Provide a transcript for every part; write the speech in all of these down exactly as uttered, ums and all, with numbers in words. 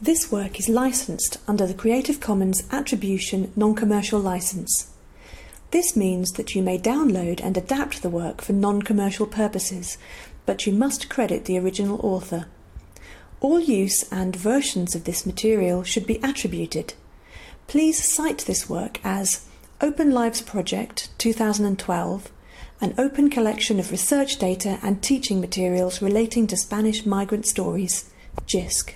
This work is licensed under the Creative Commons Attribution Non-Commercial License. This means that you may download and adapt the work for non-commercial purposes, but you must credit the original author. All use and versions of this material should be attributed. Please cite this work as Open Lives Project two thousand twelve, an open collection of research data and teaching materials relating to Spanish migrant stories, J I S C.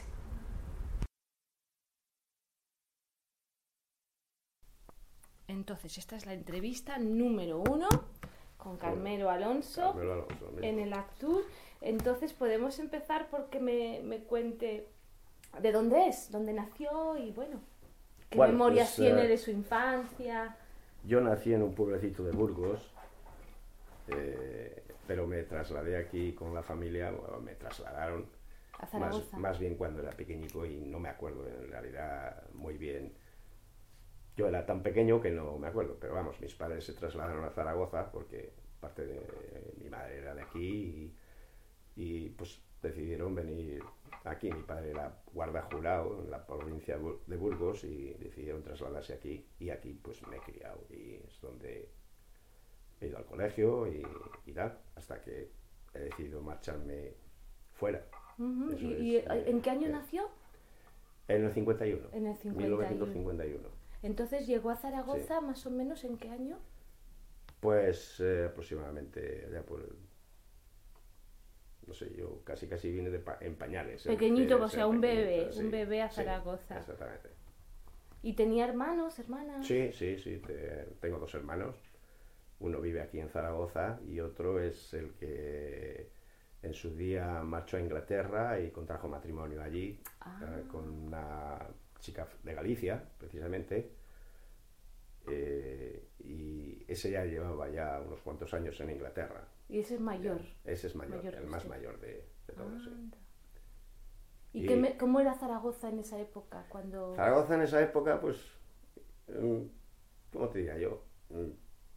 Entonces, esta es la entrevista número uno con Carmelo Alonso, Carmelo Alonso en el Actur. Entonces, podemos empezar porque me, me cuente de dónde es, dónde nació y, bueno, qué bueno, memorias pues, tiene eh, de su infancia. Yo nací en un pueblecito de Burgos, eh, pero me trasladé aquí con la familia, bueno, me trasladaron A Zaragoza. más, más bien cuando era pequeñico y no me acuerdo en realidad muy bien. Yo era tan pequeño que no me acuerdo, pero vamos, mis padres se trasladaron a Zaragoza porque parte de mi madre era de aquí y, y pues decidieron venir aquí. Mi padre era guarda jurado en la provincia de Burgos y decidieron trasladarse aquí y aquí pues me he criado y es donde he ido al colegio y, y tal, hasta que he decidido marcharme fuera. Uh-huh. Eso ¿Y, es, y eh, en qué año eh, nació? En el cincuenta y uno. En el cincuenta y uno. mil novecientos cincuenta y uno. Entonces, ¿llegó a Zaragoza Sí. más o menos en qué año? Pues eh, aproximadamente ya por el- no sé, yo casi casi vine de pa- en pañales. eh, Pequeñito, de o sea, ser un bebé, pequeñito, un bebé a sí, Zaragoza. exactamente. ¿Y tenía hermanos, hermanas? Sí, sí, sí, te- tengo dos hermanos. Uno vive aquí en Zaragoza y otro es el que en su día marchó a Inglaterra y contrajo matrimonio allí Ah. eh, con una chica de Galicia, precisamente. Eh, y ese ya llevaba ya unos cuantos años en Inglaterra. Y ese es mayor. Ese es mayor, Mayor el que más usted. mayor de, de todos. sí. Anda. ¿Y, Y- qué me- cómo era Zaragoza en esa época? Cuando... Zaragoza en esa época, pues, mm, ¿cómo te diría yo? Mm,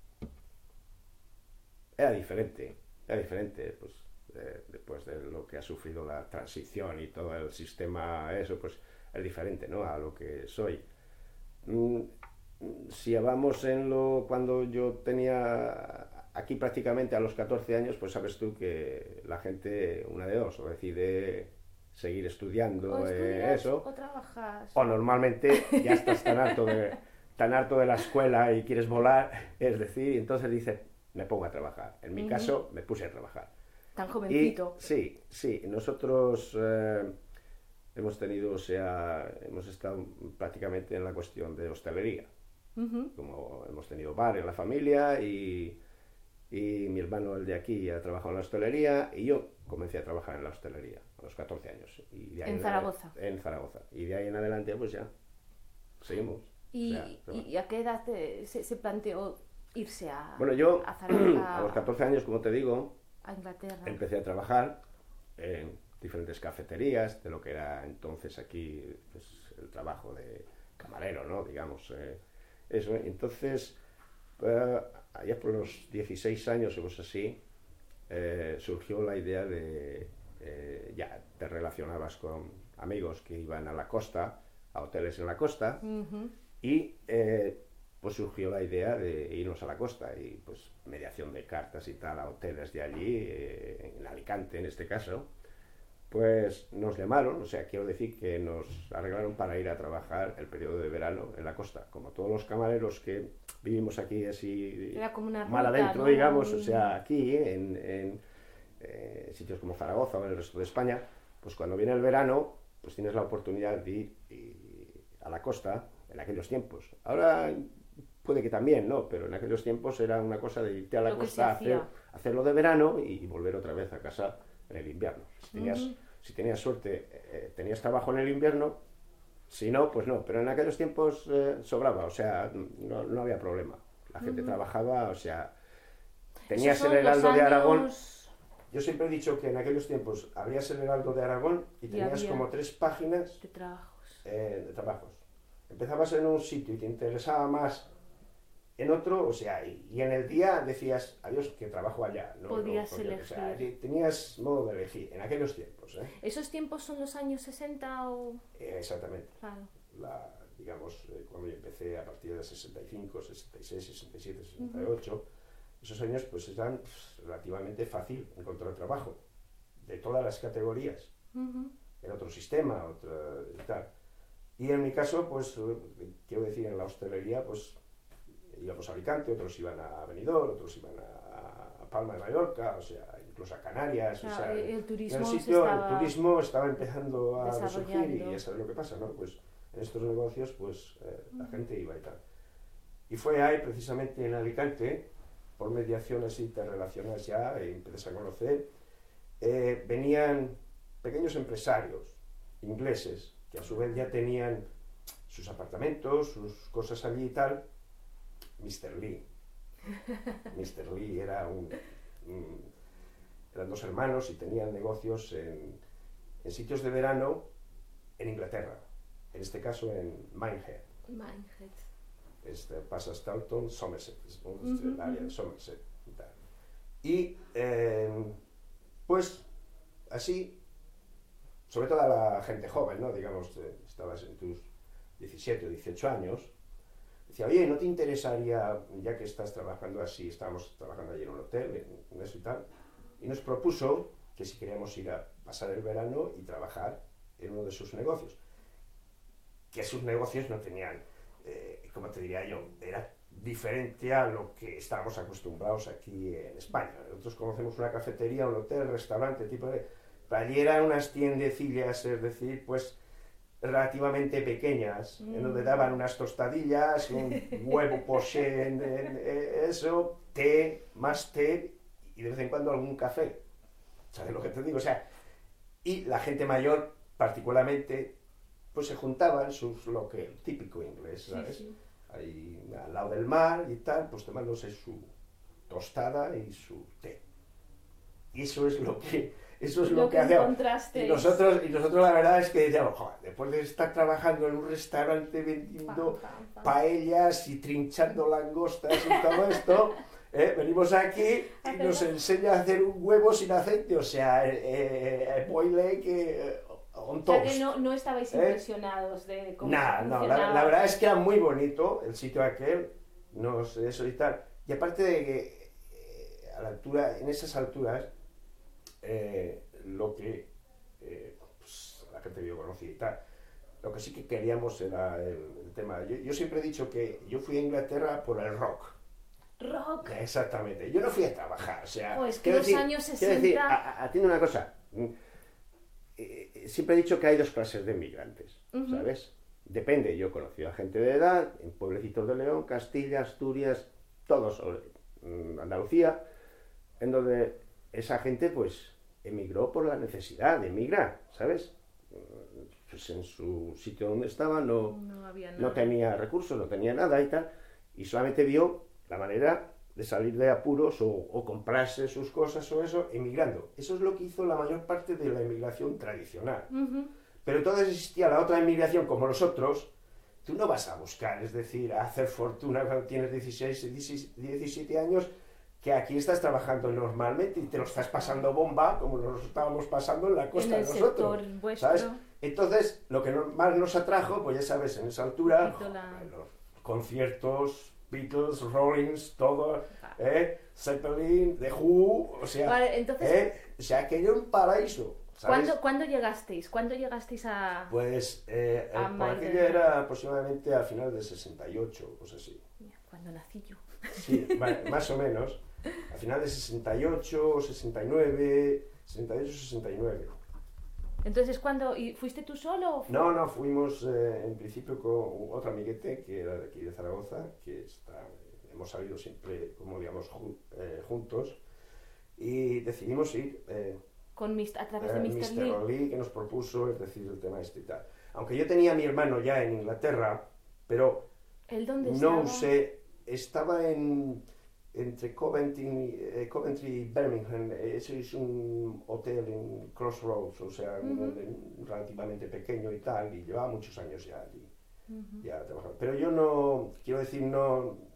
Era diferente, era diferente, pues, eh, después de lo que ha sufrido la transición y todo el sistema, eso, pues, es diferente, ¿no? A lo que soy. Mm, Si vamos en lo, cuando yo tenía aquí prácticamente a los catorce años, pues sabes tú que la gente, una de dos, o decide seguir estudiando o eh, estudias eso, o trabajas. o normalmente ya estás tan harto de, tan harto de la escuela y quieres volar, es decir, entonces dices, me pongo a trabajar. En mi Ujú. caso, me puse a trabajar. Tan Y jovencito. sí, sí, nosotros eh, hemos tenido, o sea, hemos estado prácticamente en la cuestión de hostelería. Ujú. Como hemos tenido bar en la familia y, y mi hermano, el de aquí, ha trabajado en la hostelería y yo comencé a trabajar en la hostelería a los catorce años. Y de ahí ¿En ade- Zaragoza? En Zaragoza. Y de ahí en adelante, pues ya, seguimos. ¿Y, O sea, y- y a qué edad te- se, se planteó irse a, bueno, yo a Zaragoza, a los catorce años, como te digo, a Inglaterra? empecé a trabajar en diferentes cafeterías, de lo que era entonces aquí pues, el trabajo de camarero, ¿no? Digamos, eh, eso. Entonces, eh, allá por los dieciséis años o cosas así, eh, surgió la idea de, eh, ya te relacionabas con amigos que iban a la costa, a hoteles en la costa, Ujú. y eh, pues surgió la idea de irnos a la costa y pues mediación de cartas y tal a hoteles de allí, eh, en Alicante en este caso, pues nos llamaron, o sea, quiero decir que nos arreglaron para ir a trabajar el periodo de verano en la costa, como todos los camareros que vivimos aquí así Era como una mal ruta, adentro, ¿no? digamos, Muy- o sea, aquí en, en, eh, sitios como Zaragoza o en el resto de España, pues cuando viene el verano, pues tienes la oportunidad de ir y- a la costa en aquellos tiempos. Ahora puede que también, ¿no? Pero en aquellos tiempos era una cosa de irte a la Lo que costa se a hacer, hacía. hacerlo de verano y volver otra vez a casa en el invierno. Si tenías, Ujú. si tenías suerte, eh, tenías trabajo en el invierno, si no, pues no. Pero en aquellos tiempos eh, sobraba, o sea, no, no había problema. La gente trabajaba, o sea, tenías Esos el son los Heraldo de Aragón. años- Yo siempre he dicho que en aquellos tiempos abrías el Heraldo de Aragón y Y tenías había- como tres páginas de trabajos. eh, de trabajos. Empezabas en un sitio y te interesaba más en otro, o sea, y, y en el día decías, adiós, que trabajo allá. No, Podías no, porque, elegir. O sea, tenías modo de elegir, en aquellos tiempos. ¿eh? ¿Esos tiempos son los años sesenta o...? Eh, exactamente. Claro. La, digamos, eh, cuando yo empecé a partir de sesenta y cinco, sesenta y seis, sesenta y siete, sesenta y ocho, uh-huh. esos años pues eran pues, relativamente fácil encontrar trabajo, de todas las categorías, uh-huh. en otro sistema, otra, y tal. Y en mi caso, pues, quiero decir, en la hostelería, pues, íbamos a Alicante, otros iban a Benidorm, otros iban a, a Palma de Mallorca, o sea, incluso a Canarias. Claro, o sea, el, turismo el, sitio, estaba el turismo estaba empezando a resurgir y ya sabes lo que pasa, ¿no? Pues en estos negocios, pues, eh, la uh-huh. gente iba y tal. Y fue ahí, precisamente en Alicante, por mediaciones interrelacionales ya, y empecé a conocer, eh, venían pequeños empresarios ingleses, que a su vez ya tenían sus apartamentos, sus cosas allí y tal. mister Lee. mister Lee era un, un... Eran dos hermanos y tenían negocios en, en sitios de verano en Inglaterra. En este caso en Minehead. Minehead. Este, pasa Stalton, Somerset, es un, uh-huh, el área uh-huh. de Somerset. Y, tal. y eh, pues así, sobre todo a la gente joven, ¿no? Digamos, eh, estabas en tus diecisiete o dieciocho años, decía, oye, ¿no te interesaría, ya que estás trabajando así, estábamos trabajando allí en un hotel, en eso y tal, y nos propuso que si queríamos ir a pasar el verano y trabajar en uno de sus negocios, que sus negocios no tenían, eh, como te diría yo, era diferente a lo que estábamos acostumbrados aquí en España. Nosotros conocemos una cafetería, un hotel, restaurante, tipo de... Para allí eran unas tiendecillas, es decir, pues relativamente pequeñas, mm. en donde daban unas tostadillas, un huevo poché, en, en, en eso, té, más té y de vez en cuando algún café. ¿Sabes lo que te digo? O sea, y la gente mayor, particularmente, pues se juntaban sus, lo que, el típico inglés, ¿sabes? Sí, sí. Ahí al lado del mar y tal, pues tomándose su tostada y su té. Y eso es lo que, eso es lo, lo que, que hacíamos. Y nosotros, y nosotros la verdad es que decíamos, joder, después de estar trabajando en un restaurante vendiendo pam, pam, pam. paellas y trinchando langostas y todo esto, ¿eh? venimos aquí y nos enseña a hacer un huevo sin aceite, o sea, eh, eh, boil egg, eh, on toast. O sea que no, no estabais ¿eh? impresionados de cómo nah, no, la, la verdad es que era muy bonito el sitio aquel, no sé, eso y tal. Y aparte de que eh, a la altura, en esas alturas, eh, lo que eh, pues, la gente que yo conocía y tal, lo que sí que queríamos era el, el tema. Yo, yo siempre he dicho que yo fui a Inglaterra por el rock. Rock. Exactamente. Yo no fui a trabajar, o sea... Pues que los decir, años sesenta... Decir, atiende una cosa. Eh, siempre he dicho que hay dos clases de inmigrantes, uh-huh. ¿sabes? Depende, yo he conocido a gente de edad, en pueblecitos de León, Castilla, Asturias, todos, Andalucía, en donde esa gente, pues, emigró por la necesidad de emigrar, ¿sabes? Pues en su sitio donde estaba no, no, había nada. no tenía recursos, no tenía nada y tal, y solamente vio la manera de salir de apuros o, o comprarse sus cosas o eso, emigrando. Eso es lo que hizo la mayor parte de la emigración tradicional. Uh-huh. Pero entonces existía la otra emigración como nosotros. Tú no vas a buscar, es decir, a hacer fortuna cuando tienes dieciséis, diecisiete años, que aquí estás trabajando normalmente y te lo estás pasando bomba, como nos estábamos pasando en la costa en el de nosotros, sector vuestro. ¿sabes? Entonces, lo que más nos atrajo, pues ya sabes, en esa altura, la... los conciertos, Beatles, Rollins, todo, ¿eh? Zeppelin, The Who, o sea, vale, entonces, ¿eh? O sea, aquello era un paraíso. ¿Cuándo, ¿Cuándo llegasteis? ¿Cuándo llegasteis a...? Pues, eh, a eh, por aquello era aproximadamente a final de sesenta y ocho, pues así. Cuando nací yo. Sí, más o menos. A final de sesenta y ocho, sesenta y nueve, sesenta y ocho, sesenta y nueve. Entonces, ¿cuándo? ¿Y fuiste tú solo? O fue... No, no, fuimos eh, en principio con otro amiguete que era de aquí de Zaragoza, que está, hemos salido siempre, como digamos, ju eh, juntos, y decidimos ir eh, con a través de eh, mister Lee. mister Lee, que nos propuso, es decir, el tema este y tal. Aunque yo tenía a mi hermano ya en Inglaterra, pero ¿El dónde no estaba? usé, estaba en... entre Coventry, eh, Coventry y Birmingham. Ese es un hotel en Crossroads, o sea, uh-huh. un, relativamente pequeño y tal, y llevaba muchos años ya allí, uh-huh. ya trabajando. Pero yo no, quiero decir, no,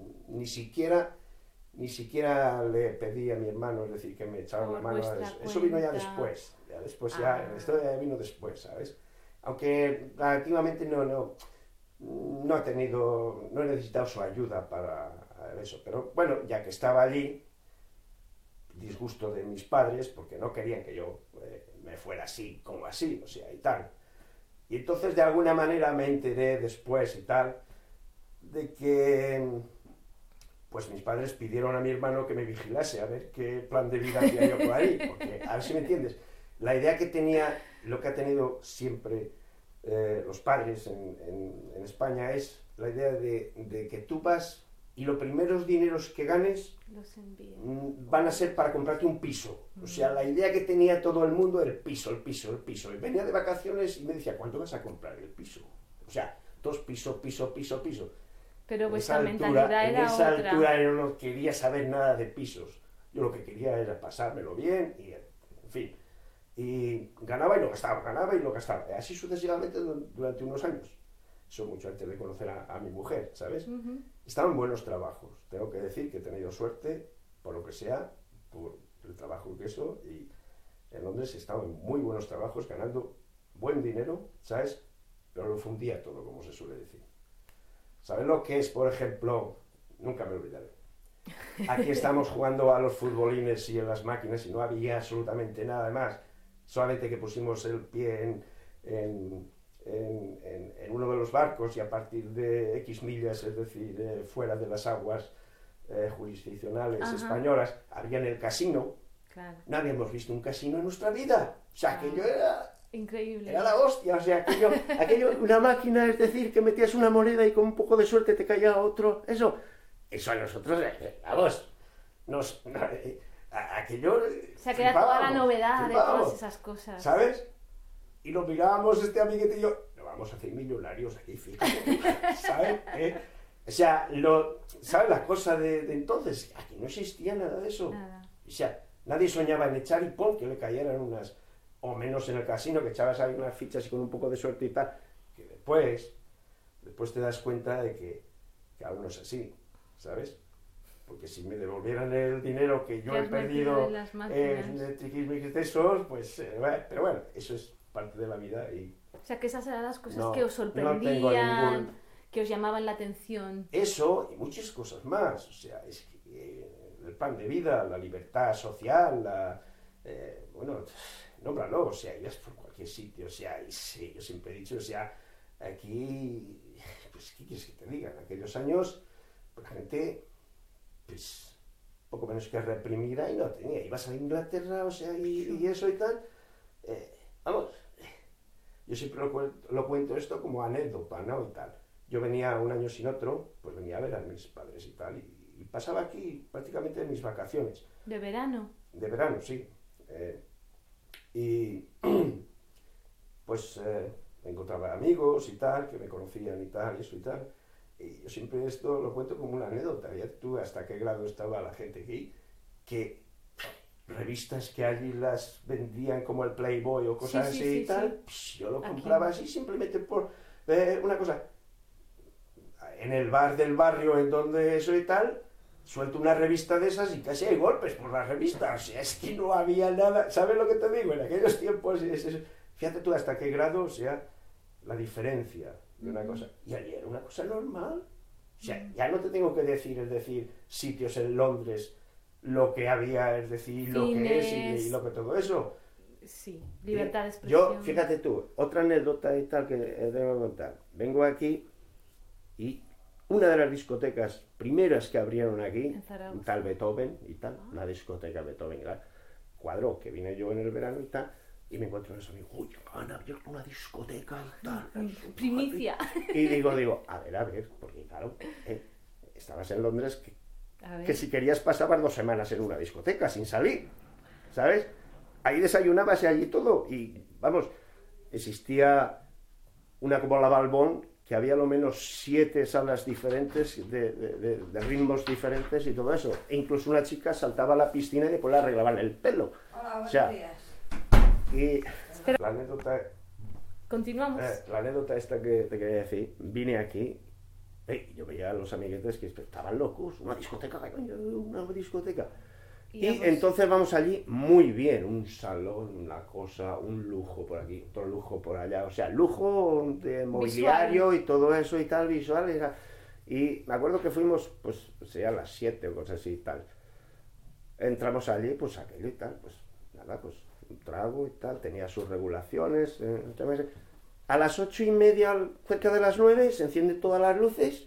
ni siquiera ni siquiera le pedí a mi hermano, es decir, que me echara una mano. Eso vino ya después, ya después, ya, ah. esto ya vino después, ¿sabes? Aunque activamente no, no, no he tenido, no he necesitado su ayuda para eso, pero bueno, ya que estaba allí, disgusto de mis padres, porque no querían que yo eh, me fuera así, como así, o sea, y tal. Y entonces de alguna manera me enteré después y tal, de que pues mis padres pidieron a mi hermano que me vigilase a ver qué plan de vida había yo por ahí, porque, a ver si me entiendes, la idea que tenía, lo que ha tenido siempre eh, los padres en, en, en España es la idea de, de que tú vas y los primeros dineros que ganes los van a ser para comprarte un piso. O sea, la idea que tenía todo el mundo era el piso, el piso, el piso. Y venía de vacaciones y me decía, ¿cuánto vas a comprar el piso? O sea, dos pisos, piso, piso, piso. Pero vuestra mentalidad era otra. En esa otra. altura yo no quería saber nada de pisos. Yo lo que quería era pasármelo bien y, en fin. Y ganaba y lo gastaba, ganaba y lo gastaba. Así sucesivamente durante unos años. Eso mucho antes de conocer a, a mi mujer, ¿sabes? Uh-huh. Estaban buenos trabajos. Tengo que decir que he tenido suerte, por lo que sea, por el trabajo que eso. Y en Londres estaban muy buenos trabajos, ganando buen dinero, ¿sabes? Pero lo fundía todo, como se suele decir. ¿Sabes lo que es, por ejemplo? Nunca me olvidaré. Aquí estamos jugando a los futbolines y en las máquinas y no había absolutamente nada más. Solamente que pusimos el pie en, en, en, en, en uno de los barcos y a partir de X millas, es decir, eh, fuera de las aguas eh, jurisdiccionales Ajá. españolas, había en el casino. Claro. No habíamos visto un casino en nuestra vida. O sea, ah. que yo era... Increíble. Era la hostia, o sea, aquello, aquello, una máquina, es decir, que metías una moneda y con un poco de suerte te caía otro, eso, eso a nosotros, vamos, nos, no, aquello... O sea, que era toda la novedad de todas esas cosas. ¿Sabes? Y nos mirábamos este amiguete y yo, no vamos a hacer millonarios aquí, fíjate, ¿sabes? ¿Eh? O sea, lo, ¿sabes? La cosa de, de entonces, aquí no existía nada de eso. Nada. O sea, nadie soñaba en echar y pon que le cayeran unas... o menos en el casino, que echabas ahí unas fichas y con un poco de suerte y tal, que después, después te das cuenta de que, que aún no es así, ¿sabes? Porque si me devolvieran el dinero que yo he perdido en eh, triquismiquis de esos, pues, eh, bueno, pero bueno, eso es parte de la vida y... O sea, que esas eran las cosas no, que os sorprendían, no ningún... que os llamaban la atención. Eso y muchas cosas más, o sea, es que, eh, el plan de vida, la libertad social, la... Eh, bueno... nómbralo, o sea, ibas por cualquier sitio, o sea, y sí, yo siempre he dicho, o sea, aquí, pues, ¿qué quieres que te diga? En aquellos años, pues, la gente, pues, poco menos que reprimida y no tenía, ibas a Inglaterra, o sea, y, y eso y tal, eh, vamos, yo siempre lo, lo cuento esto como anécdota, ¿no? Y tal, yo venía un año sin otro, pues venía a ver a mis padres y tal, y, y pasaba aquí prácticamente mis vacaciones. ¿De verano? De verano, sí. Eh, Y pues eh, encontraba amigos y tal, que me conocían y tal, y eso y tal. Y yo siempre esto lo cuento como una anécdota. Ya tú hasta qué grado estaba la gente aquí, que revistas que allí las vendían como el Playboy o cosas sí, así sí, y sí, tal, sí. Pues yo lo compraba aquí. Así simplemente por eh, una cosa. En el bar del barrio en donde eso y tal, suelto una revista de esas y casi hay golpes por la revista, o sea, es que no había nada, ¿sabes lo que te digo? En aquellos tiempos, es, es, fíjate tú hasta qué grado, o sea, la diferencia de una cosa, y allí era una cosa normal, o sea, ya no te tengo que decir, es decir, sitios en Londres, lo que había, es decir, lo Fines. que es y, y lo que todo eso. Sí, libertad de expresión. Yo, fíjate tú, otra anécdota y tal que debo contar, vengo aquí y una de las discotecas primeras que abrieron aquí, un tal Beethoven y tal, ah. una discoteca Beethoven, cuadró, que vine yo en el verano y tal, y me encuentro unos amigos, uy, han abierto una discoteca y tal. Primicia. Y digo, digo, a ver, a ver, porque claro, eh, estabas en Londres que, que si querías pasabas dos semanas en una discoteca sin salir, ¿sabes? Ahí desayunabas y allí todo, y vamos, existía una como la Balbón, que había lo menos siete salas diferentes, de, de, de, de ritmos diferentes y todo eso. E incluso una chica saltaba a la piscina y después le arreglaban el pelo. Hola, buenos o sea, días. Y la anécdota... Continuamos. Eh, la anécdota esta que te quería decir, vine aquí Y yo veía a los amiguetes que estaban locos, una discoteca, coño, una discoteca. Y, y entonces vamos allí, muy bien, un salón, una cosa, un lujo por aquí, otro lujo por allá, o sea, lujo de mobiliario visual. Y todo eso y tal, visual. Era, y me acuerdo que fuimos, pues, sea a las siete o cosas así y tal. Entramos allí, pues aquello y tal, pues nada, pues un trago y tal, tenía sus regulaciones. Eh, a las ocho y media, cerca de las nueve, se encienden todas las luces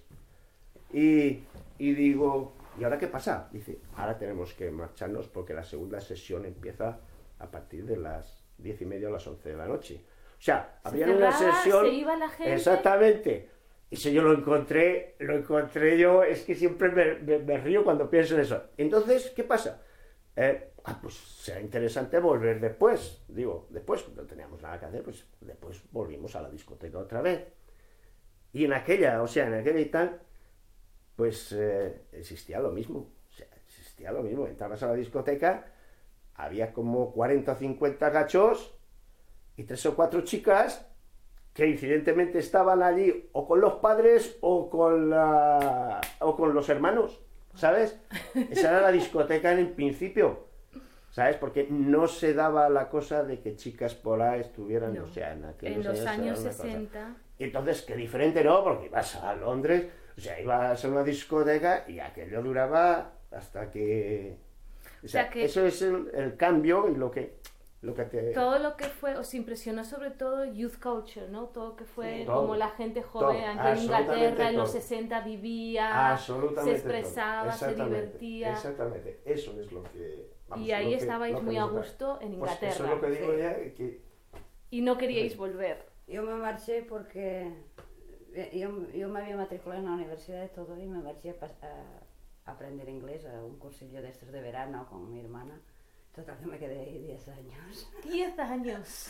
y, y digo... ¿Y ahora qué pasa? Dice, ahora tenemos que marcharnos porque la segunda sesión empieza a partir de las diez y media o las once de la noche. O sea, había una sesión... Se iba la gente. Exactamente. Y si yo lo encontré, lo encontré yo, es que siempre me, me, me río cuando pienso en eso. Entonces, ¿qué pasa? Eh, ah, pues será interesante volver después. Digo, después, no teníamos nada que hacer, pues después volvimos a la discoteca otra vez. Y en aquella, o sea, en aquella y tal... pues eh, existía lo mismo, o sea, existía lo mismo, entrabas a la discoteca, había como cuarenta o cincuenta gachos y tres o cuatro chicas que incidentemente estaban allí o con los padres o con, la, o con los hermanos, ¿sabes? Esa era la discoteca en el principio, ¿sabes? Porque no se daba la cosa de que chicas por ahí estuvieran, no. O sea, en, en los años sesenta. Y entonces, qué diferente, ¿no? Porque ibas a Londres... O sea, ibas a una discoteca y aquello duraba hasta que... O sea, o sea que eso es el, el cambio y lo que, lo que te... Todo lo que fue, os impresionó sobre todo youth culture, ¿no? Todo lo que fue sí, como la gente joven en Inglaterra en los sesenta vivía, se expresaba, se divertía. Exactamente, eso es lo que... Vamos, y ahí que, estabais muy a gusto en Inglaterra. Pues eso es lo que digo sí. ya. Que... Y no queríais sí. volver. Yo me marché porque... Yo, yo me había matriculado en la universidad de todo y me marché a, a aprender inglés, a un cursillo de estos de verano con mi hermana. Total que me quedé ahí diez años. diez años.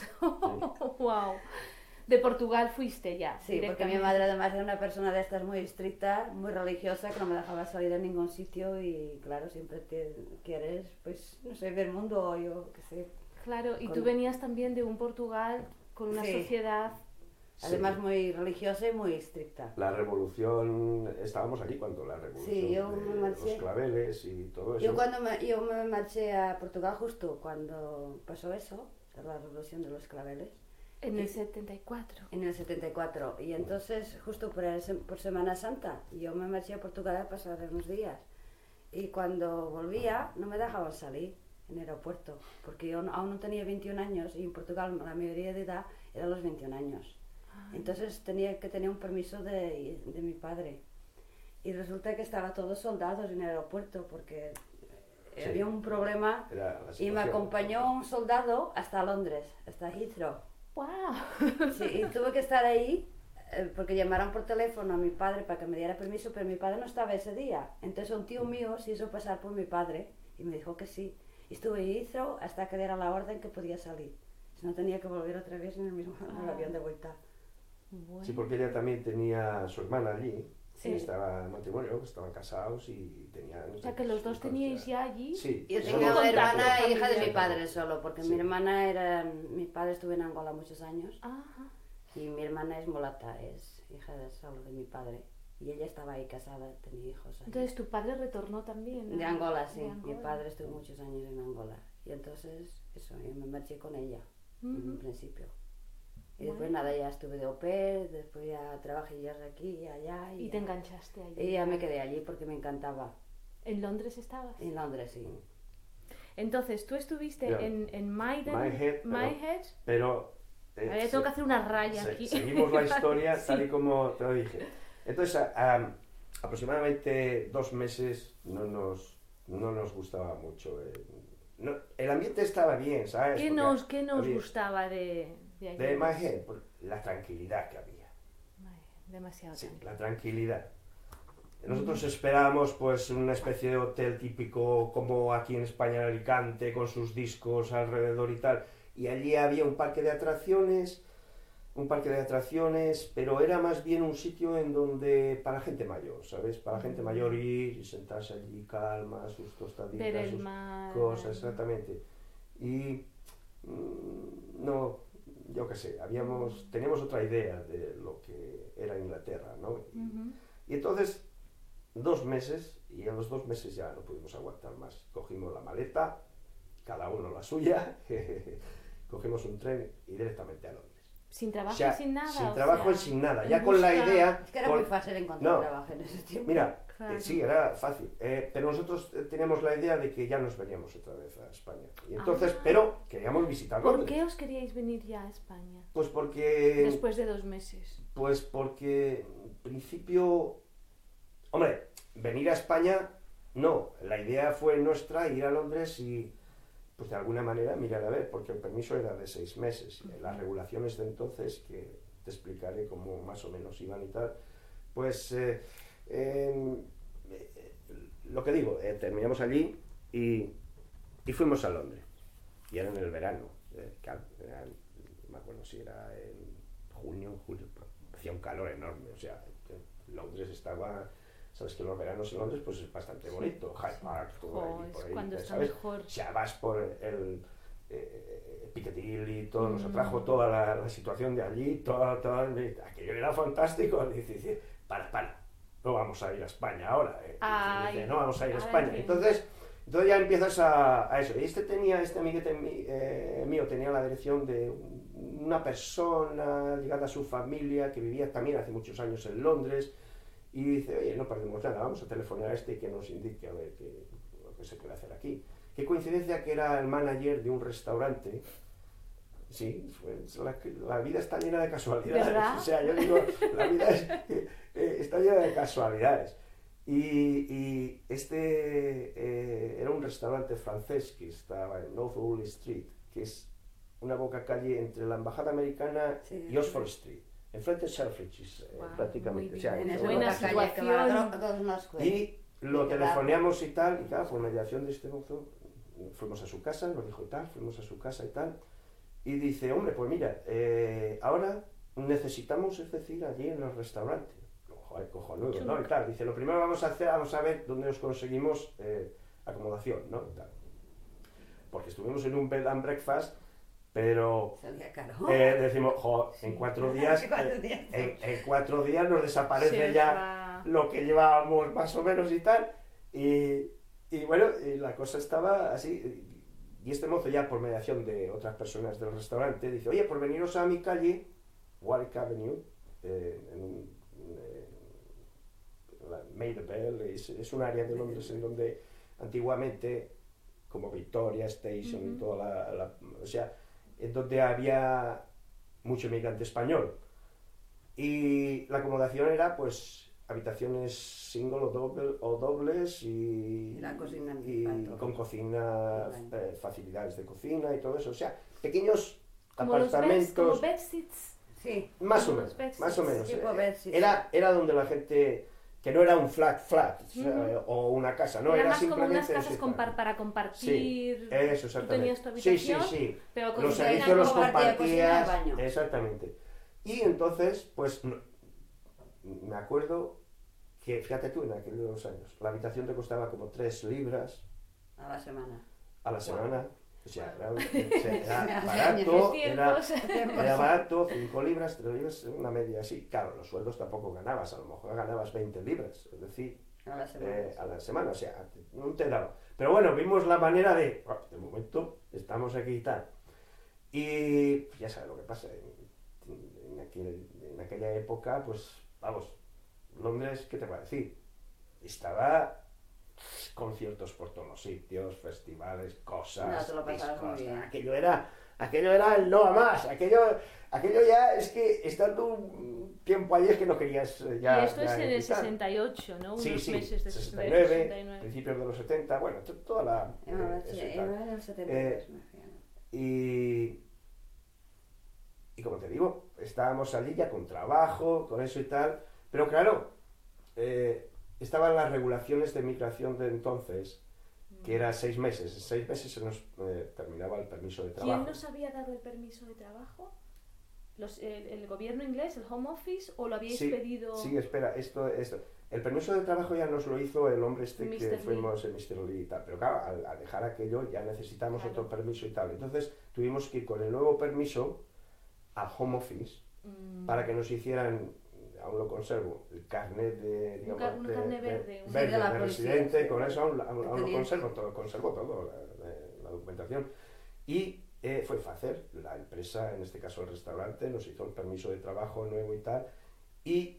Wow. De Portugal fuiste ya. Sí, porque mi madre además era una persona de estas muy estricta, muy religiosa, que no me dejaba salir a ningún sitio y claro, siempre te quieres, pues, no sé, ver el mundo o yo qué sé. Claro, y con... tú venías también de un Portugal con una sí. sociedad... Además sí. muy religiosa y muy estricta. La revolución, estábamos allí cuando la revolución sí, yo de me marché. los claveles y todo eso. Yo cuando me, yo me marché a Portugal justo cuando pasó eso, la revolución de los claveles. En el setenta y cuatro. En el setenta y cuatro. Y entonces, justo por, el, por Semana Santa, yo me marché a Portugal a pasar unos días. Y cuando volvía, no me dejaban salir en el aeropuerto, porque yo aún no tenía veintiún años y en Portugal la mayoría de edad era los veintiún años. Entonces tenía que tener un permiso de, de mi padre. Y resulta que estaban todos soldados en el aeropuerto porque sí. había un problema y me acompañó un soldado hasta Londres, hasta Heathrow. ¡Wow! Sí, y tuve que estar ahí eh, porque llamaron por teléfono a mi padre para que me diera permiso, pero mi padre no estaba ese día. Entonces un tío mío se hizo pasar por mi padre y me dijo que sí. Y estuve en Heathrow hasta que diera la orden que podía salir. Si no tenía que volver otra vez en el mismo ah. en el avión de vuelta. Bueno. Sí, porque ella también tenía su hermana allí, sí. estaba en matrimonio, estaban casados y tenían... O sea, que los dos teníais ya allí. Sí. Yo tenía una hermana e hija de mi padre solo, porque sí. mi hermana era... Mi padre estuvo en Angola muchos años. Ajá. Y mi hermana es mulata, es hija de, solo de mi padre. Y ella estaba ahí casada, tenía hijos ahí. Entonces, ¿tu padre retornó también? ¿No? De Angola, sí. De Angola. Mi padre estuvo muchos años en Angola. Y entonces, eso, yo me marché con ella, uh-huh. en un principio. Y después bueno. nada, ya estuve de au pair, después ya trabajé ya aquí y allá. Y, y ya. te enganchaste allí. Y ya me quedé allí porque me encantaba. ¿En Londres estabas? En Londres, sí. Entonces, tú estuviste yeah. en, en Maiden, Minehead, Minehead. Pero... pero eh, a ver, tengo que hacer una raya se, aquí. Seguimos la historia sí. tal y como te lo dije. Entonces, um, aproximadamente dos meses no nos, no nos gustaba mucho. Eh, no, el ambiente estaba bien, ¿sabes? ¿Qué Porque nos, ¿qué nos había, gustaba de... De, de Minehead, la tranquilidad que había. Demasiado sí, tranquilo. La tranquilidad. Nosotros mm. esperábamos pues una especie de hotel típico como aquí en España en Alicante, con sus discos alrededor y tal. Y allí había un parque de atracciones, un parque de atracciones, pero era más bien un sitio en donde para gente mayor, ¿sabes? Para mm. gente mayor ir y sentarse allí calma, sus tostaditas, ver el sus mar, cosas, exactamente. Y mmm, no... yo qué sé, habíamos, teníamos otra idea de lo que era Inglaterra, ¿no? Y, uh-huh. Y entonces, dos meses, y en los dos meses ya no pudimos aguantar más. Cogimos la maleta, cada uno la suya, cogimos un tren y directamente a Londres. Sin trabajo O sea, y sin nada. sin o trabajo sea, y sin nada, en ya con la busca- idea... Es que era con- muy fácil encontrar No. trabajo en ese tiempo. Mira, Claro. eh, sí, era fácil, eh, pero nosotros eh, teníamos la idea de que ya nos veníamos otra vez a España. Y entonces, Ah. pero queríamos visitar ¿Por Londres. qué os queríais venir ya a España? Pues porque... Después de dos meses. Pues porque, en principio, hombre, venir a España, no. La idea fue nuestra ir a Londres y, pues de alguna manera, mirar a ver, porque el permiso era de seis meses. Y las regulaciones de entonces, que te explicaré cómo más o menos iban y tal, pues, eh, eh, eh, lo que digo, eh, terminamos allí y, y fuimos a Londres. Y era en el verano, eh, claro, era en- no me acuerdo si era en junio, julio, hacía un calor enorme, o sea, Londres estaba, sabes que los veranos en Londres pues es bastante bonito, Hyde Park, todo Jo, ahí, es por ahí, cuando está ¿sabes? mejor. O sea, vas por el eh, Piccadilly, todo, nos Mm. atrajo toda la, la situación de allí, toda, toda, aquello era fantástico, y dice, dice, para, para, no vamos a ir a España ahora, eh. Ay, Dice, no vamos a ir a ahora España, entiendo. entonces... Entonces ya empiezas a, a eso. Y este tenía, este amiguete mi- eh, mío tenía la dirección de un- una persona ligada a su familia que vivía también hace muchos años en Londres. Y dice, oye, no perdemos nada, vamos a telefonar a este y que nos indique a ver qué, lo que se puede hacer aquí. Qué coincidencia que era el manager de un restaurante. Sí, pues la, la vida está llena de casualidades. ¿Verdad? O sea, yo digo, la vida es- eh, está llena de casualidades. Y, y este eh, era un restaurante francés que estaba en North Old Street, que es una boca calle entre la Embajada Americana Sí, y Oxford Street, enfrente de Selfridges, eh, Guau, prácticamente. muy O sea, bien. En es esa Buena buena calle que va a situación. dro- todos nos cuentan. y lo Y que telefoneamos y tal, y claro, por mediación de este mozo, fuimos a su casa, nos dijo y tal, fuimos a su casa y tal, y dice, hombre, pues mira, eh, ahora necesitamos, es decir, allí en el restaurante. Joder, cojonudo, ¿no? Y tal, dice, lo primero vamos a hacer, vamos a ver dónde nos conseguimos eh, acomodación, ¿no? Y tal. Porque estuvimos en un bed and breakfast, pero Salía caro. eh, decimos, joder, en Sí. cuatro días, En cuatro eh, días. en, en cuatro días nos desaparece Se os ya va- lo que llevábamos más o menos y tal, y, y bueno, y la cosa estaba así, y este mozo ya por mediación de otras personas del restaurante dice, oye, por veniros a mi calle, Warwick Avenue, eh, en un, eh, la Maidvale, es, es un área de Londres en donde antiguamente, como Victoria Station y Ujú. toda la, la- o sea, en donde había mucho inmigrante español. Y la acomodación era pues habitaciones single o, doble, o dobles y, Y la cocina y para todo. con cocina, Vale. eh, facilidades de cocina y todo eso. O sea, pequeños Como los beds, como apartamentos, bedsites. Sí, más o como menos, los bedsites, más o menos. tipo Eh, bedsites. Era, era donde la gente, que no era un flat flat o, sea, Ujú. o una casa, no, Era era más como simplemente unas casas eso, compar- tal. para compartir. Sí, eso, exactamente. Tú tenías tu Sí, sí, habitación, sí. pero con Los cocina, servicios los compartía cocina y compartías. baño. Exactamente. Y entonces, pues, no- me acuerdo que, fíjate tú, en aquellos años, la habitación te costaba como tres libras a la semana. a la semana. O sea, era, o sea, era Hace barato, Qué era, tiempos. era barato, cinco libras, tres libras, una media así. Claro, los sueldos tampoco ganabas, a lo mejor ganabas veinte libras, es decir, A la semana. eh, a la semana, o sea, no te daba. Pero bueno, vimos la manera de, "Oh, de momento estamos aquí y tal". Y pues, ya sabes lo que pasa, en, en aquel- en aquella época, pues vamos, Londres, ¿qué te va a decir? Estaba conciertos por todos los sitios, festivales, cosas, No, te lo pasabas muy discos, bien. aquello era, aquello era el no a más, aquello, aquello ya es que estando un tiempo allí es que no querías eh, ya. y esto ya es en el quitar. sesenta y ocho, ¿no? Unos Sí, sí, meses de sesenta y nueve, sesenta y nueve. principios de los setenta, bueno, to- toda la... Yo me eh, marché, eso y yo tal. me en el setenta y tres, me fui, ¿no? Y, y como te digo, estábamos allí ya con trabajo, con eso y tal, pero claro, eh, estaban las regulaciones de migración de entonces, que era seis meses. En seis meses se nos eh, terminaba el permiso de trabajo. ¿Quién nos había dado el permiso de trabajo? Los, el, ¿El gobierno inglés, el Home Office, o lo habíais Sí, pedido? Sí, espera, esto, esto. El permiso de trabajo ya nos lo hizo el hombre este que mister Lee. fuimos en mister Lee y tal, pero claro, al, al dejar aquello ya necesitamos Claro. otro permiso y tal. Entonces tuvimos que ir con el nuevo permiso al Home Office Mm, para que nos hicieran aún lo conservo, el carnet de, digamos, Un ca- un de, carnet de- verde, un- verde Sí, de la de policía, residente, sí. con eso aún, aún- aún lo Tenía- conservo todo, conservo todo, la, la- la documentación. Y eh, fue fácil, la empresa, en este caso el restaurante, nos hizo el permiso de trabajo nuevo y tal, y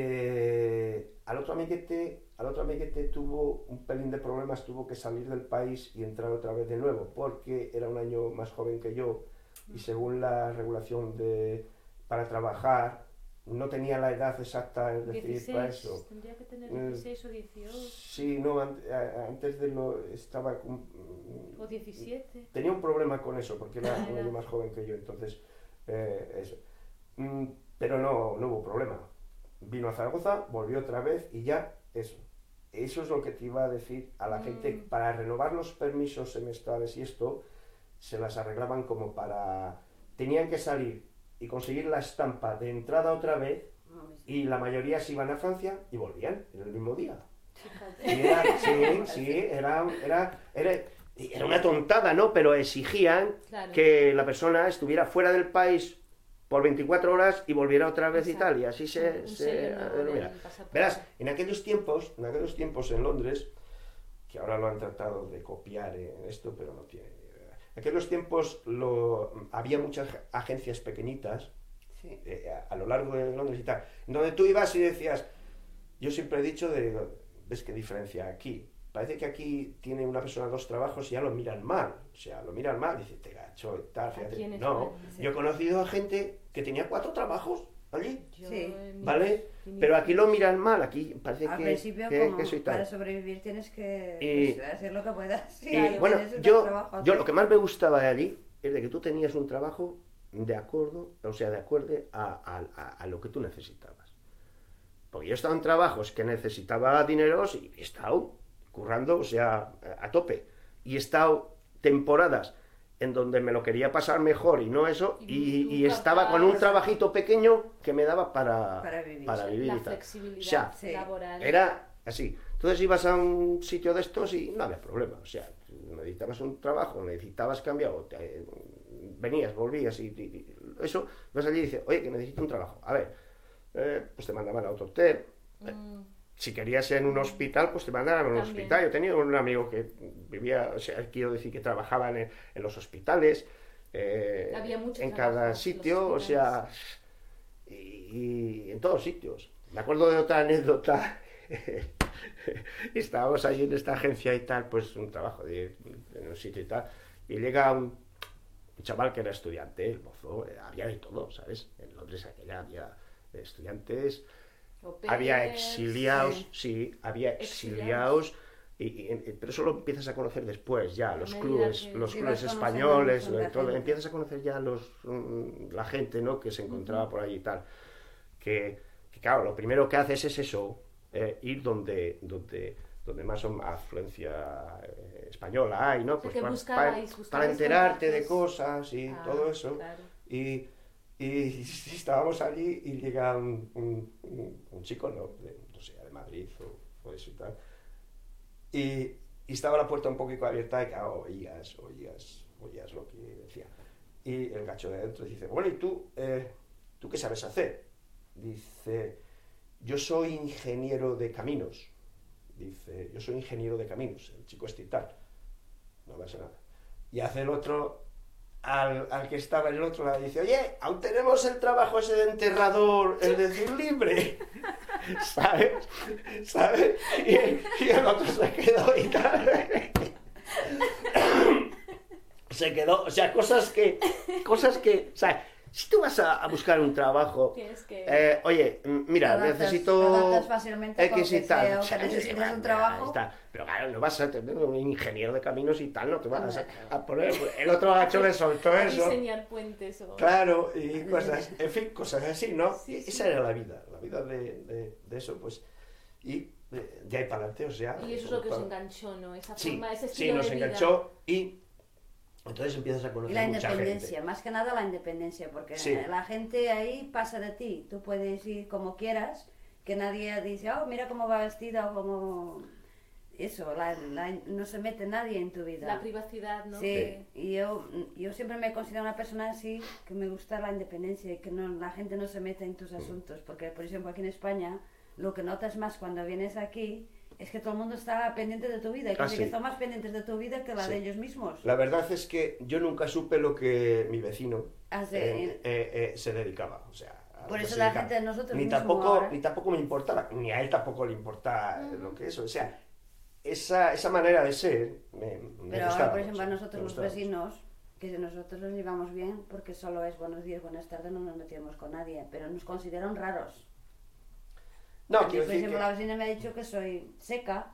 eh, al otro amiguete, al otro amiguete tuvo un pelín de problemas, tuvo que salir del país y entrar otra vez de nuevo, porque era un año más joven que yo, y según la regulación de, para trabajar, no tenía la edad exacta, es decir, para eso. dieciséis, tendría que tener Mm, dieciséis o dieciocho, Sí, no, an- a- antes de lo estaba con- o diecisiete. tenía un problema con eso, porque era Ah, un era. año más joven que yo, entonces, eh, eso. Mm, pero no, no hubo problema. Vino a Zaragoza, volvió otra vez y ya, eso. Eso es lo que te iba a decir a la Mm. gente, para renovar los permisos semestrales y esto, se las arreglaban como para... Tenían que salir y conseguir la estampa de entrada otra vez, y la mayoría se iban a Francia y volvían en el mismo día. Fíjate. Y era, sí, sí, era, era, era, era una tontada, ¿no? Pero exigían Claro. que la persona estuviera fuera del país por veinticuatro horas y volviera otra vez y Exacto. tal, y así se... Un se sello nuevo del mira. pasaporte. Verás, en aquellos tiempos, en aquellos tiempos en Londres, que ahora lo han tratado de copiar en esto, pero no tiene ni idea. En aquellos tiempos lo, había muchas agencias pequeñitas, Sí. eh, a, a lo largo de Londres y tal, donde tú ibas y decías, yo siempre he dicho, de, ¿ves qué diferencia aquí? Parece que aquí tiene una persona dos trabajos y ya lo miran mal, o sea, lo miran mal, dice, te gacho y tal, fíjate. Aquí en No, España, sí. yo he conocido a gente que tenía cuatro trabajos allí, Yo Sí. en mis ¿vale? inicios- Pero aquí lo miran mal, aquí parece Al que, principio, que, como que soy para tal. sobrevivir tienes que Y- pues, hacer lo que puedas. Sí, Y tienes bueno, un yo, trabajo, yo sí. lo que más me gustaba de allí es de que tú tenías un trabajo de acuerdo, o sea, de acuerdo a, a- a- a lo que tú necesitabas. Porque yo estaba en trabajos que necesitaba dineros y he estado currando, o sea, a tope. Y he estado temporadas en donde me lo quería pasar mejor y no eso, Y y, tú y estaba con un capaz- trabajito pequeño que me daba para, Para vivir, para sí. vivir La y tal. flexibilidad O sea, Sí. laboral. era así. Entonces ibas a un sitio de estos y no había problema. O sea, necesitabas un trabajo, necesitabas cambiar, o te- venías, volvías y, y- y eso, vas allí y dices, oye, que necesito un trabajo. A ver, eh, pues te mandaban a otro hotel. Mm, Si querías en un hospital, pues te mandaban a un También. hospital. Yo tenía un amigo que vivía, o sea, quiero decir que trabajaba en, en los hospitales, eh, Había mucho en trabajo cada en los sitio, o sea, y, y en todos sitios. Me acuerdo de otra anécdota. Estábamos allí en esta agencia y tal, pues un trabajo de, en un sitio y tal, y llega un, un chaval que era estudiante, el mozo, eh, había de todo, ¿sabes? En Londres aquella había estudiantes, au había pairs, exiliados, sí, había exiliados, y, y- pero eso lo empiezas a conocer después, ya, los A medida clubes, que- los Sí, clubes vas conociendo españoles, mucho la todo, gente. empiezas a conocer ya los, mm, la gente, ¿no? Que se encontraba por allí y tal, que, que claro, lo primero que haces es eso, eh, ir donde, donde, donde más o- afluencia eh, española hay, ¿no? sea, Pues que pa- buscabais, pa- buscabais para enterarte de contactos. cosas y Ah, todo eso. claro. Y, y estábamos allí y llega un, un- un- un chico, ¿no? De, no sé, de Madrid o, o eso y tal. Y, y estaba la puerta un poquito abierta y claro, oías, oías, oías lo que decía. Y el gacho de adentro dice, bueno, ¿y tú, eh, tú qué sabes hacer? Dice, yo soy ingeniero de caminos. Dice, yo soy ingeniero de caminos, el chico este y tal. No pasa nada. Y hace el otro, al, al que estaba en el otro lado, dice, oye, aún tenemos el trabajo ese de enterrador, el de decir libre. ¿Sabes? ¿Sabes? Y el, y el otro se quedó y tal. Se quedó, o sea, cosas que, cosas que, o sea, si tú vas a, a buscar un trabajo, Tienes que... eh, oye, m- mira, Te adaptas- necesito te adaptas fácilmente con X y que tal. sea, o O sea, que necesitas ya un trabajo. está. Pero claro, no vas a tener un ingeniero de caminos y tal, no te vas a, a poner. El otro gacho le soltó a eso. diseñar puentes o... Claro, y cosas, en fin, cosas así, ¿no? Sí, sí. Esa era la vida, la vida de, de, de eso, pues. Y de, de ahí para adelante, o sea. Y eso es lo que os para- enganchó, ¿no? Esa Sí, forma, ese sí, estilo nos de vida. enganchó y entonces empiezas a Y conocer la mucha independencia, gente. más que nada la independencia, porque Sí. la gente ahí pasa de ti. Tú puedes ir como quieras, que nadie dice, oh, mira cómo va vestida o cómo... eso, la, la, no se mete nadie en tu vida. La privacidad, ¿no? Sí, y yo, yo siempre me considero una persona así, que me gusta la independencia y que no, la gente no se mete en tus asuntos, porque por ejemplo aquí en España, lo que notas más cuando vienes aquí es que todo el mundo está pendiente de tu vida, y Ah, casi sí. que están más pendientes de tu vida que la Sí. de ellos mismos. La verdad es que yo nunca supe lo que mi vecino Ah, sí. eh, eh, eh, se dedicaba, o sea, a Por lo que eso se la dedicaba. gente, nosotros ni mismos tampoco ahora- ni tampoco me importaba, ni a él tampoco le importa lo que es, o sea, esa, esa manera de ser me, me Pero gustaba ahora, por ejemplo, mucho, a nosotros me los gustaba mucho. vecinos, que nosotros nos llevamos bien, porque solo es buenos días, buenas tardes, no nos metemos con nadie, pero nos consideran raros. No, A mí, quiero por decir ejemplo, que... la vecina me ha dicho que soy seca,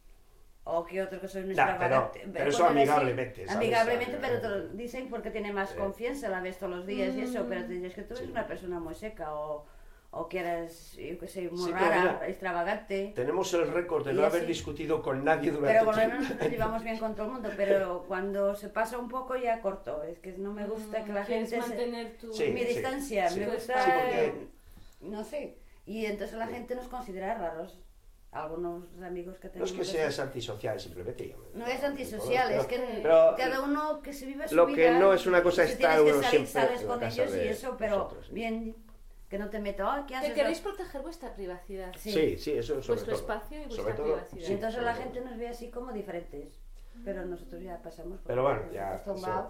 o que otro que soy un Nah, pero- extravagante. pero eso Poner así, amigablemente, ¿sabes? amigablemente, pero te lo Amigablemente. dicen porque tiene más Eh. confianza, la ves todos los días y eso, pero te dices que tú eres Sí. una persona muy seca, o, o que eres, yo que sé, muy Sí, pero rara, mira, extravagante. Tenemos el récord de Y no haber así- discutido con nadie durante Pero por lo treinta menos nos llevamos bien con todo el mundo, pero cuando se pasa un poco ya corto, es que no me gusta que la Quieres gente se... mantener tu... Sí. mi distancia, sí. me Sí, gusta, sí, porque- no sé, y entonces la gente nos considera raros, algunos amigos que No es tenemos. que así. seas antisocial, simplemente. No es antisocial, es que pero- cada uno que se vive su lo vida. que no es una cosa si está tienes que uno salir, siempre sales en la con casa ellos y de eso, pero nosotros, sí. bien, que no te meto, "Ah, ¿qué Que haces?". queréis proteger vuestra privacidad. Sí. Sí, sí, eso sobre Vuestro todo. espacio y vuestra Sobre todo, privacidad. Y sí, entonces sobre la todo. gente nos ve así como diferentes, pero nosotros ya pasamos por Pero bueno, ya, acostumbrados.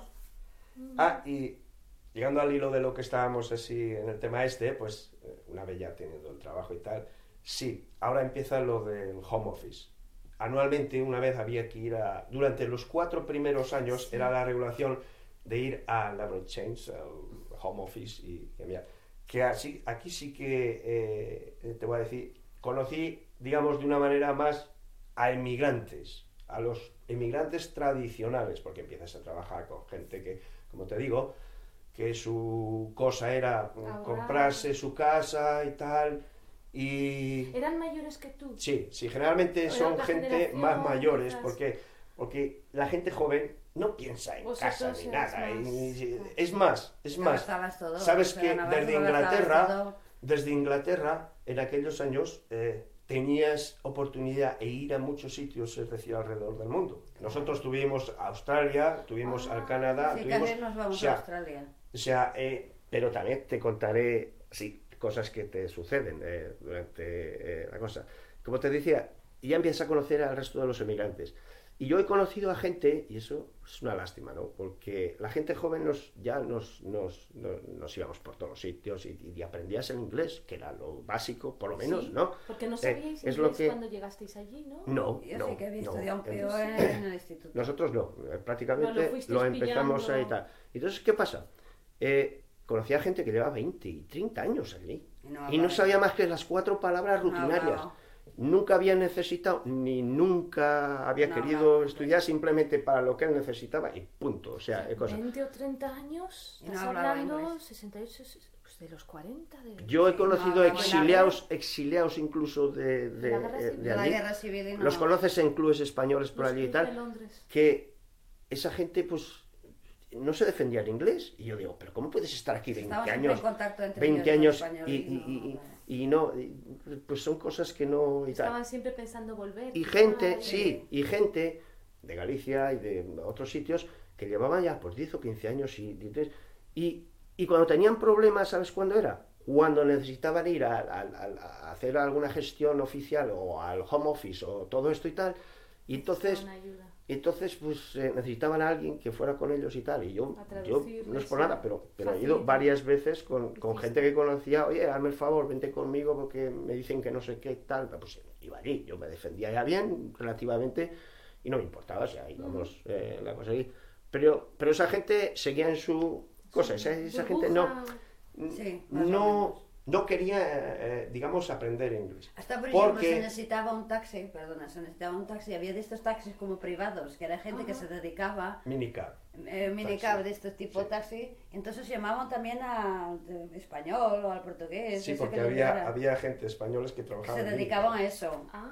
Ah, y llegando al hilo de lo que estábamos así en el tema este, pues eh, una vez ya teniendo el trabajo y tal, sí, ahora empieza lo del home office. Anualmente una vez había que ir a... Durante los cuatro primeros años era la regulación de ir a Leverage Change, al home office, y y mira, que así, aquí sí que, eh, te voy a decir, conocí, digamos, de una manera más a inmigrantes, a los inmigrantes tradicionales, porque empiezas a trabajar con gente que, como te digo, que su cosa era mm, Ahorrar. comprarse su casa y tal, y... ¿Eran mayores que tú? Sí, sí, generalmente O son otra gente generación, más mayores, quizás. porque, porque la gente joven no piensa en Vosotros casa ni erais nada, más- y- es más, es Te más, gastabas todo, sabes te que ganabas, desde lo gastabas Inglaterra, todo. desde Inglaterra, en aquellos años, eh, tenías oportunidad de ir a muchos sitios, es decir, alrededor del mundo. Nosotros tuvimos a Australia, tuvimos al Canadá, Sí, tuvimos... también nos vamos o sea, a Australia. o sea, eh, pero también te contaré, sí, cosas que te suceden eh, durante eh, la cosa. Como te decía, ya empiezas a conocer al resto de los emigrantes. Y yo he conocido a gente, y eso es una lástima, ¿no? Porque la gente joven nos, ya nos, nos, nos, nos íbamos por todos los sitios y, y aprendías el inglés, que era lo básico, por lo menos, Sí, ¿no? Porque no Eh, sabíais es inglés lo que- cuando llegasteis allí, ¿no? No, Yo no, sí que había no. estudiado un En- peor en, en el instituto. Nosotros no, eh, prácticamente No, lo lo, fuisteis empezamos pillando. ahí y tal. Entonces, ¿qué pasa? Eh, conocía gente que llevaba veinte y treinta años allí Y no y no hablaba. sabía más que las cuatro palabras No rutinarias. hablaba. Nunca había necesitado, ni nunca había No querido hablaba. estudiar simplemente para lo que él necesitaba y punto. O sea, eh, cosa. veinte o treinta años, Y no estás hablaba hablando inglés. sesenta y ocho, pues de los cuarenta. De... Yo he Sí, conocido no hablaba exiliados, exiliados incluso de, de, La guerra eh, civil. de De la allí. guerra civil y no. Los conoces en clubes españoles por Los allí y clubs tal. de Londres. Que esa gente pues no se defendía en inglés y yo digo, pero ¿cómo puedes estar aquí veinte Estamos siempre años, en contacto entre veinte ellos, los años y, españoles, y- y- no, y no, y- pues son cosas que no y tal. Estaban siempre pensando volver. Y quizás, gente, eh, sí, y gente de Galicia y de otros sitios que llevaban ya pues diez o quince años y, y, y, y cuando tenían problemas, ¿sabes cuándo era? Cuando necesitaban ir a, a- a- a hacer alguna gestión oficial o al home office o todo esto y tal, y entonces... necesitaban ayuda. Entonces, pues eh, necesitaban a alguien que fuera con ellos y tal. Y yo, A yo traducirles, no es por sí. nada, pero, pero he Facilita. ido varias veces con, con Hiciste. gente que conocía. Oye, hazme el favor, vente conmigo porque me dicen que no sé qué tal. Pues iba allí, yo me defendía ya bien, relativamente, y no me importaba, o sea, íbamos eh, la cosa ahí. Pero, pero esa gente seguía en su cosa, esa, esa gente no, Burbuja. Sí, más o no, menos. no quería, eh, digamos, aprender inglés. Hasta por ejemplo Porque- se necesitaba un taxi, perdona, se necesitaba un taxi, había de estos taxis como privados, que era gente que se dedicaba, Minicab. eh, minicab Taxi. de este tipo Sí. taxi, entonces llamaban también al de- español o al portugués, Sí, ese porque que lo había, era, había gente españoles que que trabajaban se en dedicaban Minicab. a eso. Anda.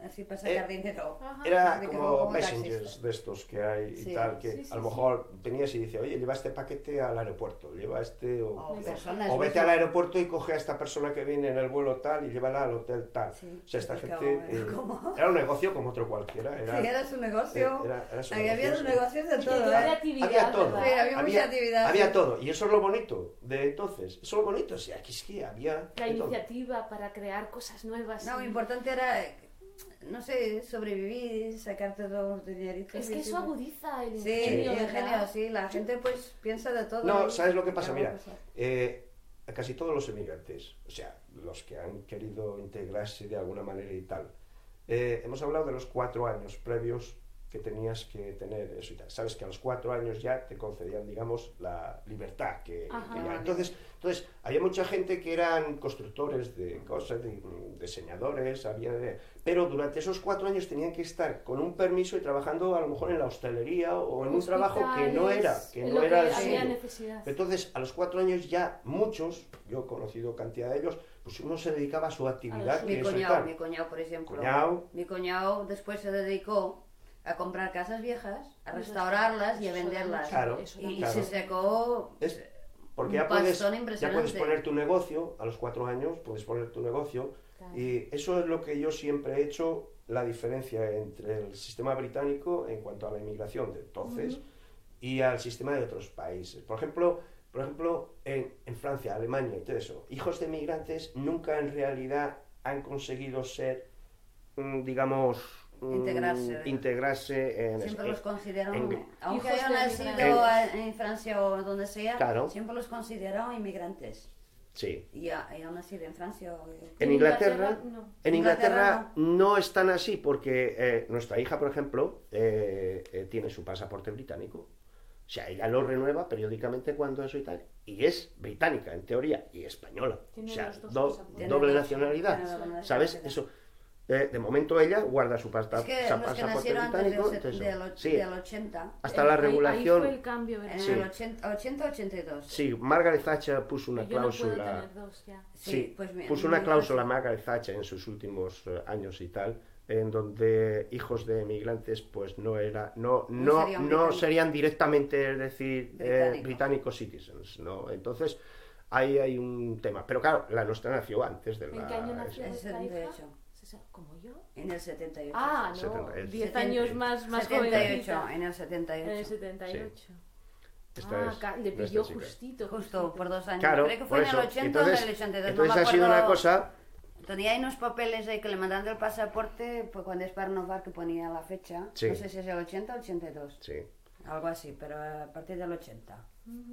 así para sacar Eh, dinero. Ajá. Era De que como como messengers taxista. de estos que hay y Sí. tal, que Sí, sí, a lo sí. mejor tenías y dice, oye, lleva este paquete al aeropuerto, lleva este o, O o- personas o vete mismo. al aeropuerto y coge a esta persona que viene en el vuelo tal y llévala al hotel tal. Sí, O sea, esta sí, gente como- eh, como- era un negocio como otro cualquiera. Era, Sí, era su negocio. eh, era- era su Ahí negocio, había sí. negocios de Y todo, qué ¿eh? creatividad, Había todo. ¿verdad? Sí, había mucha actividad. había sí. todo. Y eso es lo bonito de entonces. Eso es lo bonito. O sea, que es que había La de todo. iniciativa para crear cosas nuevas. No, lo y- importante era, no sé, sobrevivir, sacarte dos dineritos. Es que y eso sí. agudiza el Sí, ingenio, el ¿verdad? ingenio, sí. La gente pues piensa de todo. No, y- ¿sabes lo que pasa? y Mira, algo pasa. eh, a casi todos los emigrantes, o sea, los que han querido integrarse de alguna manera y tal, eh, hemos hablado de los cuatro años previos que tenías que tener eso y tal. Sabes que a los cuatro años ya te concedían, digamos, la libertad que, Ajá. que ya. Entonces, entonces, había mucha gente que eran constructores de cosas, de, diseñadores, había de- pero durante esos cuatro años tenían que estar con un permiso y trabajando a lo mejor en la hostelería o en un trabajo que no era, Hospitales, que en no lo era el que había suyo. necesidad. Entonces, a los cuatro años ya muchos, yo he conocido cantidad de ellos, pues uno se dedicaba a su actividad. A que Mi eso y cuñado, tal. mi cuñado, por ejemplo. Cuñado. Mi cuñado después se dedicó a comprar casas viejas, a restaurarlas y a Eso da venderlas. mucho- Claro, eso da Y, y claro. se sacó Es porque un ya puedes, pastón ya impresionante. puedes poner tu negocio, a los cuatro años puedes poner tu negocio, Claro. y eso es lo que yo siempre he hecho, la diferencia entre el sistema británico en cuanto a la inmigración de entonces y al sistema de otros países. Por ejemplo, por ejemplo en, en Francia, Alemania y todo eso, hijos de inmigrantes nunca en realidad han conseguido ser, mm, digamos, mm, Integrarse. integrarse en... Siempre en- los consideraron, en- aunque Hijos hayan de nacido inmigrantes. en, en Francia o donde sea, Claro. siempre los consideraron inmigrantes. sí. Y, a- y aún nacido en Francia. o- En Inglaterra, no. en Inglaterra Inglaterra no están así porque eh, nuestra hija, por ejemplo, eh, eh, tiene su pasaporte británico. O sea, ella lo renueva periódicamente cuando eso y tal. Y es británica, en teoría, y española. Tiene o sea, los dos do- pasaportes. Tiene doble dos- nacionalidad. tiene doble ¿Sabes? nacionalidad. Eso. eh, de momento ella guarda su pasta- Es que sa- los que pasaporte nacieron antes del, británico. set- entonces, del, och- sí, del ochenta, hasta la Ahí- regulación. Ahí fue el cambio, ¿verdad? en Sí. el ochenta, ochenta ochenta y dos. Sí, Margaret Thatcher puso una Yo no puedo cláusula. tener dos ya. Sí, Sí, pues mi- puso mi una hija cláusula sí. Margaret Thatcher en sus últimos eh, años y tal, en donde hijos de emigrantes pues no era no No no serían no británicos. serían directamente, es decir, eh, Británicos. británicos citizens, ¿no? Entonces ahí hay un tema, pero claro, la nuestra nació antes de la ¿En qué año nació Es vuestra setenta y hija? ocho. ¿Se- ¿Como yo? En el setenta y ocho. Ah, no, setenta y ocho. diez Setenta- años más, más setenta y ocho, jovencita. en el setenta y En el ocho. setenta y ocho. Esta Ah, es ca- le nuestra pilló chica. justito. Justo, por dos años. Claro, Creo que por fue en eso. el ochenta entonces, o en el ochenta y dos. entonces no me ha sido acuerdo. una cosa. Tenía ahí unos papeles ahí que le mandaron del pasaporte, pues cuando es para renovar que ponía la fecha. Sí. No sé si es el ochenta o ochenta y dos. Sí. Algo así, pero a partir del ochenta.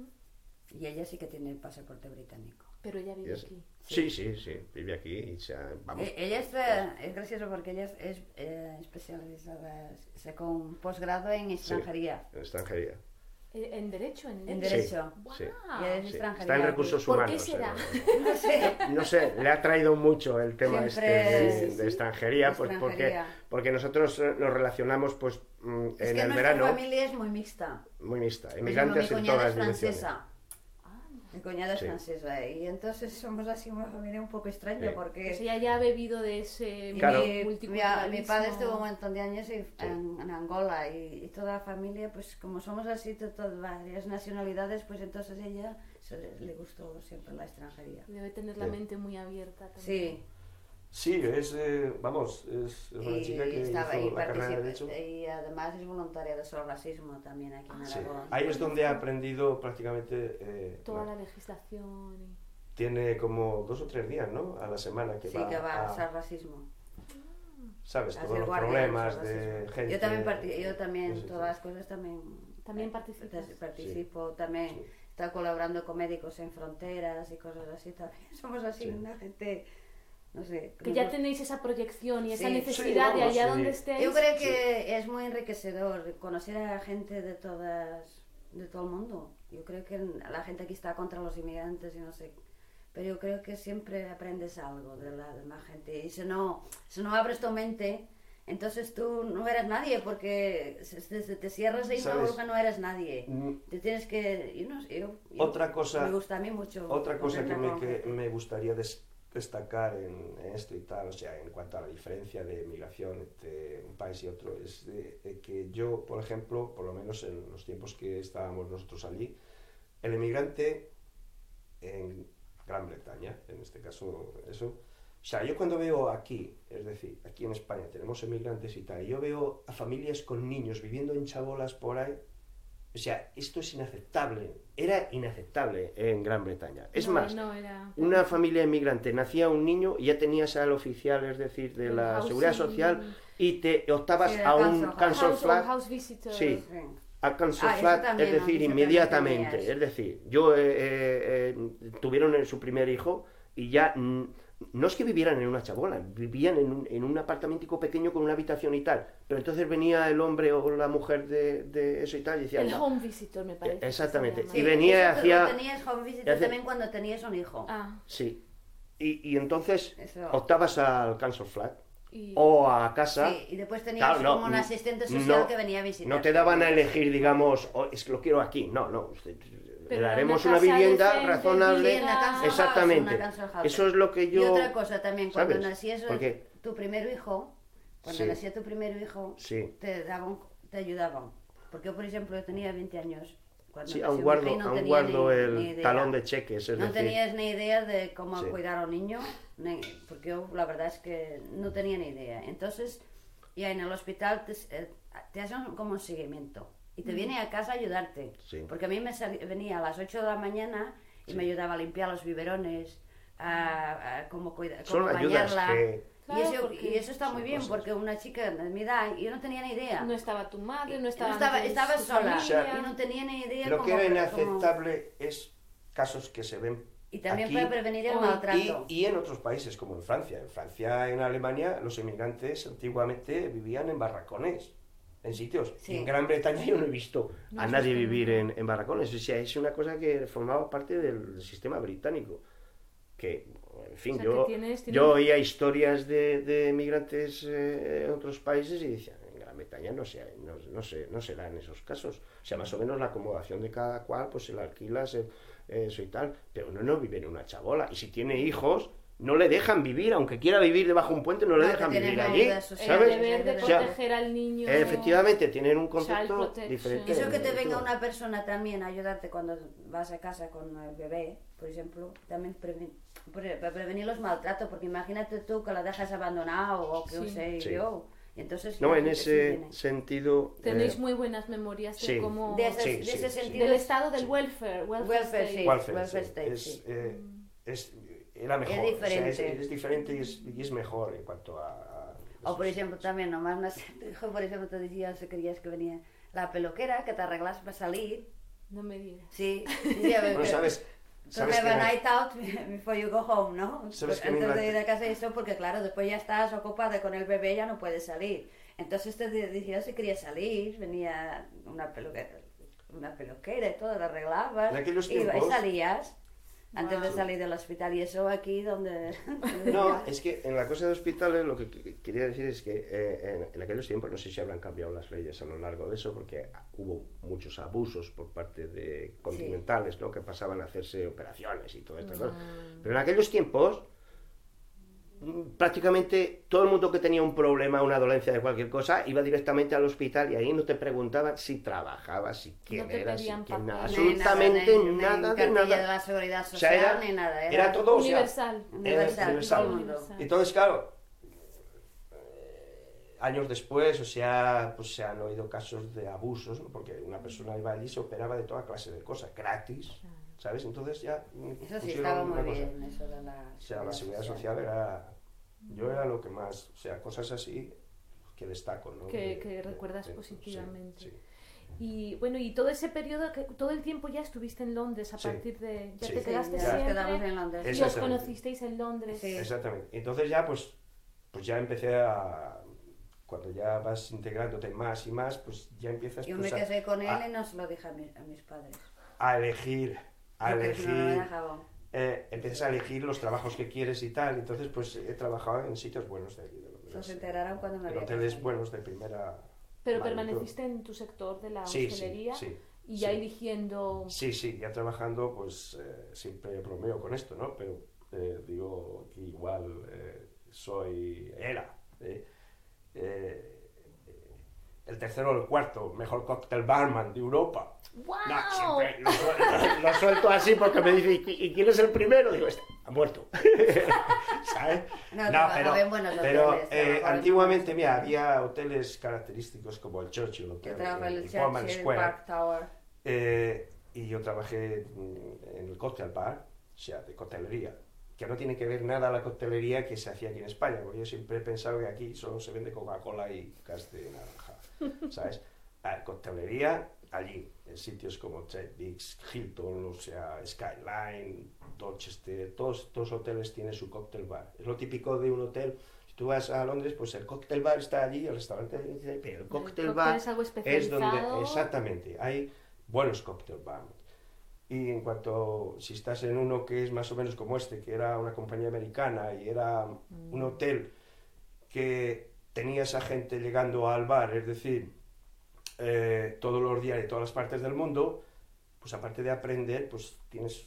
Y ella sí que tiene el pasaporte británico. Pero ella Y vive es- aquí. Sí, sí, sí, vive aquí y se ha- vamos. E- ella es, eh, es gracioso porque ella es, es, eh, especializada, sacó un posgrado en extranjería. En extranjería. Eh, ¿En derecho? En, En derecho. derecho. Guau. Sí. Y es Sí. extranjería. Está en recursos ¿Por qué humanos. será? eh, No sé. No sé, le ha traído mucho el tema Siempre- este de, sí, de sí. extranjería, pues Extranjería. porque, porque nosotros eh, nos relacionamos pues mm, Es en que el nuestra verano familia es muy mixta. muy mixta, Por ejemplo, inmigrantes mi en cuñada todas es las direcciones. francesa. Mi cuñada es Sí. francesa y entonces somos así una familia un poco extraña Sí. porque Pues ella ya ha bebido de ese y Claro. mi, mi, multiculturalismo. mi padre estuvo un montón de años en, en- en Angola y, y toda la familia, pues como somos así de todas varias nacionalidades, pues entonces ella se le, le gustó siempre la extranjería. Debe tener la Sí. mente muy abierta también. Sí, Sí, es, eh, vamos, es, es una y, chica que estaba, hizo y, la carrera de Derecho. participa, y además es voluntaria de Sol Racismo también aquí en Sí. Aragón. Ahí es donde ha aprendido prácticamente, eh, Toda bueno, la legislación. y- tiene como dos o tres días, ¿no? A la semana que Sí, va, que va a a, Sol Racismo. sabes, a todos ser los guardia problemas del de racismo. gente. Yo también, parti- yo también Sí, sí, todas sí. las cosas también... También eh, participas. Participo, también Sí. está colaborando con Médicos Sin Fronteras y cosas así también. Somos así, Sí. una gente, no sé... Que nos ya gusta- tenéis esa proyección y esa Sí. necesidad Sí, de vamos, allá sí. donde estéis. Yo creo que es muy enriquecedor conocer a gente de todas, de todo el mundo. Yo creo que la gente aquí está contra los inmigrantes y no sé, pero yo creo que siempre aprendes algo de la demás gente. Y si no, si no abres tu mente, entonces tú no eres nadie, porque si si- si te cierras ahí en una ¿Sabes? burbuja no eres nadie. Mm, Te tienes que, yo no sé, yo, yo- Otra cosa- me gusta a mí mucho. Otra cosa que ponerla me, con que gente. me gustaría des- destacar en, en esto y tal, o sea, en cuanto a la diferencia de migración entre un país y otro, es de, de que yo, por ejemplo, por lo menos en los tiempos que estábamos nosotros allí, el emigrante en Gran Bretaña, en este caso, eso, o sea, yo cuando veo aquí, es decir, aquí en España tenemos emigrantes y tal, y yo veo a familias con niños viviendo en chabolas por ahí, o sea, esto es inaceptable, era inaceptable en Gran Bretaña. Es No, más, no era... una familia inmigrante, nacía un niño y ya tenías al oficial, es decir, de El la housing- seguridad social, y te optabas Sí, el a un council- council house, flat, house visitor. sí, Sí. a council Ah, eso flat, también, es decir, ¿no? Eso inmediatamente, también tenías. es decir, yo eh, eh, eh, tuvieron su primer hijo y ya mm, no es que vivieran en una chabola, vivían en un, en un apartamentico pequeño con una habitación y tal, pero entonces venía el hombre o la mujer de, de eso y tal y decía, El no. home visitor, me parece. que se Exactamente. llama. Y venía, eso hacía- lo tenías home visitor hace- también cuando tenías un hijo. Ah, Sí, y, y entonces Eso. optabas al council flat y... o a casa. Sí, y después tenías Claro, no, como un mm, asistente social no, que venía a visitar. No te daban a elegir, digamos, "Oh, es que lo quiero aquí". No, no. usted- Pero le daremos una una casa vivienda decente, razonable. Sí, en la council house, Exactamente. en la council house. Eso es lo que yo. Y otra cosa también, cuando ¿sabes? nacías Porque- tu primer hijo, cuando Sí. nacía tu primer hijo, Sí. te daban, te ayudaban. Porque yo, por ejemplo, yo tenía veinte años. Cuando Sí, nació aún mi guardo, hija y no aún tenía guardo ni- el ni idea. talón de cheques. Es No decir, tenías ni idea de cómo Sí. cuidar a un niño, ni- porque yo la verdad es que no tenía ni idea. Entonces, ya en el hospital te, eh, te hacen como un seguimiento y te viene a casa a ayudarte. Sí. Porque a mí me sal- venía a las ocho de la mañana y Sí. me ayudaba a limpiar los biberones, a, a cómo, cuida, son cómo ayudas bañarla. que. Y, Claro, eso, porque y eso está son muy bien, cosas. porque una chica de mi edad, yo no tenía ni idea. No estaba tu madre, no No estaba, estaba, antes estaba tu sola familia. O sea, y no tenía ni idea Lo cómo- que era cómo- inaceptable es casos que se ven. Y también aquí para prevenir el hoy, maltrato. Y, y en otros países, como en Francia. En Francia, en Alemania, los inmigrantes antiguamente vivían en barracones, en sitios. Sí. Y en Gran Bretaña yo no he visto No a has nadie visto vivir nunca. en, en barracones. O sea, es una cosa que formaba parte del sistema británico. Que, en fin, O sea, yo, que tienes- tienes- yo oía historias de, de migrantes eh, en otros países y decía, en Gran Bretaña no se, no, no, se, no se da en esos casos. O sea, más o menos la acomodación de cada cual, pues se la alquila, se, eso y tal. Pero uno no vive en una chabola. Y si tiene hijos, no le dejan vivir, aunque quiera vivir debajo de un puente, no le No, que dejan tiene vivir una allí. vida El social. ¿Sabes? deber de O sea, proteger al niño. Efectivamente, tienen un Child concepto protection. diferente. Eso que te de venga todo. una persona también a ayudarte cuando vas a casa con el bebé, por ejemplo, también preven- pre- para prevenir los maltratos, porque imagínate tú que la dejas abandonado o que Sí. sé Sí. yo. Y entonces, No, en imagínate si ese viene. sentido. Tenéis eh, muy buenas memorias de sí. cómo... De ese, Sí, de sí, ese sí. sentido. del estado del Sí. welfare. Welfare, Welfare, state. sí. welfare, welfare sí. state, es, sí. eh, es, era mejor. Es o sea, es, diferente. es diferente y es, y es mejor en cuanto a. a O por esos- ejemplo también, nomás nace tu hijo, por ejemplo, te decías que querías que venía la peluquera, que te arreglas para salir. No me digas. Sí, decía, Bueno, sabes. To sabes have que a la- night out before you go home, ¿no? ¿Sabes Pues que en antes de Inglaterra- ir a casa y eso, porque claro, después ya estás ocupada con el bebé, ya no puedes salir. Entonces te de- decía si querías salir, venía una peluquera, una peluquera y todo, te arreglabas. En aquellos y, y tiempos- salías antes de Wow. salir del hospital. Y eso aquí donde... No, es que en la cosa de hospitales lo que qu- quería decir es que eh, en, en aquellos tiempos, no sé si habrán cambiado las leyes a lo largo de eso, porque hubo muchos abusos por parte de continentales, ¿no? Que pasaban a hacerse operaciones y todo esto. ¿no? Pero en aquellos tiempos, mm, prácticamente todo el mundo que tenía un problema, una dolencia de cualquier cosa, iba directamente al hospital y ahí no te preguntaban si trabajabas, si quién te eras, si pedían quién nada, papeles. absolutamente ni nada, ni de cartilla nada. de la seguridad O sea, social, era, ni nada. era todo, o sea, Universal. universal, universal. todo el mundo. Universal. Entonces, claro, eh, años después, o sea, pues se han oído casos de abusos, ¿no? Porque una persona iba allí y se operaba de toda clase de cosas, gratis, ¿sabes? Entonces ya mm, Eso sí pusieron estaba muy una cosa. bien, eso de la O sea, la seguridad social era, yo era lo que más, o sea, cosas así que destaco, ¿no? Que- De- que de- recuerdas de- positivamente. sí, sí. Y bueno, y todo ese periodo, que todo el tiempo ya estuviste en Londres a Sí. partir de... Ya Sí. te Sí, quedaste ya. Nos siempre quedamos en Londres. y os Exactamente. conocisteis en Londres. Sí. Exactamente. Entonces ya, pues, pues ya empecé a, cuando ya vas integrándote más y más, pues ya empiezas Yo pues, me a- casé con él a, y no se lo dije a, mi- a mis padres. a elegir, a Porque si no, no me elegir, dejaban. eh, empiezas a elegir los trabajos que quieres y tal. Entonces, pues he trabajado en sitios buenos de, de Londres. Eso se enteraron cuando me En había hoteles casado. buenos de primera. Pero magnitud. permaneciste en tu sector de la Sí, hostelería sí, sí. y ya sí. eligiendo... Sí, sí, ya trabajando, pues eh, siempre bromeo con esto, ¿no? Pero eh, digo, aquí igual eh, soy, era, eh, eh, el tercero o el cuarto mejor cóctel barman de Europa. ¡Wow! No, siempre lo, suelto, lo suelto así porque me dice, ¿y, y quién es el primero? Digo, este, ha muerto. ¿Sabes? No, No, trabajaba pero, en buenos pero hoteles, eh, trabajaba en antiguamente, mira, había hoteles característicos como el Churchill Yo Hotel, trabajé en el, el el Pullman Churchill, Square, Park Tower. eh, y yo trabajé mm, en el cocktail bar, o sea, de coctelería, que no tiene que ver nada a la coctelería que se hacía aquí en España, porque yo siempre he pensado que aquí solo se vende Coca-Cola y gas de naranja, ¿sabes? La coctelería allí, en sitios como Jet Biggs, Hilton, o sea, Skyline, Dorchester, todos estos hoteles tienen su cóctel bar. Es lo típico de un hotel. Si tú vas a Londres, pues el cóctel bar está allí, el restaurante, pero el cóctel El bar cóctel es algo es especializado. donde, exactamente, hay buenos cóctel bar. Y en cuanto, si estás en uno que es más o menos como este, que era una compañía americana y era mm. un hotel que tenía esa gente llegando al bar, es decir, eh, todos los días de todas las partes del mundo, pues aparte de aprender, pues tienes...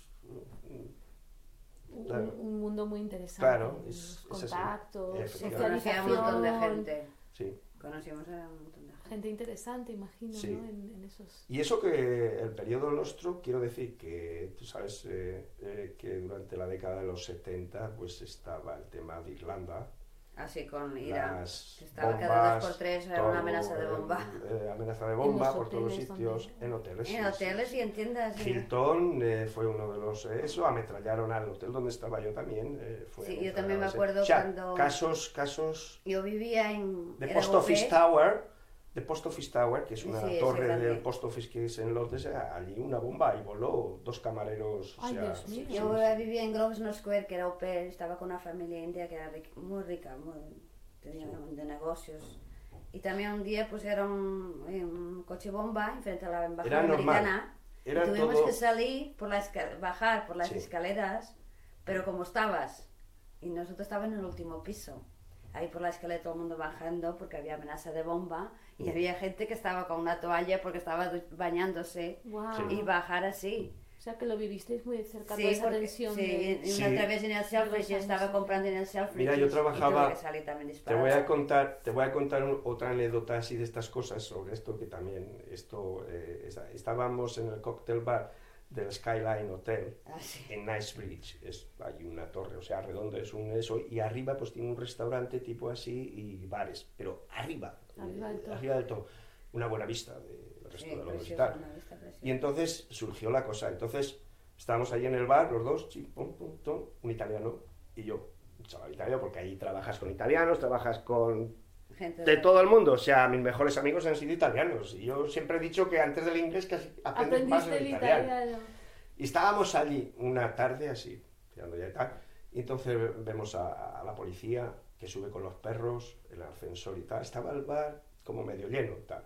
Un, un mundo muy interesante. Claro, es, contactos, es Sí, conocía a un montón de gente. Sí. Conocíamos a un montón de gente. Gente interesante, imagino, Sí. ¿no? En, en esos... Y eso que el periodo nuestro, quiero decir que, tú sabes, eh, eh, que durante la década de los setenta, pues estaba el tema de Irlanda. Así con Irán, Las que estaba bombas, cada dos por tres, era todo, una amenaza de bomba. Eh, eh, amenaza de bomba En los por todos los hoteles sitios, donde- en hoteles. En sí, hoteles sí. y en tiendas. sí. Hilton eh, fue uno de los... eh, eso, ametrallaron al hotel donde estaba yo también. Eh, fue Sí, yo también me ametrallado ese. acuerdo O sea, cuando- casos, casos Yo vivía en... de era Post U P. Office Tower, de Post Office Tower, que es una Sí, ese torre grande. del Post Office que es en Londres, eh, allí una bomba y voló dos camareros. O Ay, sea, Dios sí, mío. sí, Yo sí. vivía en Grosvenor Square, que era U P, estaba con una familia india que era rica- muy rica, muy, tenía Sí. de negocios. Y también un día pues era un, un coche bomba enfrente a la embajada Era normal. americana. Era y tuvimos todo... que salir, por la esca- bajar por las Sí. escaleras, pero como estabas, y nosotros estábamos en el último piso. Ahí por la escalera todo el mundo bajando porque había amenaza de bomba y Mm. había gente que estaba con una toalla porque estaba du- bañándose Wow. y bajar así. O sea que lo vivisteis muy de cerca, Sí, toda esa porque- tensión. sí, de- y Sí. una otra vez en el Selfridge, yo años, estaba sí. comprando en el Selfridge Mira, yo y trabajaba- tuve que salir también Te disparada. voy a contar, te voy a contar un- otra anécdota así de estas cosas sobre esto que también esto eh, es- estábamos en el cocktail bar del Skyline Hotel Ah, sí. en Knightsbridge, es hay una torre, o sea, redondo es un eso y arriba pues tiene un restaurante tipo así y bares, pero arriba, Arriba del eh, todo. arriba del todo, una buena vista del resto Sí, de Londres y precioso, tal. una vista preciosa. Y entonces surgió la cosa. Entonces estábamos allí en el bar, los dos, chim, pum, pum, tum, un italiano y yo, un chaval italiano, porque ahí trabajas con italianos, trabajas con Gente de todo el mundo. O sea, mis mejores amigos han sido italianos. Y yo siempre he dicho que antes del inglés casi aprendes más Aprendiste el el italiano. italiano. Y estábamos allí una tarde así, tirando ya y tal. Y entonces vemos a, a la policía que sube con los perros, el ascensor y tal. Estaba el bar como medio lleno y tal.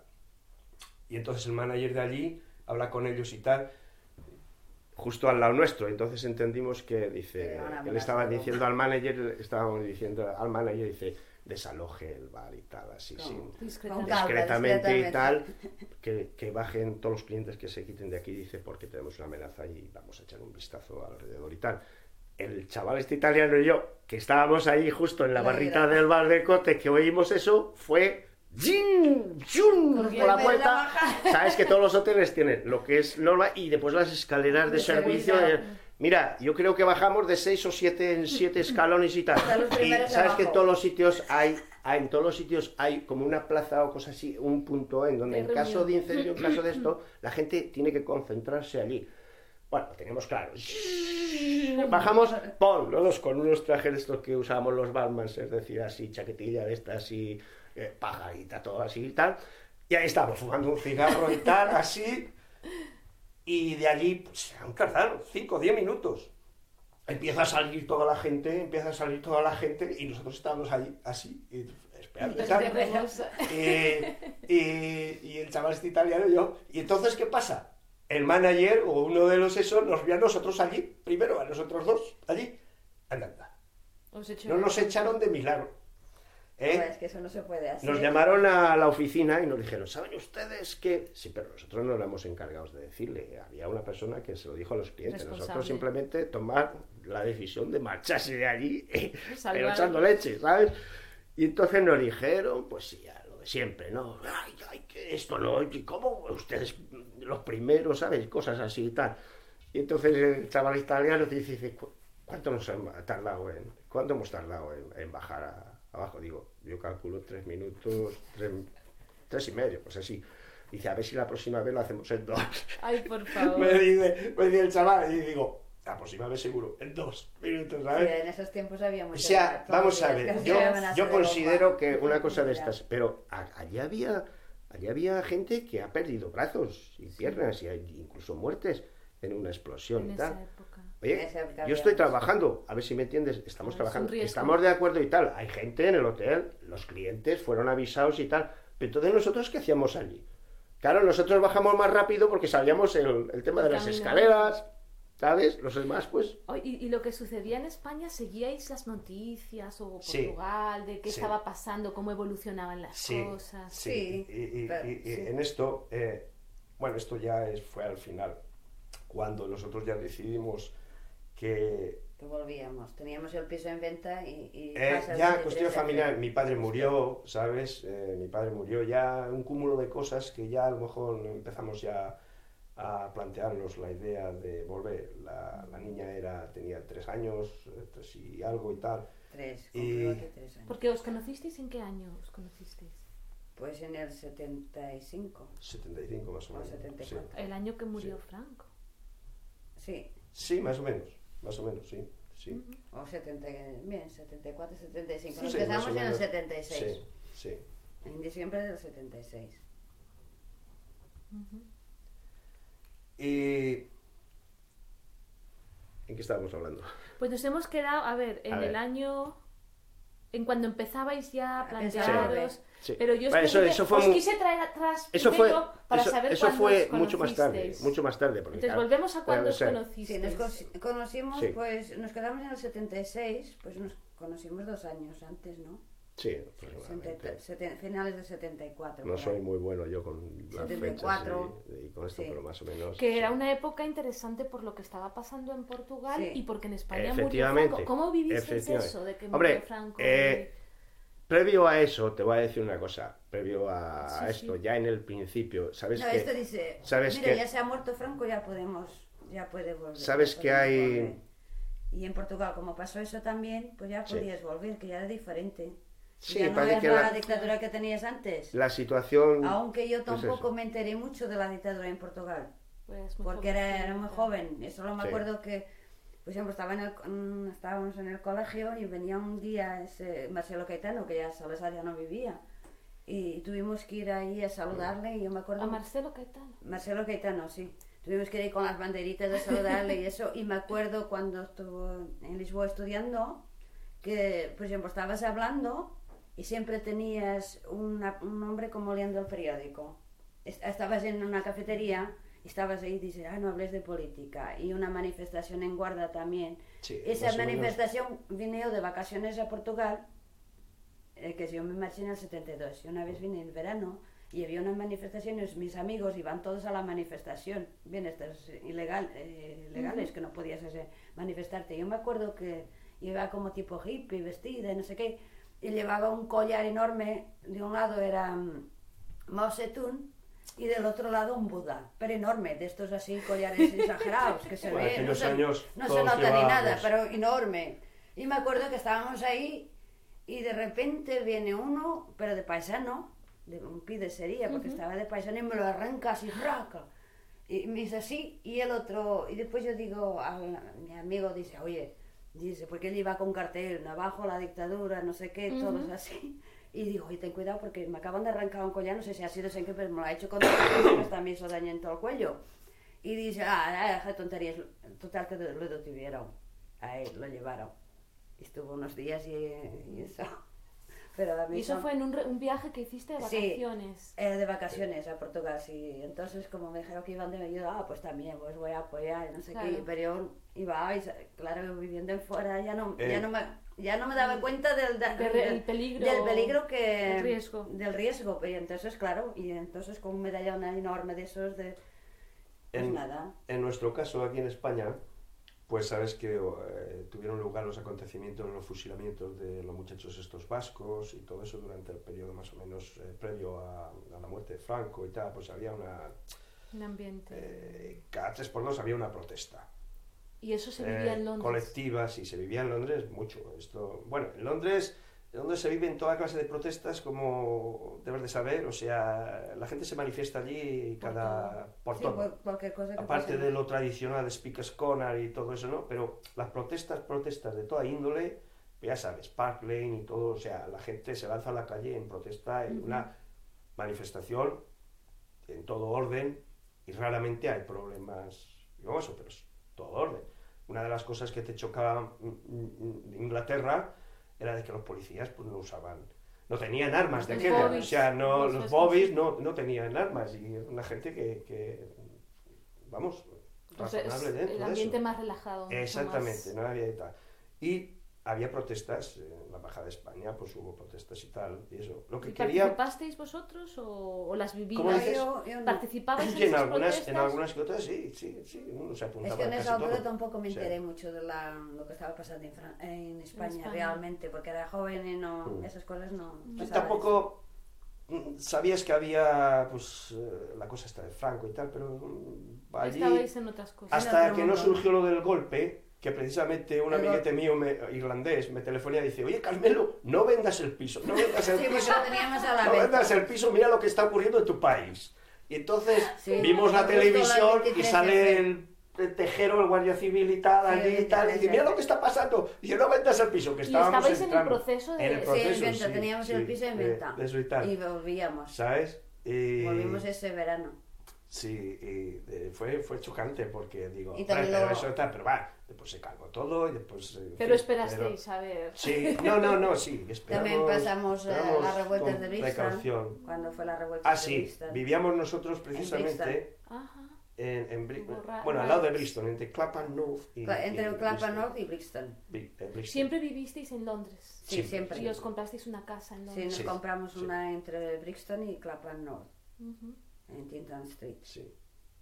Y entonces el manager de allí habla con ellos y tal, justo al lado nuestro. Entonces entendimos que, dice, Era una que le estaban amenaza, ¿no? diciendo al manager, estábamos diciendo al manager, dice, desaloje el bar y tal, así, ¿Cómo? sin, Discretamente. Calma, discretamente y tal, discretamente. que, que bajen todos los clientes que se quiten de aquí, dice, porque tenemos una amenaza y vamos a echar un vistazo alrededor y tal. El chaval este italiano y yo, que estábamos ahí justo en la La barrita vida. del bar de Cote, que oímos eso, fue ¡jin! ¡Chun! Porque por la en vez de puerta. bajar. Sabes que todos los hoteles tienen lo que es normal y después las escaleras de, De servicio. seguridad. de- Mira, yo creo que bajamos de seis o siete en siete escalones y tal. Hasta los Y primeros sabes que en abajo. todos los sitios hay, hay, en todos los sitios hay como una plaza o cosa así, un punto en donde De en caso de reunión. incendio, en caso de esto, la gente tiene que concentrarse allí. Bueno, lo tenemos claro. Bajamos, pon, los dos con unos trajes estos que usábamos los barmans, es decir, así, chaquetilla de esta, así, eh, pajarita, todo así y tal. Y ahí estamos, fumando un cigarro y tal, así. Y de allí, pues, a un cardano, cinco o diez minutos. Empieza a salir toda la gente, empieza a salir toda la gente, y nosotros estábamos allí, así, y esperando y tal. Tenemos- Y, y, y el chaval este italiano y yo. Y entonces, ¿qué pasa? El manager o uno de los esos nos vio a nosotros allí, primero a nosotros dos, allí. Anda, anda. Os echo- No nos echaron de milagro. ¿eh? Pues, es que eso no se puede hacer. Nos llamaron a la oficina y nos dijeron, ¿saben ustedes qué? Sí, pero nosotros no éramos encargados de decirle. Había una persona que se lo dijo a los clientes. Responsable. Nosotros simplemente tomar la decisión de marcharse de allí, eh, Salvar. pero echando leche, ¿sabes? Y entonces nos dijeron, pues sí, ya lo de siempre, ¿no? Ay, ay, que esto no, y cómo ustedes los primeros, ¿sabes? Cosas así y tal. Y entonces el chaval italiano dice, dice ¿cuánto nos hemos tardado en, ¿cuánto hemos tardado en, en bajar a, abajo? Digo, yo calculo tres minutos, tres, tres y medio, pues así. Dice, a ver si la próxima vez lo hacemos en dos. Ay, por favor. me, dice, me dice el chaval, y digo, la próxima vez seguro, en dos minutos, Sí, ¿sabes? en esos tiempos había mucho. O sea, todos vamos los a días ver, que yo, se llaman a yo hacer considero bomba. que una cosa de Mira. estas, pero a- allí había, allí había gente que ha perdido brazos y piernas y hay incluso muertes en una explosión En y esa tal. época. En Oye, esa época yo había estoy mucho. trabajando, a ver si me entiendes, estamos Es un trabajando, riesgo. estamos de acuerdo y tal, hay gente en el hotel, los clientes fueron avisados y tal, pero entonces nosotros, ¿qué hacíamos allí? Claro, nosotros bajamos más rápido porque sabíamos el, el tema de las Caminar. escaleras, ¿sabes? Los demás, pues, Oh, y, y lo que sucedía en España, ¿seguíais las noticias o Sí. Portugal, de qué Sí. estaba pasando, cómo evolucionaban las sí, cosas? sí, Sí, y, y- pero- y- y sí. en esto, eh, bueno, esto ya es- fue al final, cuando nosotros ya decidimos que Que volvíamos. Teníamos el piso en venta y. y Eh, pasa el ya, veintitrés cuestión de familiar, febrero. mi padre murió, ¿sabes? Eh, mi padre murió, ya un cúmulo de cosas que ya a lo mejor empezamos ya a plantearnos la idea de volver. La, la niña era, tenía tres años, eh, tres y algo y tal. Tres, Y- cumplió aquí tres años. Porque os conocisteis, ¿en qué año os conocisteis? Pues en el setenta y cinco. setenta y cinco más o O menos. setenta y Sí. cuatro. El año que murió Sí. Franco. Sí, Sí, más o menos, más o menos, sí. sí. o setenta, bien, setenta y cuatro, setenta y cinco. Sí, Nos sí, más quedamos o en el menos. setenta y seis. Sí, sí. En diciembre del setenta y seis. Y... ¿En qué estábamos hablando? Pues nos hemos quedado, a ver, en A ver. el año... En cuando empezabais ya a A plantearos... Sí, sí. Pero yo os, Vale, eso- quise- eso fue os muy- quise traer atrás Eso fue, primero para eso, saber eso cuándo fue os mucho más tarde, conocisteis. mucho más tarde. Porque, Entonces claro, volvemos a cuando debe os ser- conocisteis. Sí, nos conoci- conocimos, Sí. pues nos quedamos en el setenta y seis, pues nos conocimos dos años antes, ¿no? Sí, Setenta- aproximadamente. seten- finales del setenta y cuatro. No por soy ahí. muy bueno yo con las setenta y fechas cuatro, y, y con esto, sí. pero más o menos. Que era sí. una época interesante por lo que estaba pasando en Portugal Sí. y porque en España murió Efectivamente, Franco. ¿Cómo vivisteis efectivamente. eso de que Hombre, murió Franco? eh, Previo a eso, te voy a decir una cosa. Previo a Sí, esto, sí. ya en el principio, ¿sabes No, que esto dice, sabes mira, que- ya se ha muerto Franco, ya podemos, ya puede volver. Sabes ya que podemos hay- volver. Y en Portugal, como pasó eso también, pues ya Sí. podías volver, que ya era diferente. Sí, ya no parece es que la, la- dictadura que tenías antes. la situación... Aunque yo pues tampoco eso. me enteré mucho de la dictadura en Portugal. Pues muy Porque era, era muy jovencita. joven. Eso solo me Sí. acuerdo que, por ejemplo, estaba en el, mm, estábamos en el colegio y venía un día ese Marcelo Caetano, que ya Salazar ya no vivía. Y tuvimos que ir ahí a saludarle y yo me acuerdo... A Marcelo Caetano. Marcelo Caetano, sí. Tuvimos que ir con las banderitas de saludarle y eso. Y me acuerdo cuando estuvo en Lisboa estudiando, que, por ejemplo, estabas hablando y siempre tenías una- un hombre como leyendo el periódico. Es- Estabas en una cafetería y estabas ahí y dices, ah, no hables de política. Y una manifestación en Guarda también. Sí, Esa más o menos. manifestación vine yo de vacaciones a Portugal, eh, que yo me marché en el setenta y dos. Y una vez vine en verano y había una manifestación y mis amigos iban todos a la manifestación. Bien, estas ilegal, eh, legales, que no podías hacer, manifestarte. Yo me acuerdo que iba como tipo hippie, vestida, y no sé qué, y llevaba un collar enorme. De un lado era mm, Mao Zedong y del otro lado un Buda, pero enorme, de estos así collares exagerados, que se Bueno, ve, no aquellos se, años no se todos nota ni llevábamos- nada, pero enorme. Y me acuerdo que estábamos ahí y de repente viene uno, pero de paisano, de un pide sería, porque estaba de paisano y me lo arranca así, raca. Y me dice así, y el otro, y después yo digo a mi amigo, dice, oye, dice, porque él iba con cartel, abajo la dictadura, no sé qué, todos así. Y digo, oye, ten cuidado porque me acaban de arrancar un collar, no sé si ha sido en qué, pero me lo ha hecho con pues también se lo dañé en todo el cuello. Y dice, ah, deja de tonterías, total que lo detuvieron, a él lo llevaron. Y estuvo unos días y, y eso. Pero a mí Y eso son- fue en un, re- un viaje que hiciste de Sí. vacaciones. eh, de vacaciones a Portugal, sí. Entonces, como me dijeron que iban de ayuda, ah, pues también, pues voy a apoyar, no sé Claro. qué. Pero yo iba, y, sa- claro, viviendo en fuera, ya no, Eh. ya no me, ya no me daba cuenta del, da- De re- del- el peligro- del peligro que... el riesgo. Del riesgo. Y entonces, claro, y entonces con un medallón enorme de esos, de... Pues En, nada. en nuestro caso, aquí en España, pues sabes que eh, tuvieron lugar los acontecimientos, los fusilamientos de los muchachos estos vascos y todo eso durante el periodo más o menos eh, previo a, a la muerte de Franco y tal, pues había una... Un ambiente. Eh, cada tres por dos había una protesta. ¿Y eso se vivía eh, en Londres? Colectiva, sí, se vivía en Londres mucho. Esto, bueno, en Londres, en Londres se viven toda clase de protestas, como debes de saber, o sea, la gente se manifiesta allí cada, por Sí, todo. por cualquier cosa que Aparte pase. de lo tradicional de Speaker's Corner y todo eso, ¿no? Pero las protestas, protestas de toda índole, ya sabes, Park Lane y todo, o sea, la gente se lanza a la calle en protesta, en Ujú. una manifestación en todo orden, y raramente hay problemas, digo eso, pero es todo orden. Una de las cosas que te chocaba de Inglaterra era de que los policías pues no usaban, no tenían armas de Los aquella, bobbies, o sea, no, los los estos. bobbies no, no tenían armas, y una gente que, que vamos, Pues es razonable dentro el de ambiente eso. más relajado. mucho Exactamente, más- no había y tal. Y había protestas, en la Embajada de España pues hubo protestas y tal, y eso. Lo que ¿Y quería... participasteis vosotros o, o las vivíais? ¿Cómo dices? Yo, yo no. ¿Participabais en Y en esas algunas, protestas? en algunas que otras sí, sí, sí, uno se Es apuntaba que en a casi esa altura todo. tampoco me Sí. enteré mucho de la, lo que estaba pasando en, Fran- en España, España. realmente, porque era joven y no, Mm. esas cosas no Y pasaba tampoco mm, sabías que había pues eh, la cosa esta de Franco y tal, pero mm, allí, Estabais en otras cosas. hasta otro que no mundo. surgió lo del golpe, que precisamente un El amiguete mío me- irlandés me telefonía y dice, oye Carmelo, no vendas el piso, no vendas el Sí, porque piso, lo teníamos a la no venta. vendas el piso, mira lo que está ocurriendo en tu país. Y entonces Sí, vimos la justo la televisión y veintitrés sale F. el, el tejero, el guardia civil y tal, Sí, allí y tal, y dice, veintitrés mira F. lo que está pasando. Y dice, no vendas el piso, que Y estábamos estabais en el entrando. proceso de- En el Sí, proceso, en venta, sí, teníamos el sí, piso en de- venta. de eso y tal. Y volvíamos. ¿Sabes? Y, Volvimos ese verano. Sí, y eh, fue, fue chocante porque digo, Y también "Vale, pero lo- eso tal", pero va, después se calmó todo y después... en Pero fin, esperasteis a ver. pero- sí, no, no, no, sí, esperamos... También pasamos eh, esperamos las revueltas con de Brixton, precaución. cuando fue la revuelta Ah, de sí, Brixton. vivíamos nosotros precisamente Ajá. en, en Bri- Borra- bueno, al lado de Brixton, entre Clapham North y... Cla- Entre y Clapham Brixton. North y Brixton. Bri- eh, Brixton. Siempre vivisteis en Londres. Sí, Sí, siempre. Y os comprasteis una casa en Sí, Londres. nos Sí, compramos sí. una entre Brixton y Clapham North, Ujú. en Tinton Street. Sí.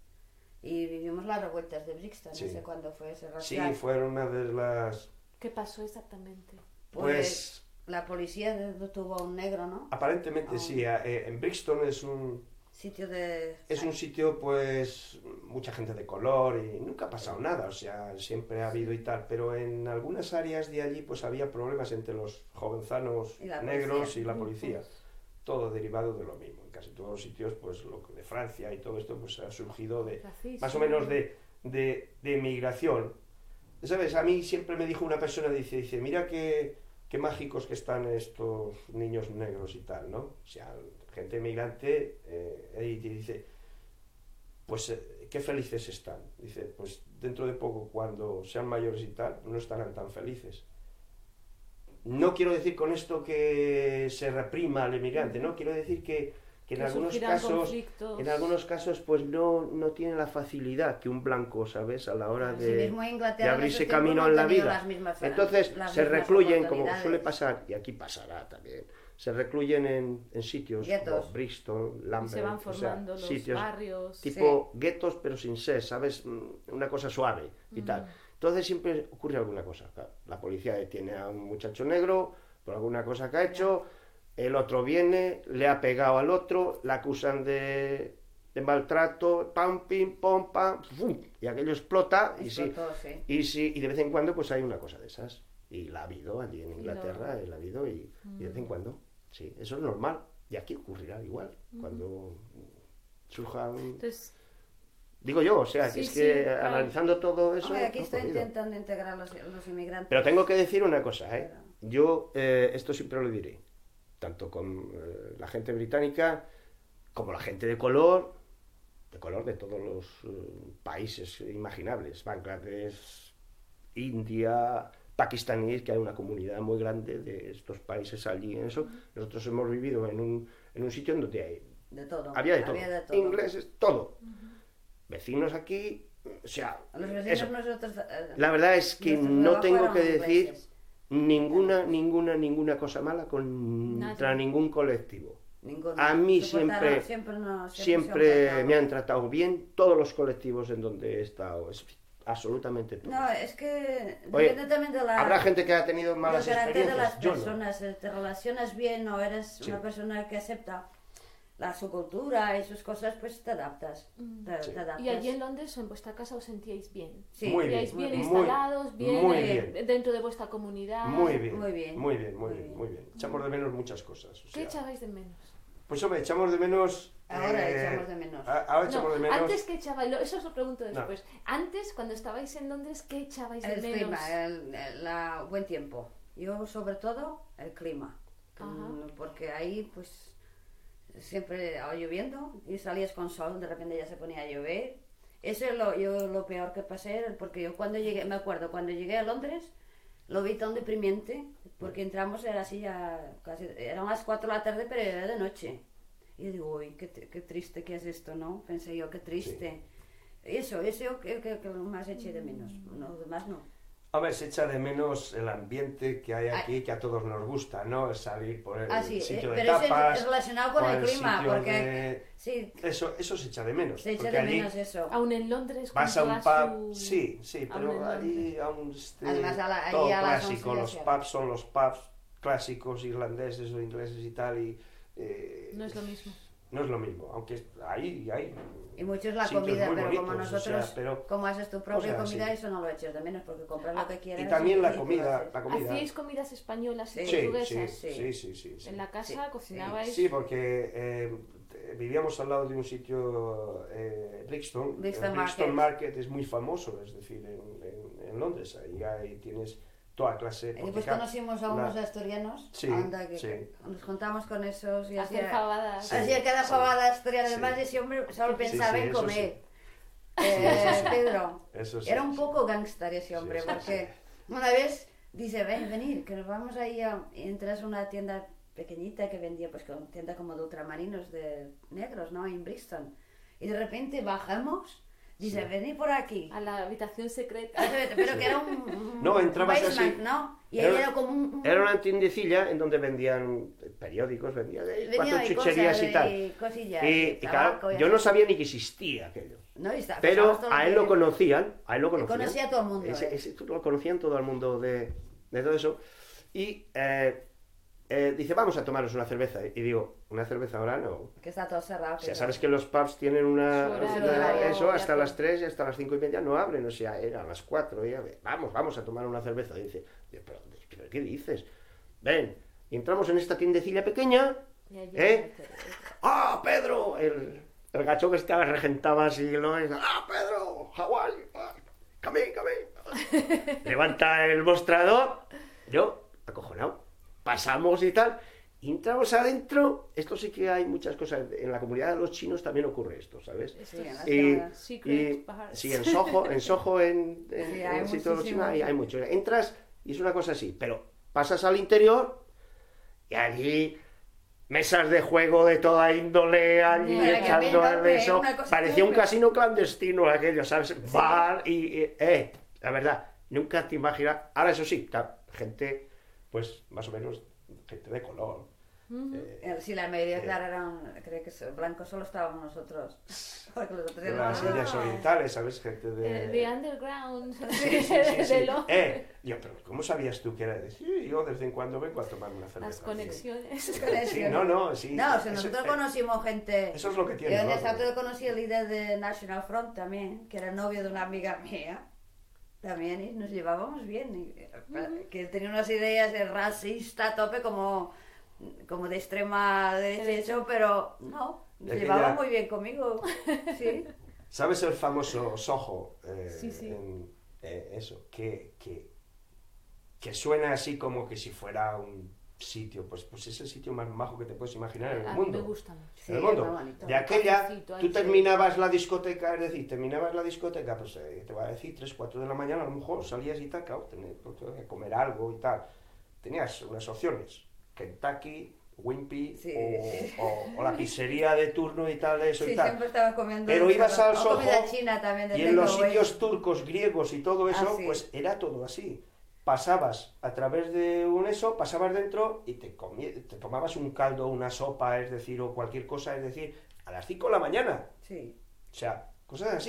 Y vivimos las revueltas de Brixton, Sí. no sé cuándo fue ese Sí, racial. fueron una de las... ¿Qué pasó exactamente? Pues, La policía detuvo a un negro, ¿no? aparentemente Ah. sí, eh, en Brixton es un... Sitio de... Es un sitio, pues, mucha gente de color y nunca ha pasado nada, o sea, siempre ha habido y tal, pero en algunas áreas de allí, pues, había problemas entre los jovenzanos Y la negros policía. y la policía, todo derivado de lo mismo. En casi todos los sitios, pues, lo que de Francia y todo esto, pues, ha surgido de, Racismo. más o menos de, de, de migración. ¿Sabes? A mí siempre me dijo una persona, dice, dice, mira qué, qué mágicos que están estos niños negros y tal, ¿no? O sea, gente migrante, eh, y te dice, pues eh, qué felices están. Dice, pues dentro de poco, cuando sean mayores y tal, no estarán tan felices. No quiero decir con esto que se reprima al emigrante, no, quiero decir que, que en Que algunos surgirán casos, conflictos. en algunos casos, pues no, no tiene la facilidad que un blanco, ¿sabes? A la hora Sí, de, mismo en Inglaterra de en abrirse esos tiempos camino no en la han tenido vida. las mismas- Entonces las se mismas recluyen, como oportunidades. suele pasar, y aquí pasará también, se recluyen en, en sitios Guetos. como Brixton, Y Lambert, se van o sea, formando los sitios barrios. tipo guetos, pero sin ser, ¿sabes? Mm, Una cosa suave y tal. Entonces siempre ocurre alguna cosa. Claro, la policía detiene a un muchacho negro por alguna cosa que ha hecho, el otro viene, le ha pegado al otro, la acusan de, de maltrato, pam, pim, pom, pam, ¡fum! Y aquello explota, y sí, Explotó, sí. y sí, y de vez en cuando pues hay una cosa de esas. Y la ha habido allí en Y Inglaterra, lo- y la ha habido y, y de vez en cuando, sí, eso es normal. Y aquí ocurrirá igual, cuando surja un... Entonces, Digo yo, o sea, que Sí, es sí, que claro. analizando todo eso... Hombre, aquí no ha estoy ocurrido. intentando integrar los, los inmigrantes. Pero tengo que decir una cosa, ¿eh? Pero- Yo eh, esto siempre lo diré, tanto con eh, la gente británica como la gente de color, de color de todos los eh, países imaginables, Bangladesh, India, pakistaníes, que hay una comunidad muy grande de estos países allí en eso. Nosotros hemos vivido en un, en un sitio en donde hay, De todo. había de todo, de todo. ingleses, todo. Vecinos aquí, o sea, Los vecinos eso. nosotros... eh, La verdad es que nuestros no trabajos tengo eran que decir ingleses. ninguna, ninguna, ninguna cosa mala contra Nada. ningún colectivo. Ninguno. A mí Soportaron- siempre, siempre, no- siempre se han me han portado. tratado bien todos los colectivos en donde he estado. Es- absolutamente todos. No, es que Oye, depende también de la... habrá gente que ha tenido malas del carácter de experiencias. las Yo no. personas. Eh, Te relacionas bien o eres Sí. una persona que acepta la, su cultura y sus cosas, pues te adaptas. Te, Sí. te adaptas. Y allí en Londres o en vuestra casa os sentíais bien. Sí, Muy Sentíais bien, bien, muy- instalados, bien, muy eh, bien. dentro de vuestra comunidad. Muy bien, Muy bien. muy bien, muy Muy bien, bien. muy bien. Echamos de menos muchas cosas. o ¿Qué sea, echabais de menos? Pues hombre, echamos de menos... Ahora eh, echamos de menos. a- Ahora echamos No, de menos... antes que echabais, lo- eso os lo pregunto después. Antes, cuando estabais en Londres, ¿qué echabais de El menos? clima, el, el la- buen tiempo. Yo sobre todo el clima. Ajá. Mm, Porque ahí pues siempre estaba lloviendo y salías con sol, de repente ya se ponía a llover. Eso es lo, yo, lo peor que pasé, porque yo cuando llegué, me acuerdo, cuando llegué a Londres, lo vi tan deprimente, porque entramos, era así ya, casi, eran las cuatro de la tarde, pero era de noche. Y yo digo, uy, qué, qué triste que es esto, ¿no? Pensé yo, qué triste. Eso, eso que, que, que más eché de menos, no, lo demás no. Hombre, se echa de menos el ambiente que hay aquí, que a todos nos gusta, ¿no? Salir por el Ah, sí, sitio eh, de pero eso tapas... es relacionado con por el clima, sitio porque de- sí, Eso, eso se echa de menos. se echa porque de allí menos eso. Aún en Londres, con vas a un toda pub, su- sí, sí, Aún en pero allí Londres. aún este, Además, a la- allí todo a las clásico, once ya los cierra. pubs son los pubs clásicos irlandeses o ingleses y tal, y eh, No es lo mismo. no es lo mismo, aunque ahí hay Y mucho es la sitios comida, muy pero como bonitos, o nosotros, sea, pero como haces tu propia cosas comida, así. eso no lo echas de menos, porque compras lo que quieras. y también la tú comida, haces. la comida. ¿Hacíais comidas españolas y Sí, Sí, sí, portuguesas? sí, sí, sí, sí, sí. En la casa Sí, cocinabais. Sí, porque eh, t- vivíamos al lado de un sitio, eh, Brixton. Brixton El Brixton Market. Market es muy famoso, es decir, en, en- en Londres. Ahí, ahí tienes toda clase. Y porque después claro, conocimos a la- unos asturianos, Sí, anda, que sí. nos juntamos con esos y Hacer hacía, fabadas. Sí. hacía cada sí, fabada asturiana. sí. Además, ese hombre solo Sí, pensaba sí, en eso comer. Sí, Eh, eso sí. Pedro. Eso sí, Era un sí. poco gángster ese hombre, Sí, sí, porque una vez dice, ven, venir, que nos vamos ahí a... y entras a una tienda pequeñita que vendía, pues, con tienda como de ultramarinos de negros, ¿no? En Brixton. Y de repente bajamos, dice, Sí. venid por aquí. A la habitación secreta. Pero que era un, un No, entrabas basement, así. ¿no? Y Era ahí una- era como un... un- Era una tiendecilla en donde vendían periódicos, vendían de venía cuatro de chucherías cosas, y tal. de cosillas, Y, de y claro, tabaco y yo así. no sabía ni que existía aquello. No, y está- Pero pasábamos todo a el él lo día- conocían, a él lo conocían. conocía a todo el mundo, Ese, eh. ese- lo conocían todo el mundo de, de todo eso. Y eh, eh, dice, vamos a tomarnos una cerveza. Y digo, ¿una cerveza ahora? No. Que está todo cerrado. O sea, pero- sabes que los pubs tienen una, Su horario, una- horario, eso ya hasta todo. las tres y hasta las cinco y media no abren, o sea, eran las cuatro. Y ya, vamos, vamos a tomar una cerveza. Y dice, pero, pero ¿qué dices? Ven, y entramos en esta tiendecilla pequeña. Y allí- ¿Eh? ¡Ah, Pedro! El, el gacho que estaba regentaba así, ¿no? Y dice, ¡ah, Pedro! ¡Hawái! ah, ¡Come, come! Levanta el mostrador. Yo, acojonado. Pasamos y tal. Y entramos adentro. Esto sí que hay muchas cosas. En la comunidad de los chinos también ocurre esto, ¿sabes? Sí, en las Y, cámaras. Secret y- bars. sí, en Soho, en Soho, en, en, Sí, en hay el sitio de los muchísimo. chinos, hay, hay mucho. Entras y es una cosa así, pero pasas al interior y allí mesas de juego de toda índole, allí Pero que echando enorme, de eso. una cosa Parecía un enorme. casino clandestino aquello, ¿sabes? Bar y, y- eh, la verdad, nunca te imaginas. Ahora, eso sí, claro, gente, pues más o menos, gente de color. eh, Eh, Sí, la mayoría, Eh. claro, eran, creo que so- blancos solo estábamos nosotros. Porque los otros de eran las más- Indias orientales, ¿sabes? Gente Eh, de... The Underground. Sí, sí, sí, sí. de lo- Eh, yo, pero ¿cómo sabías tú que era de sí? Yo de vez en cuando vengo a tomar una cerveza. Las conexiones. Sí, no, no, sí. No, sí, si eso- nosotros eh, conocimos gente... Eso es lo que tiene. Yo en ¿no? el Salto conocí al líder de National Front también, que era novio de una amiga mía. También, y nos llevábamos bien. y, eh, Que él tenía unas ideas de racista a tope, como, como de extrema derecha, eso, pero no, De se aquella- llevaba muy bien conmigo. Sí. ¿Sabes el famoso Soho? Eh, Sí, sí. en- eh, eso, que, que, que suena así como que si fuera un sitio, pues, pues es el sitio más majo que te puedes imaginar en el A mí mundo. me gusta mucho. Sí, En el es mundo. muy bonito. De aquella, cafecito ahí, tú sí. terminabas la discoteca, es decir, terminabas la discoteca, pues eh, te va a decir tres, cuatro de la mañana, a lo mejor salías y tal, claro, tenías que comer algo y tal. Tenías unas opciones, Kentucky, Wimpy Sí. o, o- o la pizzería de turno y tal, eso Sí, y tal. siempre estaba comiendo. Pero eso, ibas al o Soho comida china también de y en los takeaway. sitios turcos, griegos y todo eso, Ah, sí. pues era todo así. Pasabas a través de un eso, pasabas dentro y te, comí- te tomabas un caldo, una sopa, es decir, o cualquier cosa, es decir, a las cinco de la mañana. Sí. O sea, cosas así.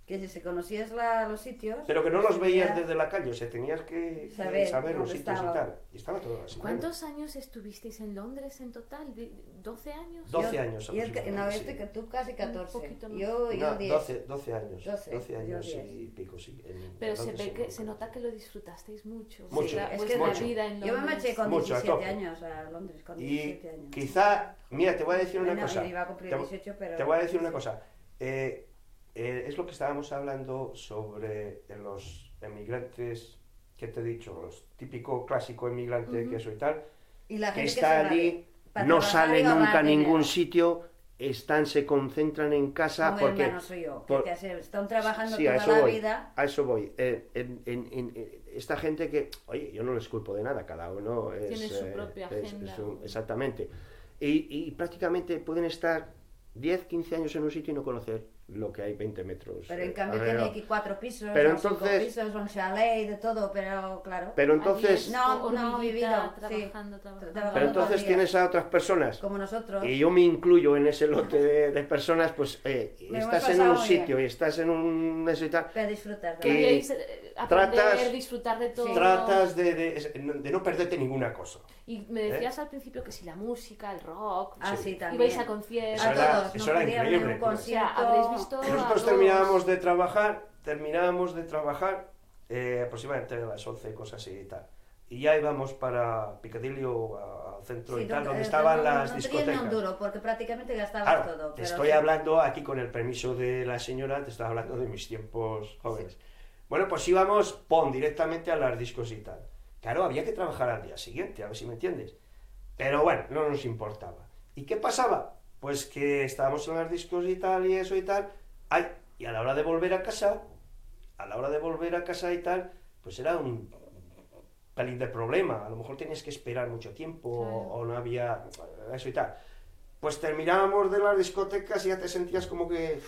Que si conocías la, los sitios... Pero que no los se veías veía- desde la calle, o sea, tenías que eh, Saber saber los dónde sitios estaba. y tal. Y estaba todo así. ¿Cuántos años estuvisteis en Londres en total? ¿De- ¿doce años? doce Yo- años y el que- no, aproximadamente, este sí. que tú casi catorce. poquito más. Yo, yo No, diez. doce, doce años. doce, doce años yo y pico, sí. En- Pero en se Londres ve que seguro se nota que lo disfrutasteis mucho. Mucho, vuestra- es que vuestra mucho. vida en Yo me Londres. marché con Mucho, a diecisiete tope. años a Londres, con Y diecisiete años. quizá, mira, te voy a decir una Bueno, cosa. iba a cumplir Te, dieciocho, pero... te voy a decir una cosa. Eh, eh, es lo que estábamos hablando sobre los emigrantes, que te he dicho, los típico clásico emigrante Ujú. que eso y tal, Y la que gente está se va allí, para no trabajar sale y ganar nunca a ningún dinero. sitio, están, se concentran en casa Como porque... hermano soy yo, que por- te hace- están trabajando Sí, a toda eso la voy, vida. a eso voy. Eh, en- en- en- en- esta gente que, oye, yo no les culpo de nada, cada uno es, Tiene su eh, propia es- agenda. es un- exactamente. Y, y prácticamente pueden estar diez, quince años en un sitio y no conocer lo que hay veinte metros. Pero en eh, cambio alrededor. tiene aquí cuatro pisos, Pero o cinco entonces- pisos, un chalet y de todo, pero claro. Pero Allí entonces, es No, no, hormiguita, vivido, sí. trabajando, trabajando. Trabajando. pero entonces días. tienes a otras personas, Como nosotros. y yo me incluyo en ese lote de, de personas, pues eh, Me hemos estás en pasado un muy sitio bien. y estás en un... eso y tal, Para disfrutar de que- la vida. Queríais eh, aprender, tratas- disfrutar de todo. tratas de, de- de no perderte ninguna cosa. Y me decías al principio que si la música, el rock, Ah, Sí. sí, también. ibais a conciertos. Eso a era- todos, eso no era podíamos ir a increíble. un O sea, O sea, concierto. habréis visto a Nosotros todos. terminábamos de trabajar, terminábamos de trabajar eh, aproximadamente a las once, cosas así y tal. Y ya íbamos para Piccadilly o a- al centro Sí, y tal, no- donde eh, estaban no- las no discotecas. tenías ni un duro, porque prácticamente gastabas Claro, todo. te pero estoy sí. hablando aquí con el permiso de la señora, te estaba hablando de mis tiempos jóvenes. Bueno, pues íbamos, pon, directamente a las discos y tal. Claro, había que trabajar al día siguiente, a ver si me entiendes. Pero bueno, no nos importaba. ¿Y qué pasaba? Pues que estábamos en las discos y tal, y eso y tal. Ay, y a la hora de volver a casa, a la hora de volver a casa y tal, pues era un pelín de problema. A lo mejor tenías que esperar mucho tiempo, Claro. o no había eso y tal. Pues terminábamos de las discotecas y ya te sentías como que...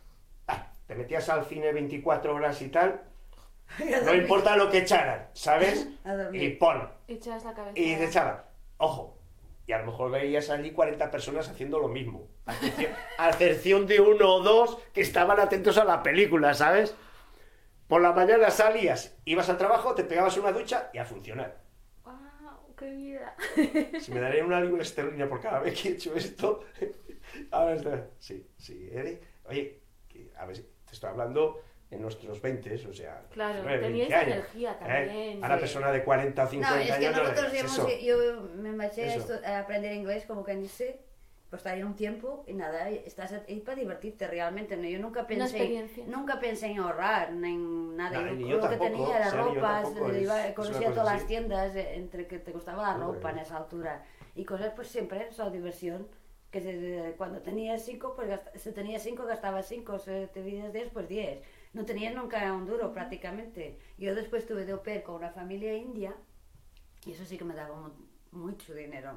ah, te metías al cine veinticuatro horas y tal, no importa lo que echaran, ¿sabes? A dormir. Y pon, Echabas la cabeza. y te echaban, ojo, y a lo mejor veías allí cuarenta personas haciendo lo mismo, a excepción, a excepción de uno o dos que estaban atentos a la película, ¿sabes? Por la mañana salías, ibas al trabajo, te pegabas una ducha y a funcionar. ¡Wow! ¡Qué vida! Si me darían una libra esterlina por cada vez que he hecho esto, ahora está, sí, sí, Eri, oye, que, a ver, si te estoy hablando en nuestros veinte, o sea, Claro, diecinueve, teníais veinte años, energía ¿eh? también, A la sí. persona de cuarenta o No, cincuenta es que años, no le- nosotros eso. hemos, yo me marché a, Eso. estu- a aprender inglés, como quien dice, pues estar ahí un tiempo y nada, y estás ahí para divertirte realmente. ¿no? Yo nunca pensé, experiencia. nunca pensé en ahorrar, ni en nada. No, yo ni lo yo que tampoco, tenía era o sea, ni yo ropas, tampoco, eh, iba- es- es conocía una cosa todas así. las tiendas, eh, entre que te gustaba la Muy ropa bien. en esa altura. Y cosas, pues siempre, esa diversión. Que se- cuando tenías cinco, pues gasta- si tenías cinco, gastabas cinco, si te vivías diez, pues diez. No tenías nunca un duro prácticamente. Yo después tuve de au pair con una familia india, y eso sí que me daba mu- mucho dinero.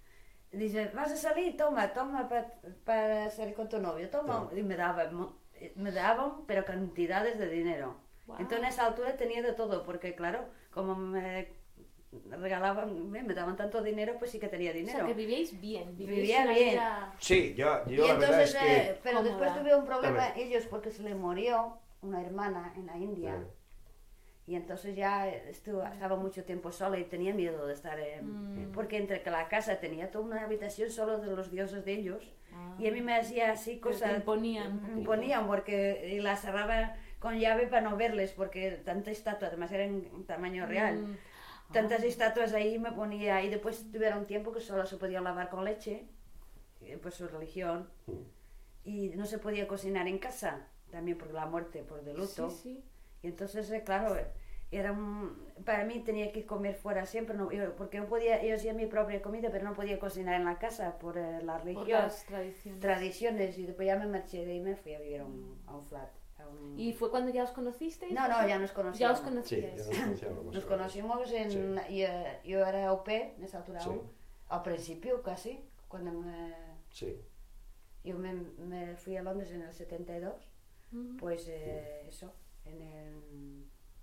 Dice, vas a salir, toma, toma pa- para salir con tu novio, toma. Y me daban, mu- me daban, pero cantidades de dinero. Wow. Entonces a esa altura tenía de todo, porque claro, como me regalaban, me daban tanto dinero, pues sí que tenía O dinero. sea, que vivíais bien. Vivíais Vivía una bien. vida- Sí, yo, yo Y la verdad entonces, es que... eh, pero Cómoda. después tuve un problema A ver. ellos porque se le murió una hermana en la India. Vale. Y entonces ya estuvo, estaba mucho tiempo sola y tenía miedo de estar en... Mm. Porque entre que la casa tenía toda una habitación solo de los dioses de ellos. Ah. Y a mí me hacía así Pero te cosas... imponían un poquito. imponían porque y la cerraba con llave para no verles porque tanta estatua, además era en, en tamaño real. Mm. Tantas estatuas ahí me ponía... Y después tuvieron tiempo que solo se podía lavar con leche, eh, por su religión. Mm. Y no se podía cocinar en casa, también por la muerte, por de luto. Sí, sí. Y entonces, eh, claro, era un, para mí tenía que comer fuera siempre, no, yo- porque yo podía, yo hacía mi propia comida, pero no podía cocinar en la casa por eh, la Por religión, las tradiciones. tradiciones, y después ya me marché de ahí y me fui a vivir a un, a un flat. a un- ¿Y fue cuando ya os conocisteis? No, no, ya nos Ya conocíamos. os Sí, conocíais. ya nos conocíamos. Nos conocimos en, Sí. yo, yo era au pair en esa altura Sí. aún, al principio casi, cuando me, Sí. yo me, me fui a Londres en el setenta y dos. Ujú. Pues eh, eso, en el,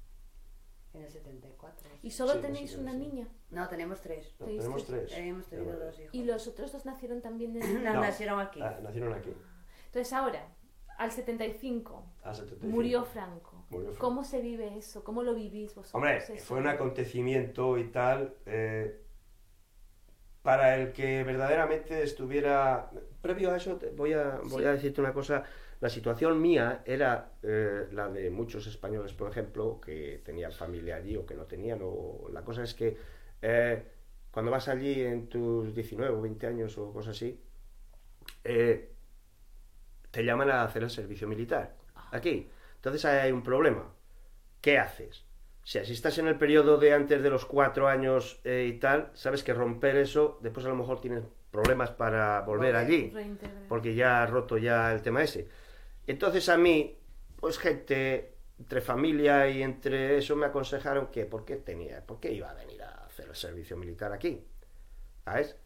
en el setenta y cuatro. ¿Y solo Sí, tenéis sí, una sí. niña? No, tenemos tres. No, ¿Tenéis tenemos tres? tres. Hemos tenido Pero- dos hijos. ¿Y los otros dos nacieron también de No, No. nacieron aquí. Ah, nacieron aquí. Entonces ahora, al setenta y cinco, Al setenta y cinco. murió Franco. Murió Franco. ¿Cómo se vive eso? ¿Cómo lo vivís vosotros? Hombre, eso? fue un acontecimiento y tal, eh, para el que verdaderamente estuviera... Previo a eso, te voy a, voy Sí. a decirte una cosa. La situación mía era eh, la de muchos españoles, por ejemplo, que tenían familia allí o que no tenían. O, la cosa es que eh, cuando vas allí en tus diecinueve o veinte años o cosas así, eh, te llaman a hacer el servicio militar. Aquí. Entonces hay un problema. ¿Qué haces? O sea, si estás en el periodo de antes de los cuatro años eh, y tal, sabes que romper eso, después a lo mejor tienes problemas para volver Volver, allí, Reintegrar. porque ya has roto ya el tema ese. Entonces a mí, pues gente, entre familia y entre eso, me aconsejaron que por qué tenía, por qué iba a venir a hacer el servicio militar aquí, ¿sabes?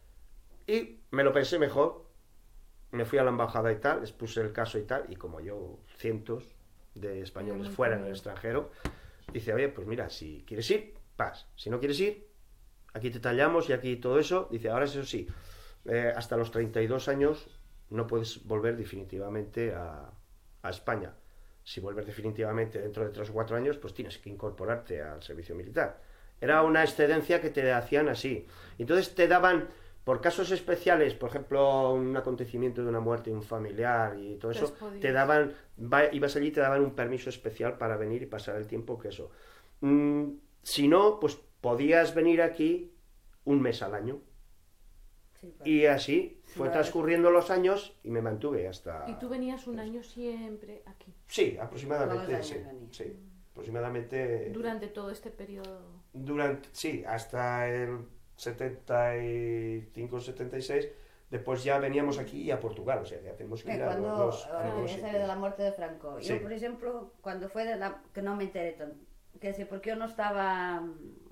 Y me lo pensé mejor, me fui a la embajada y tal, les puse el caso y tal, y como yo, cientos de españoles Muy fuera en el bien. extranjero, dice, oye, pues mira, si quieres ir, vas, si no quieres ir, aquí te tallamos y aquí todo eso. Dice, ahora eso sí, eh, hasta los treinta y dos años no puedes volver definitivamente a, a España. Si vuelves definitivamente dentro de tres o cuatro años, pues tienes que incorporarte al servicio militar. Era una excedencia que te hacían así. Entonces te daban, por casos especiales, por ejemplo, un acontecimiento de una muerte de un familiar y todo eso, Entonces podías. te daban, va- ibas allí y te daban un permiso especial para venir y pasar el tiempo que eso. Mm, si no, pues podías venir aquí un mes al año. Sí, pues. Y así fue Vale. transcurriendo los años y me mantuve hasta... Y tú venías un año siempre aquí, Sí, Todos aproximadamente, los sí, años venía. sí. Aproximadamente... durante todo este periodo. Durante, sí, hasta el setenta y cinco setenta y seis, después ya veníamos aquí y a Portugal, o sea, ya tenemos que Que ir a los cuando dos, a los eh, dos esa sitios. de la muerte de Franco, Sí. yo por ejemplo, cuando fue de la, que no me enteré tanto, que sé, porque yo no estaba,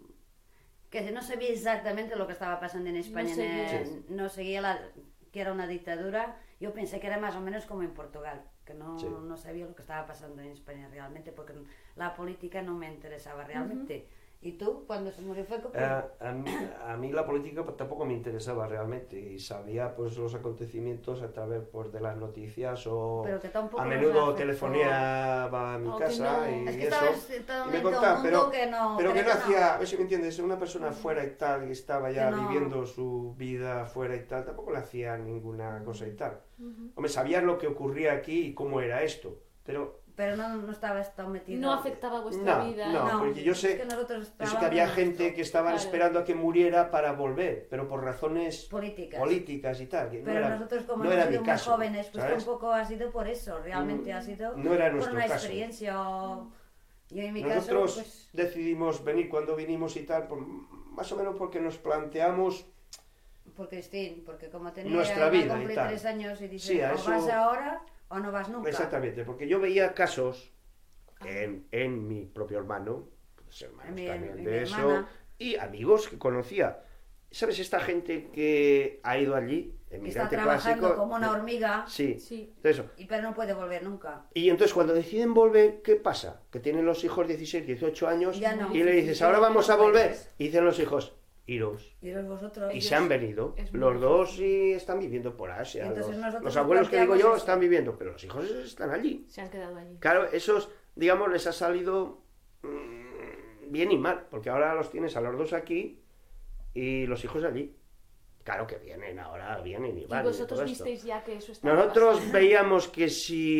que sé, no sabía exactamente lo que estaba pasando en España, No en- seguías. Sí. no seguía la, que era una dictadura, yo pensé que era más o menos como en Portugal, que no, Sí. no sabía lo que estaba pasando en España realmente, porque la política no me interesaba realmente. ¿Y tú, cuando se murió Franco? Eh, a, mí, a mí la política pues, tampoco me interesaba realmente y sabía pues los acontecimientos a través pues, de las noticias o Pero que tampoco a nos menudo afectó. telefoneaba a mi O que casa no. y Es que eso estabas y me totalmente contaba, un pero, mundo que no... pero que creo no hacía, a ver si me entiendes, una persona fuera y tal y estaba ya Que no. viviendo su vida fuera y tal, tampoco le hacía ninguna cosa y tal. Ujú. Hombre, sabías lo que ocurría aquí y cómo era esto, pero Pero no, no estabas tan metido. No afectaba vuestra no, vida. no, porque yo sé, es que nosotros yo sé que estábamos había gente que estaban Claro. esperando a que muriera para volver, pero por razones políticas. políticas y tal. Que no Pero era, nosotros como no hemos era sido mi muy caso, jóvenes, pues ¿sabes? tampoco ha sido por eso, realmente Mm, ha sido no era por nuestro una caso. experiencia. o- Yo en mi Nosotros caso, pues, decidimos venir cuando vinimos y tal, por- más o menos porque nos planteamos por Cristín, porque como tenía nuestra iba a vida y cumplir tal. tres años y dice, Sí, a o eso- vas ahora o no vas nunca. exactamente, porque yo veía casos en, en mi propio hermano, pues hermanos En mi- también en de mi eso, hermana. y amigos que conocía. ¿Sabes? Esta gente que ha ido allí, Que está emigrante trabajando clásico. como una hormiga, Sí, Sí. eso. y pero no puede volver nunca. Y entonces cuando deciden volver, ¿qué pasa? Que tienen los hijos dieciséis, dieciocho años Ya no. y le dices, Sí, ahora sí, vamos no a volver. puedes. Y dicen los hijos, iros. Y los vosotros... Y ellos- se han venido. es muy Los difícil. dos y están viviendo por Asia. Entonces Los, nosotros los nos abuelos que digo planteamos yo eso. están viviendo, pero los hijos están allí. Se han quedado allí. Claro, esos, digamos, les ha salido mm, bien y mal, porque ahora los tienes a los dos aquí y los hijos allí. Claro que vienen ahora, vienen y Y van. y vosotros todo esto. visteis ya que eso estaba Nosotros pasando. veíamos que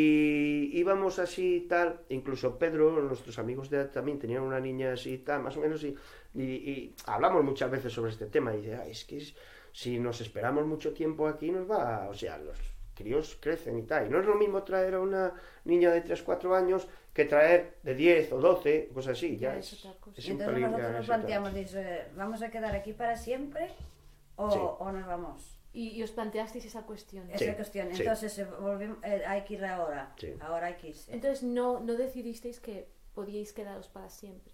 si íbamos así y tal, incluso Pedro, nuestros amigos de también tenían una niña así y tal, más o menos, y, y, y hablamos muchas veces sobre este tema, y dice, "Ay, es que es- si nos esperamos mucho tiempo aquí nos va, o sea, los críos crecen y tal, y no es lo mismo traer a una niña de tres cuatro años que traer de diez o doce, cosas así, ya, Ya, es, es otra cosa. es Y un entonces pelín, nosotros ya nos es otra planteamos, cosa. dice, ¿vamos a quedar aquí para siempre o, Sí. o nos vamos? Y, y os planteasteis esa cuestión. Esa Sí, cuestión. sí. Entonces eh, volvemos- eh, hay que ir ahora. Sí. Ahora hay que irse. Entonces no, no decidisteis que podíais quedaros para siempre.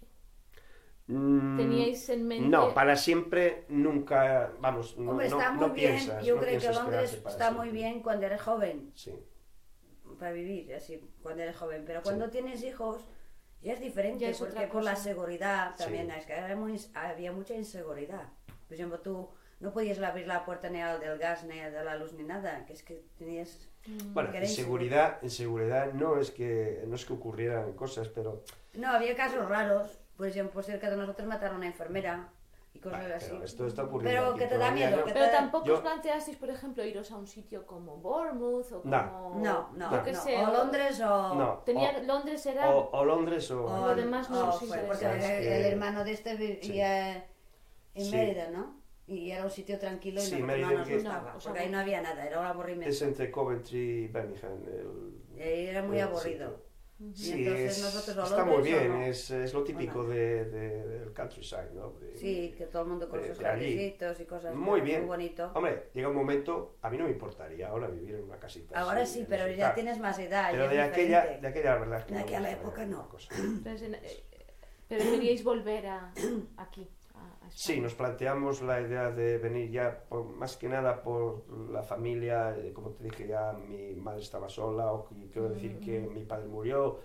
Mm, Teníais en mente... No, para siempre nunca, vamos, no, Hombre, no, está muy no bien. piensas, Yo no creo que piensas Londres quedarte para está muy siempre. bien cuando eres joven, Sí. para vivir así, cuando eres joven. Pero cuando Sí. tienes hijos ya es diferente, Ya es porque otra por la cosa. seguridad también Sí. es que había, muy- había mucha inseguridad. Por ejemplo, tú no podías abrir la puerta ni al del gas ni al de la luz ni nada, que es que tenías... Bueno, en seguridad, en seguridad no es que no es que ocurrieran cosas, pero... No, había casos raros, por ejemplo, cerca de nosotros mataron a una enfermera y cosas Vale, así. pero esto está ocurriendo Pero aquí que te da todavía, miedo, ¿no? que Pero te- tampoco Yo- os planteasteis, por ejemplo, iros a un sitio como Bournemouth o No. como... No, no, yo qué no. sé, o Londres o... No, Tenía, o, Londres era... o, o Londres o... o- Lo demás no o nos fuera, interesa. porque Es el, que- el hermano de este vivía en Sí. Mérida, ¿no? Y era un sitio tranquilo y Sí, no, Mérida no nos que- gustaba, No, o sea, porque ahí no había nada, era un aburrimiento. Es entre Coventry y Birmingham. El, Y ahí era muy el aburrido. sitio. Y Sí, entonces es- nosotros o está muy Londres o bien, no. es, es lo típico O no. de, de- del countryside, ¿no? De- Sí, que todo el mundo con de- sus de allí. jardecitos y cosas. Muy muy bien. bonito. Hombre, llega un momento, a mí no me importaría ahora vivir en una casita Ahora así, sí, en pero eso, ya tal. tienes más edad. Pero ya de es aquella, diferente. de aquella, la verdad es que De no aquella me gusta época ver no. una cosa. Entonces, en- eh, preferiríais volver a, aquí, a, a Sí, España. nos planteamos la idea de venir ya, por- más que nada por la familia, eh, como te dije ya, mi madre estaba sola, o y quiero decir que mi padre murió,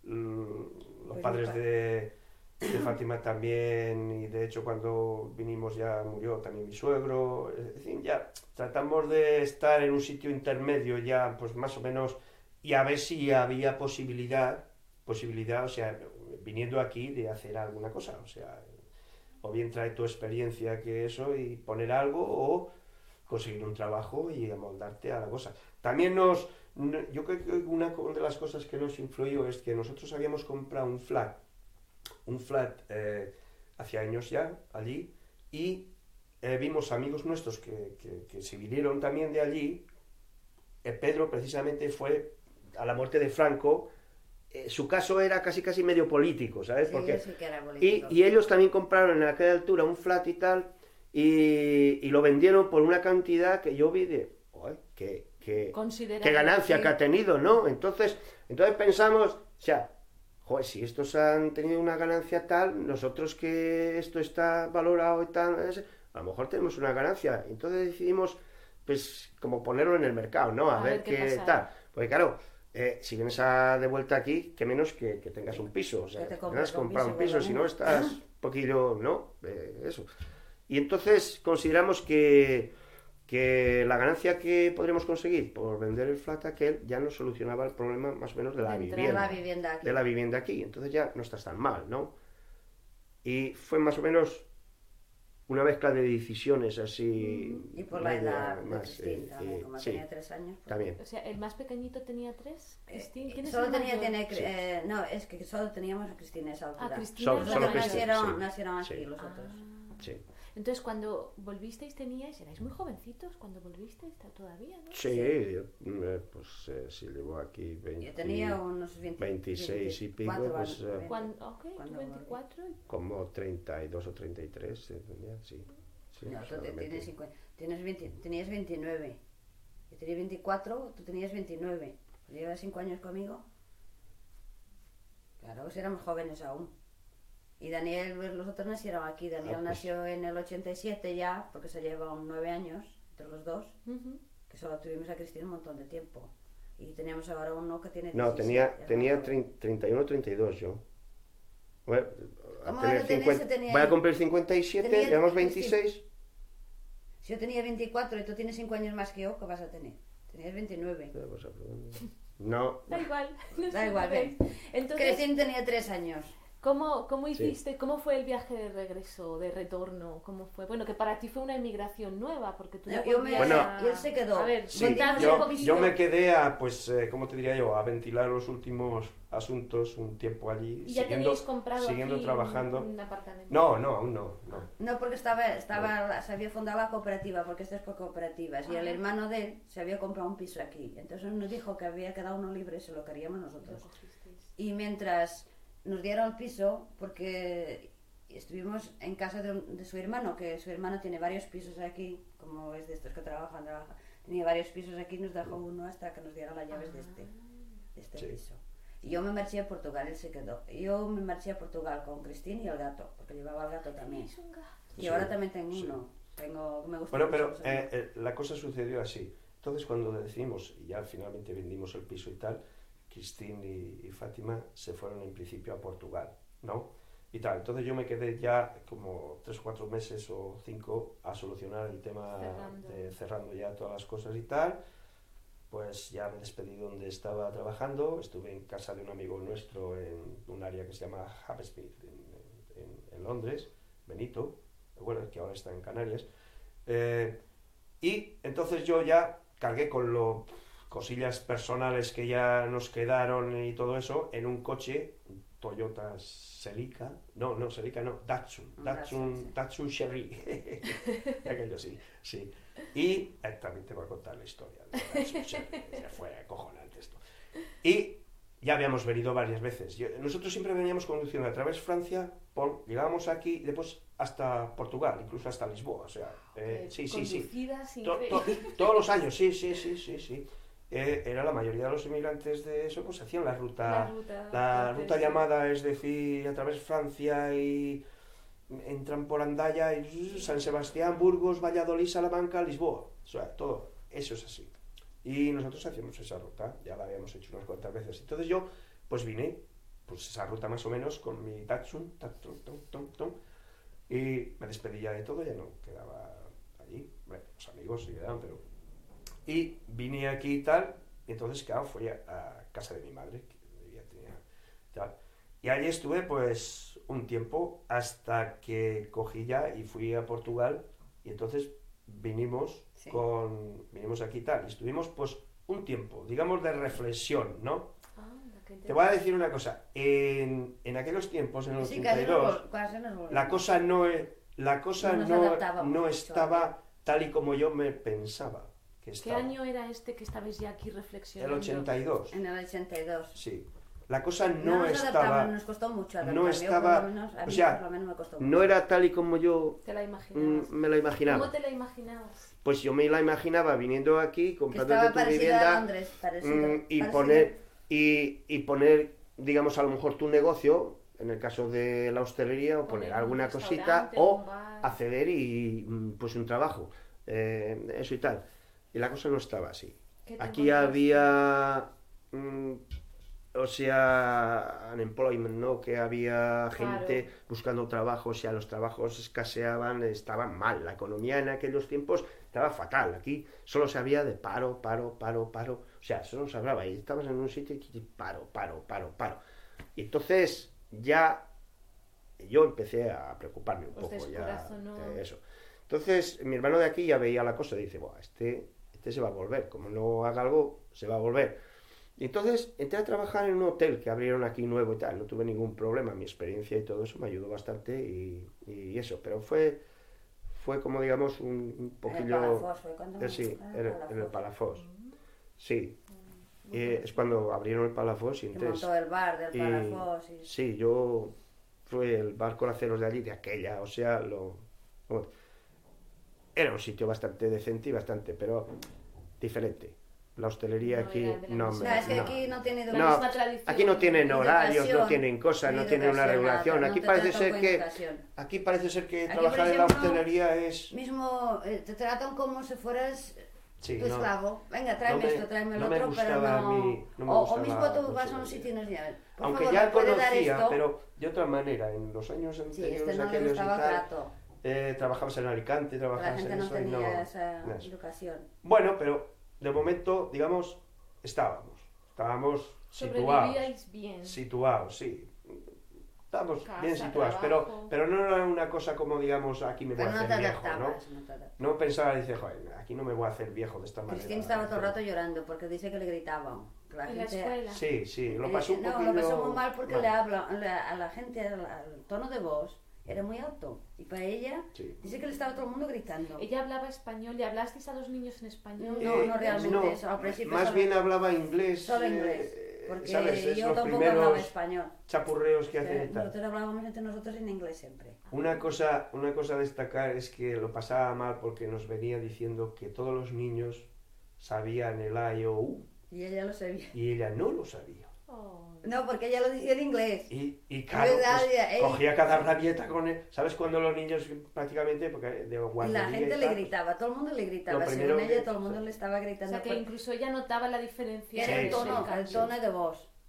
l- los Pues padres mi pa- de, de Fátima también, y de hecho cuando vinimos ya murió también mi suegro, es decir, ya tratamos de estar en un sitio intermedio ya, pues más o menos, y a ver si había posibilidad, posibilidad, o sea, viniendo aquí de hacer alguna cosa, o sea, o bien trae tu experiencia que eso y poner algo o conseguir un trabajo y amoldarte a la cosa. También nos, no- yo creo que una co- de las cosas que nos influyó es que nosotros habíamos comprado un flat, un flat eh, hace años ya allí y eh, vimos amigos nuestros que, que, que se vinieron también de allí. Eh, Pedro precisamente fue a la muerte de Franco. Eh, su caso era casi casi medio político, ¿sabes? Sí, Porque sí que era y, político. y ellos también compraron en aquella altura un flat y tal, y, y lo vendieron por una cantidad que yo vi de, "Joder, qué, qué, Considerable, qué ganancia sí. que ha tenido, ¿no?" Entonces, entonces pensamos, o sea, joder, si estos han tenido una ganancia tal, nosotros que esto está valorado y tal, es- a lo mejor tenemos una ganancia. Entonces decidimos, pues, como ponerlo en el mercado, ¿no? A, A ver, ver qué qué pasa. tal. Porque claro, eh, si vienes a, de vuelta aquí, que menos que, que tengas un piso. O sea, Que te que compres tengas un comprado un piso, piso, si no ¿verdad? estás un poquillo, ¿no? Eh, eso. Y entonces consideramos que, que la ganancia que podríamos conseguir por vender el flat aquel ya nos solucionaba el problema más o menos de la De entrar De vivienda. la vivienda aquí. De la vivienda aquí. Entonces ya no estás tan mal, ¿no? Y fue más o menos una mezcla de decisiones así. Y por la media, edad de más, Cristín eh, también, eh, como sí, tenía tres años. pues- también. O sea, el más pequeñito tenía tres. Eh, Cristín, ¿quién es solo el tenía, mayor? tiene, Sí. eh, no, es que solo teníamos a Cristina a esa altura. Ah, Cristina. Solo- es la solo mayor. Cristina, nacieron, sí. nacieron aquí Sí. los otros. Ah. Sí. Entonces, cuando volvisteis teníais, erais muy jovencitos cuando volvisteis ta- todavía, ¿no? Sí, yo, eh, pues eh, si llevo aquí veinte, Yo tenía unos veinte, veintiséis y pico, veinticuatro pues, años, eh, Cuando, ok, tú Cuando veinticuatro. y- como treinta y dos o treinta y tres, eh, tenía, sí. Sí, No, tú te- aproximadamente. tienes cincuenta, tienes veinte, tenías veintinueve. Yo tenía veinticuatro, tú tenías veintinueve. Llevas cinco años conmigo. Claro, pues éramos jóvenes aún. Y Daniel, pues, los otros nacieron aquí. Daniel Ah, pues. nació en el ochenta y siete ya, porque se llevan nueve años entre los dos. Ujú. Que solo tuvimos a Cristina un montón de tiempo. Y tenemos ahora uno que tiene No, diecisiete, tenía, ya tenía no. trein- treinta y uno o treinta y dos yo. Bueno, a ¿Cómo tener lo tenés? cincuenta Se tenía- voy a cumplir cincuenta y siete, tenía- llevamos sí. veintiséis. Si yo tenía veinticuatro y tú tienes cinco años más que yo, ¿qué vas a tener? Tenías veintinueve. No, Da igual. No Da os igual, preocupéis. ven. Entonces, Cristina tenía tres años. ¿cómo, cómo Sí. hiciste, cómo fue el viaje de regreso, de retorno? ¿Cómo fue? Bueno, que para ti fue una emigración nueva, porque tú ya Yo me- volvías Bueno. a- y él se quedó. A ver, sí, contadme un yo, poquito. yo me quedé a, pues, eh, ¿cómo te diría yo? A ventilar los últimos asuntos un tiempo allí, Y ya siguiendo, teníais comprado siguiendo aquí trabajando. un, un apartamento. No, no, aún no, no. No, porque estaba, estaba, se había fundado la cooperativa, porque esto es por cooperativas, y el Ah. hermano de él se había comprado un piso aquí. Entonces nos dijo que había quedado uno libre, se lo queríamos Lo nosotros. cogisteis. Y mientras nos dieron el piso, porque estuvimos en casa de, un- de su hermano, que su hermano tiene varios pisos aquí, como es de estos que trabajan, trabaja, tenía varios pisos aquí, nos dejó uno hasta que nos dieron las llaves de este, de este Sí. piso. Y yo me marché a Portugal, él se quedó. Yo me marché a Portugal con Cristina y el gato, porque llevaba el gato también. Tenéis un gato. Y Sí, ahora también tengo sí. uno. Tengo, me gusta Bueno, mucho, pero o sea, eh, eh, la cosa sucedió así. Entonces, cuando decidimos, y ya finalmente vendimos el piso y tal, Cristín y, y Fátima se fueron en principio a Portugal, ¿no? y tal. Entonces yo me quedé ya como tres o cuatro meses o cinco a solucionar el tema, Cerrando. de cerrando ya todas las cosas y tal. Pues ya me despedí donde estaba trabajando, estuve en casa de un amigo nuestro en un área que se llama Hammersmith, en, en, en Londres, Benito, bueno, que ahora está en Canarias. Eh, y entonces yo ya cargué con lo, cosillas personales que ya nos quedaron y todo eso en un coche, un Toyota Celica, no, no, Celica no, Datsun, Un Datsun, Datsun, sí. Datsun Cherry, aquello sí, sí. Y eh, también te voy a contar la historia de Datsun Cherry, que fue acojonante esto. Y ya habíamos venido varias veces. Yo- nosotros siempre veníamos conduciendo a través de Francia, por, llegábamos aquí y después hasta Portugal, incluso hasta Lisboa, o sea, eh, Eh, sí, sí, sí. conducidas To- to- increíbles. todos los años, sí, sí, sí, sí, sí. Eh, era la mayoría de los inmigrantes de eso, pues hacían la ruta, La ruta, la francesa. ruta llamada, es decir, a través de Francia y entran por Andaya y San Sebastián, Burgos, Valladolid, Salamanca, Lisboa, o sea, todo, eso es así. Y nosotros hacíamos esa ruta, ya la habíamos hecho unas cuantas veces. Entonces yo, pues vine, pues esa ruta más o menos con mi Datsun, Datsun, tum, tum, tum, y me despedí ya de todo, ya no quedaba allí, bueno, los amigos sí quedaban, pero... Y vine aquí y tal, y entonces, claro, fui a, a casa de mi madre, que ya tenía tal. Y allí estuve, pues, un tiempo, hasta que cogí ya y fui a Portugal, y entonces vinimos Sí. con... vinimos aquí y tal, y estuvimos, pues, un tiempo, digamos, de reflexión, ¿no? Anda, qué Te voy a decir una cosa, en, en aquellos tiempos, en el Sí, casi ochenta y dos... nos, vol- casi nos volvemos. La cosa no, e- la cosa No nos no, adaptábamos no mucho estaba tal y como yo me pensaba que ¿Qué estaba. año era este que estabais ya aquí El reflexionando? ochenta y dos, En el ochenta y dos. sí. La cosa No, no, nos estaba, adaptamos, nos costó mucho adaptarme. no Yo, estaba, por lo menos, a o mí sea, por lo menos me costó no mucho. era tal y como yo ¿Te la mm, imaginabas? me la imaginaba. ¿Cómo te la imaginabas? Pues yo me la imaginaba viniendo aquí, Que comprando estaba tu parecido a vivienda Londres, parecido, mm, y parecido. poner y, y poner, digamos, a lo mejor tu negocio, en el caso de la hostelería, o poner Poner un alguna cosita, restaurante, o un bar. acceder y mm, pues un trabajo, eh, eso y tal. Y la cosa no estaba así. ¿Qué te Aquí encontraste? había, mm, o sea, unemployment, ¿no? Que había gente Claro. buscando trabajo, o sea, los trabajos escaseaban, estaban mal. La economía en aquellos tiempos estaba fatal. Aquí solo se había de paro, paro, paro, paro. O sea, solo se hablaba y estabas en un sitio y paro, paro, paro, paro. Y entonces ya yo empecé a preocuparme un Os poco ya descorazonó. de eso. Entonces mi hermano de aquí ya veía la cosa y dice, Buah, este, este se va a volver, como no haga algo, se va a volver. Y entonces entré a trabajar en un hotel que abrieron aquí nuevo y tal, no tuve ningún problema, mi experiencia y todo eso me ayudó bastante y, y eso, pero fue, fue como digamos un, un En el poquillo... Palafox, fue cuando eh, me- sí, en en el, en el Palafox. Palafox, sí. Muy Eh, bien. es cuando abrieron el Palafox y Que entonces... montó el bar del y- Palafox. Y... Sí, yo fue el bar Coraceros de allí, de aquella, o sea, lo, lo- era un sitio bastante decente y bastante, pero diferente. La hostelería No aquí era de la no misma- me... No, es que no. aquí no tiene La No, misma tradición. Aquí no tienen Ni horarios, no educación, tienen cosas, ni no tienen una educación, regulación. nada, Aquí no te parece tratan ser con que educación. aquí parece ser que Aquí, trabajar por en la ejemplo, hostelería es... Mismo eh, te tratan como si fueras Sí, tu no. esclavo. Venga, tráeme No me- esto, tráeme no lo me otro, pero gustaba no... a mí, no me o, o gustaba mismo la tú vas a un hostelería. sitio y nos llaman. Por Aunque favor, ya ¿me puede dar conocía, esto? pero de otra manera, en los años Sí, anteriores, este no le aquellos y gustaba tal, trato. eh, trabajabas en Alicante, La trabajabas gente en no eso y tenía no... esa no eso. educación. Bueno, pero de momento, digamos, estábamos. Estábamos situados. Sobrevivíais bien. Situados, sí. Estábamos Casa, bien situados, pero, trabajo. pero no era una cosa como, digamos, aquí me voy Pero a no te hacer viejo, ¿no? adaptabas, no te adaptabas. No pensaba, dice, joder, aquí no me voy a hacer viejo de esta manera. Cristín estaba todo el rato llorando porque dice que le gritaban. Que la En la gente... escuela. Sí, sí, lo Eh, pasó un no, poquillo... lo pasó muy mal porque mal. le habla le- a la gente, al, al tono de voz era muy alto. Y para ella, Sí. dice que le estaba todo el mundo gritando. Ella hablaba español y hablasteis a los niños en español. No, Eh, no realmente no, eso. Al principio más solo- bien hablaba inglés. Solo eh, inglés. Porque ¿sabes? Es yo los tampoco primeros hablaba español. chapurreos que O sea, hacen y tal. nosotros hablábamos entre nosotros en inglés siempre. Una cosa, una cosa a destacar es que lo pasaba mal porque nos venía diciendo que todos los niños sabían el A, I, O, U Y ella lo sabía. y ella no lo sabía. Oh. No, porque ella lo decía en inglés. Y, y claro, verdad, pues, ella- ella- cogía cada rabieta con él. ¿Sabes cuando los niños prácticamente, porque de Y guardería la gente y le tal, gritaba, todo el mundo le gritaba. Lo primero Según ella, que- todo el mundo le estaba O gritando. sea que Pues, incluso ella notaba la diferencia era Sí, el entre sí, tono, el el canto. tono de voz.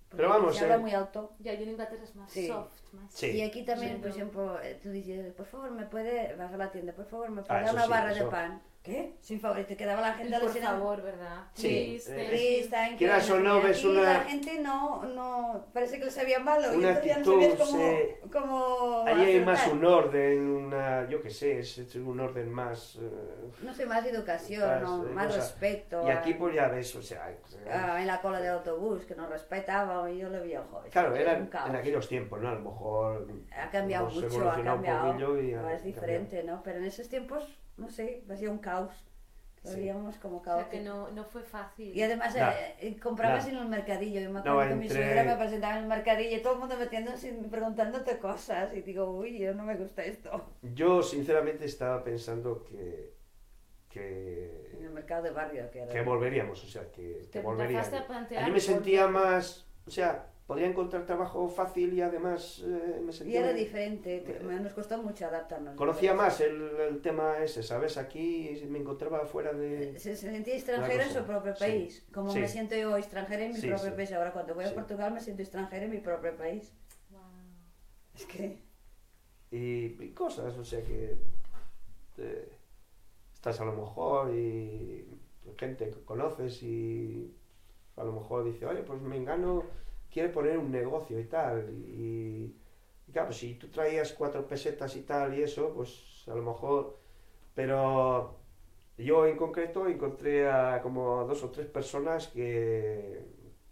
Pero vamos, se habla eh, muy alto. Ya, yo en Inglaterra es más Sí. soft, más... Sí. Y aquí también, Sí, por no. ejemplo, eh, tú dices, por favor, ¿me puede, vas a la tienda, por favor, ¿me puede Ah, dar eso una sí, barra eso. de pan? ¿Qué? Sin favor, y te quedaba la gente El por alucinando. favor, ¿verdad? Sí, Please, eh, thank Please, you. thank you. Quieras o no, Y ves aquí una- la gente no, no, parece que le sabía malo. Una y entonces ya no actitud, sabías cómo, sí. cómo Allí hay más acertar. un orden, una, yo qué sé, es, es un orden más... eh, No sé, más educación, más, ¿no? eh, más cosa. respeto. Y aquí a- pues ya ves, o sea... a- en la cola del autobús, que nos respetaba, y yo le veía, joder, Claro, era era un caos. en aquellos tiempos, ¿no? A lo mejor... Ha cambiado hemos mucho, ha evolucionado un cambiado, poquillo y ha- ahora es ha diferente, ¿no? Pero en esos tiempos, no sé, parecía un caos. Lo Sí. veíamos como O caos. sea que no, no fue fácil. Y además Nah. eh, eh, comprabas Nah. en un mercadillo. Yo me No, acuerdo que mi entre- suegra me presentaba en el mercadillo y todo el mundo metiéndose y preguntándote cosas. Y digo, uy, yo no me gusta esto. Yo sinceramente estaba pensando que... En el que mercado de barrio, que era. que volveríamos, o sea, que, Te que volveríamos. empezaste a plantear Allí me sentía volver. más, o sea, podría encontrar trabajo fácil y además eh, me Y sentía... era diferente, te- me- nos costó mucho adaptarnos. Conocía más el, el tema ese, ¿sabes? Aquí me encontraba fuera de... Se, se sentía extranjera en cosa. su propio Sí. país, como Sí. me siento yo extranjera en mi Sí, propio sí. país. Ahora cuando voy a Sí. Portugal me siento extranjera en mi propio país. Wow. Es que... Y, y cosas, o sea que... eh, estás a lo mejor y gente que conoces y a lo mejor dice, oye, pues Mengano quiere poner un negocio y tal. Y, y claro, si tú traías cuatro pesetas y tal y eso, pues a lo mejor... Pero yo en concreto encontré a como dos o tres personas que,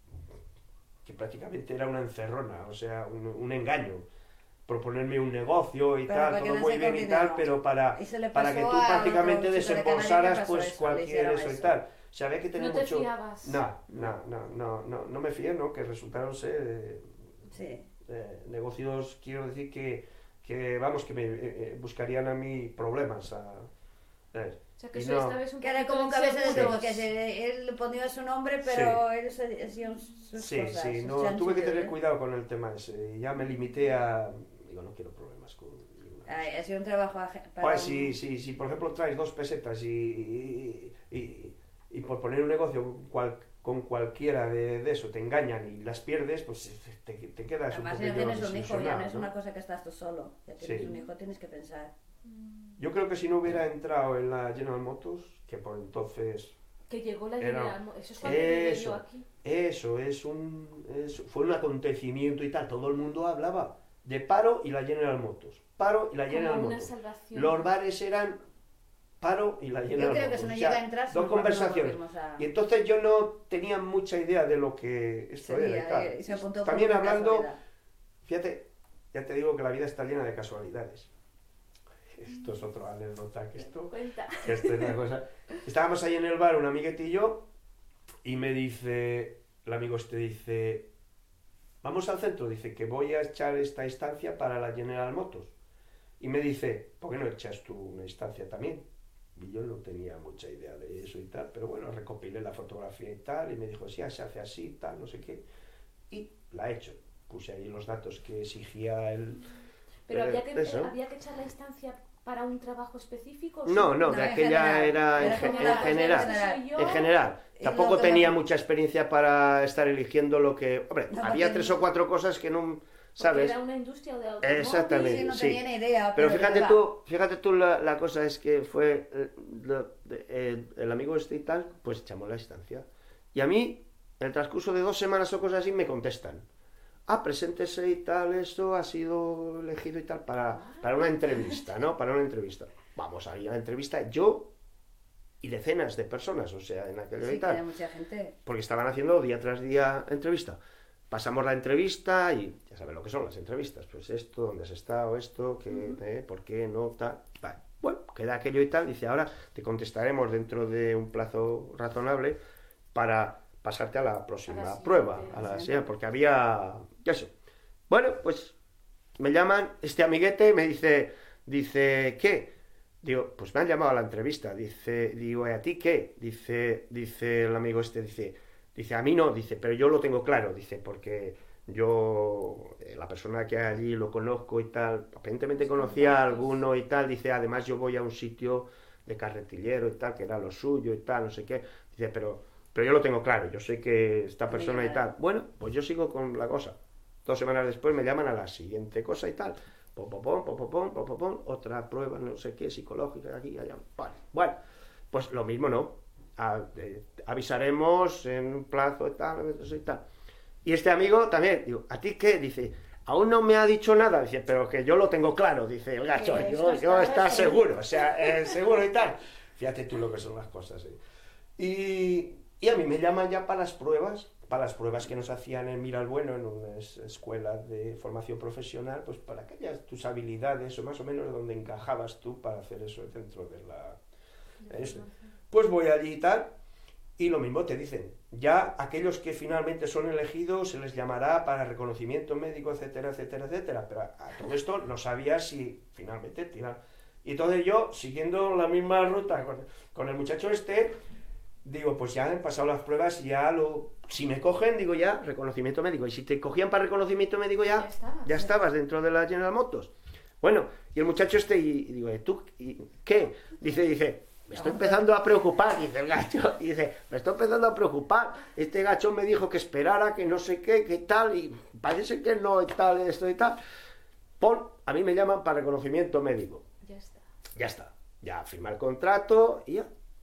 que prácticamente era una encerrona, o sea, un, un engaño. Proponerme un negocio y Pero tal, para que todo no muy se bien y continúe, tal, no. pero para, Y se le para que pasó tú a prácticamente otro chico de Canarias que desembolsaras pasó pues eso, le cualquier hicieron eso y eso. tal. O sea, había que tener No te mucho... fiabas. No, no, no, no, no, no me fié, ¿no? Que resultaron ser eh, Sí. eh, negocios, quiero decir que, que vamos, que me eh, eh, buscarían a mí problemas. A, ¿sabes? O sea que Y eso no. esta vez un Que era poquito como cabeza de inseguros. todo, que se- él le ponía su nombre, pero él se- hacía sus Sí, cosas. sí, sus no, tuve que chanchullos, tener ¿eh? cuidado con el tema ese. Y ya me limité a... Digo, no quiero problemas con ninguna cosa. Ay, ha sido un trabajo aje- para Joder, un- si, si, si por ejemplo traes dos pesetas y, y, y- y por poner un negocio cual- con cualquiera de, de eso te engañan y las pierdes, pues te, te quedas Además, un ya poquillo tienes un hijo, ya desilusionado, no es ¿no? una cosa que estás tú solo. Ya tienes Sí. un hijo, tienes que pensar. Yo creo que si no hubiera entrado en la General Motors, que por entonces Que llegó la Era- General Mo- Eso es cuando llegué Eso. yo aquí. eso es un es- fue un acontecimiento y tal, todo el mundo hablaba de paro y la General Motors, paro y la General Como una Motors. salvación. Los bares eran paro y la Yo General creo que Motors. si no O llega sea, a entrar, dos no- no conversaciones. volvimos a- Y entonces yo no tenía mucha idea de lo que esto Sería, era y tal. eh, y se apuntó por También una hablando, casualidad. fíjate, ya te digo que la vida está llena de casualidades. Esto es otra anécdota que esto, Cuenta. que esto es una cosa. Estábamos ahí en el bar, un amiguete y yo, y me dice, el amigo este dice, vamos al centro, dice que voy a echar esta instancia para la General Motors. Y me dice, ¿por qué no echas tú una instancia también? Y yo no tenía mucha idea de eso y tal, pero bueno, recopilé la fotografía y tal, y me dijo, sí, se hace así, tal, no sé qué. Y la he hecho. Puse ahí los datos que exigía el... Pero eh, había que, eso. había que echar la instancia para un trabajo específico. No, ¿Sí? no, No, de en aquella general. era en, Era ge- como en la- general. Soy yo. En general. Y Tampoco lo que tenía me- mucha experiencia para estar eligiendo lo que... Hombre, No, había porque- tres o cuatro cosas que no... Porque ¿Sabes? era una industria de automóvil. Exactamente. Sí, no sí. tenía ni idea. Pero fíjate iba. tú, fíjate tú la, la cosa es que fue eh, lo- de- eh, el amigo este y tal, pues echamos la instancia. Y a mí, en el transcurso de dos semanas o cosas así, me contestan. Ah, preséntese y tal, esto ha sido elegido y tal para, para una entrevista, ¿no? Para una entrevista. Vamos a ir a la entrevista, yo y decenas de personas, o sea, en aquello Sí, y que tal. había mucha gente. Porque estaban haciendo día tras día entrevista. Pasamos la entrevista y ya saben lo que son las entrevistas. Pues esto, dónde has estado, esto, qué, eh, por qué, no, tal. Vale. Bueno, queda aquello y tal. Dice, ahora te contestaremos dentro de un plazo razonable para pasarte a la próxima A la prueba. siguiente, A la sí. siguiente, porque había... Ya sé. Bueno, pues me llaman, este amiguete me dice, dice, ¿qué? Digo, pues me han llamado a la entrevista. Dice, digo, ¿y a ti qué? Dice, dice el amigo este, dice, dice, a mí no, dice, pero yo lo tengo claro, dice, porque yo, eh, la persona que hay allí lo conozco y tal, aparentemente conocía a alguno y tal, dice, además yo voy a un sitio de carretillero y tal, que era lo suyo y tal, no sé qué, dice, pero pero yo lo tengo claro, yo sé que esta persona y tal. Bueno, pues yo sigo con la cosa. Dos semanas después me llaman a la siguiente cosa y tal. Pom, pom, pom, pom, pom, pom, pom, pom, pom, otra prueba, no sé qué, psicológica, aquí, allá. Vale. Bueno, pues lo mismo, ¿no? A, eh, avisaremos en un plazo y tal, y tal. Y este amigo también, digo, ¿a ti qué? Dice, aún no me ha dicho nada. Dice, pero que yo lo tengo claro. Dice, el gacho, Eh, yo, eso yo está está seguro, o sea, eh, seguro y tal. Fíjate tú lo que son las cosas. ¿Eh? Y, y a mí me llaman ya para las pruebas, para las pruebas que nos hacían en Miralbueno, en una es- escuela de formación profesional, pues para que hayas tus habilidades o más o menos donde encajabas tú para hacer eso dentro de la... eso. Pues voy allí y tal, y lo mismo te dicen, ya aquellos que finalmente son elegidos se les llamará para reconocimiento médico, etcétera, etcétera, etcétera, pero a, a todo esto no sabía si finalmente tiran. Y entonces yo, siguiendo la misma ruta con, con el muchacho este, digo, pues ya han pasado las pruebas, ya lo... Si me cogen, digo ya, reconocimiento médico. Y si te cogían para reconocimiento médico ya, Ya estabas. ya estabas dentro de la General Motors. Bueno, y el muchacho este, y, y digo, ¿y tú y, qué? Dice, dice, me estoy empezando a preocupar, dice el gacho, y dice, me estoy empezando a preocupar. Este gacho me dijo que esperara, que no sé qué, que tal, y parece que no, y tal, esto y tal. Pon, a mí me llaman para reconocimiento médico. Ya está. Ya está, ya firmar contrato y ya.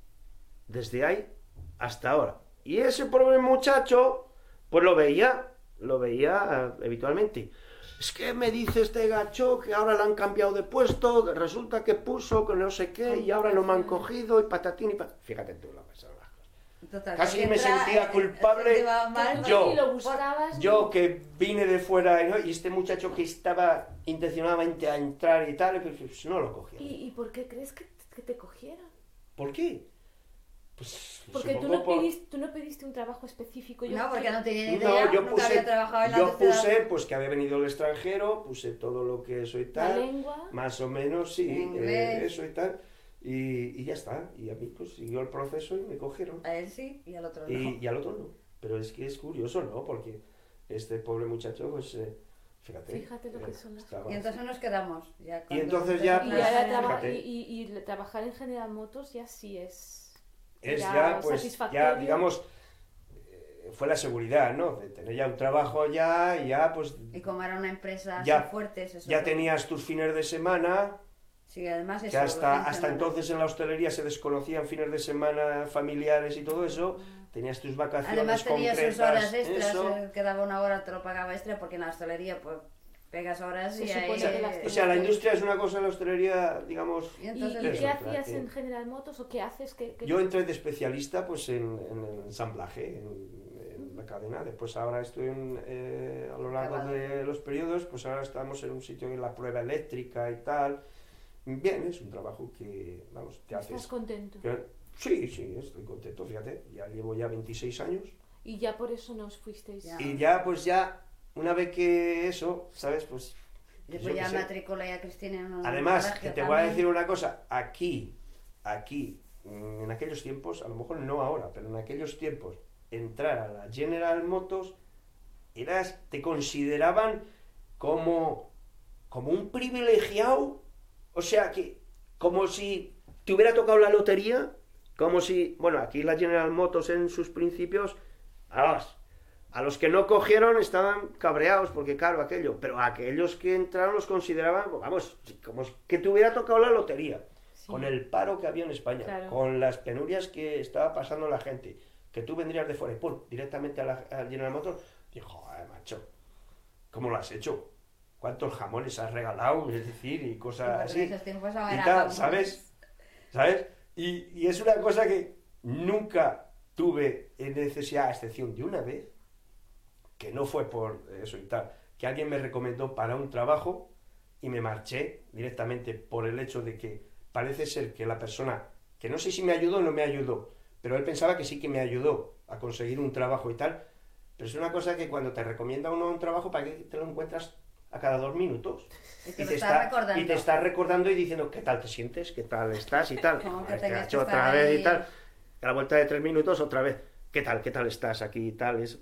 Desde ahí hasta ahora. Y ese pobre muchacho, pues lo veía, lo veía eh, habitualmente. Es que me dice este gacho que ahora le han cambiado de puesto, resulta que puso que no sé qué y ahora no me han cogido y patatín y patatín. Fíjate tú lo que son las cosas. Total, Casi que me entra, sentía eh, culpable. te va mal. Yo. Y lo buscabas. Yo que vine de fuera, ¿no? Y este muchacho que estaba intencionadamente a entrar y tal, pues no lo cogieron. ¿Y, y por qué crees que, que te cogieron? ¿Por qué? Pues Porque tú supongo no, por- pediste, tú no pediste un trabajo específico. Yo No, porque no tenía ni No, idea, yo nunca puse, había trabajado en la yo tercera- puse pues que había venido del extranjero, puse todo lo que eso y La tal, lengua. más o menos, sí, En inglés. eh, eso y tal, y, y ya está, y a mí pues siguió el proceso y me cogieron, A él sí y al otro no. y, y al otro no, pero es que es curioso, ¿no? Porque este pobre muchacho, pues, eh, fíjate, Fíjate lo que eh, son las estaba- Y entonces nos quedamos. Ya cuando entonces ya, Y, pues, ahora traba- fíjate. y, y- y trabajar en General Motors ya sí es. es ya ya, pues, satisfactorio. ya, digamos, eh, fue la seguridad, ¿no? De tener ya un trabajo ya, y ya, pues, Y como era una empresa Ya- así fuerte, eso ya todo. tenías tus fines de semana. Sí, además eso. Que los hasta, fines de hasta semana. entonces en la hostelería se desconocían fines de semana familiares y todo eso. Tenías tus vacaciones Además tenías sus concretas, horas extras, eso. eh, que daba una hora, te lo pagaba extra, porque en la hostelería pues pegas horas Se y supone ahí... que las O sea, la industria es una cosa, la hostelería, digamos... Y ¿Y, entonces y eso, qué otra, hacías que- en General Motors o qué haces? ¿Qué, qué- Yo entré de especialista pues en, en el ensamblaje, en, en la cadena. Después ahora estoy en, eh, a lo largo Acabado. de los periodos, pues ahora estamos en un sitio en la prueba eléctrica y tal. Bien, es un trabajo que, vamos, te ¿Estás haces... contento? que- Sí, sí, estoy contento, fíjate. Ya llevo ya veintiséis años. Y ya por eso no os fuisteis. Ya. Y ya, pues ya, una vez que eso, ¿sabes? Pues... Después yo ya qué sé. matriculé a Cristina en un Además, colegio que te voy a también. decir una cosa, aquí, aquí, mm, en aquellos tiempos, a lo mejor no ahora, pero en aquellos tiempos, entrar a la General Motors, eras, te consideraban como, como un privilegiado, o sea, que como si te hubiera tocado la lotería, como si, bueno, aquí la General Motors en sus principios, vamos, a los que no cogieron estaban cabreados, porque claro, aquello, pero a aquellos que entraron los consideraban, vamos, como que te hubiera tocado la lotería, Sí. con el paro que había en España, Claro. con las penurias que estaba pasando la gente, que tú vendrías de fuera y pum, directamente a la a General Motors, dijo, joder, macho, ¿cómo lo has hecho? ¿Cuántos jamones has regalado? Es decir, y cosas Porque así. en esos tiempos no Y era tal, jamones. ¿sabes? ¿Sabes? Y, y es una cosa que nunca tuve en necesidad, a excepción de una vez, que no fue por eso y tal, que alguien me recomendó para un trabajo y me marché directamente por el hecho de que parece ser que la persona, que no sé si me ayudó o no me ayudó, pero él pensaba que sí que me ayudó a conseguir un trabajo y tal, pero es una cosa que cuando te recomienda uno un trabajo, ¿para qué te lo encuentras a cada dos minutos? Y te Y lo te, estás está, recordando. y te estás recordando y diciendo qué tal te sientes, qué tal estás y tal. Como que Joder, tengas gacho, que otra estar vez ahí. y tal. A la vuelta de tres minutos otra vez. ¿Qué tal? ¿Qué tal estás aquí y tal? Es...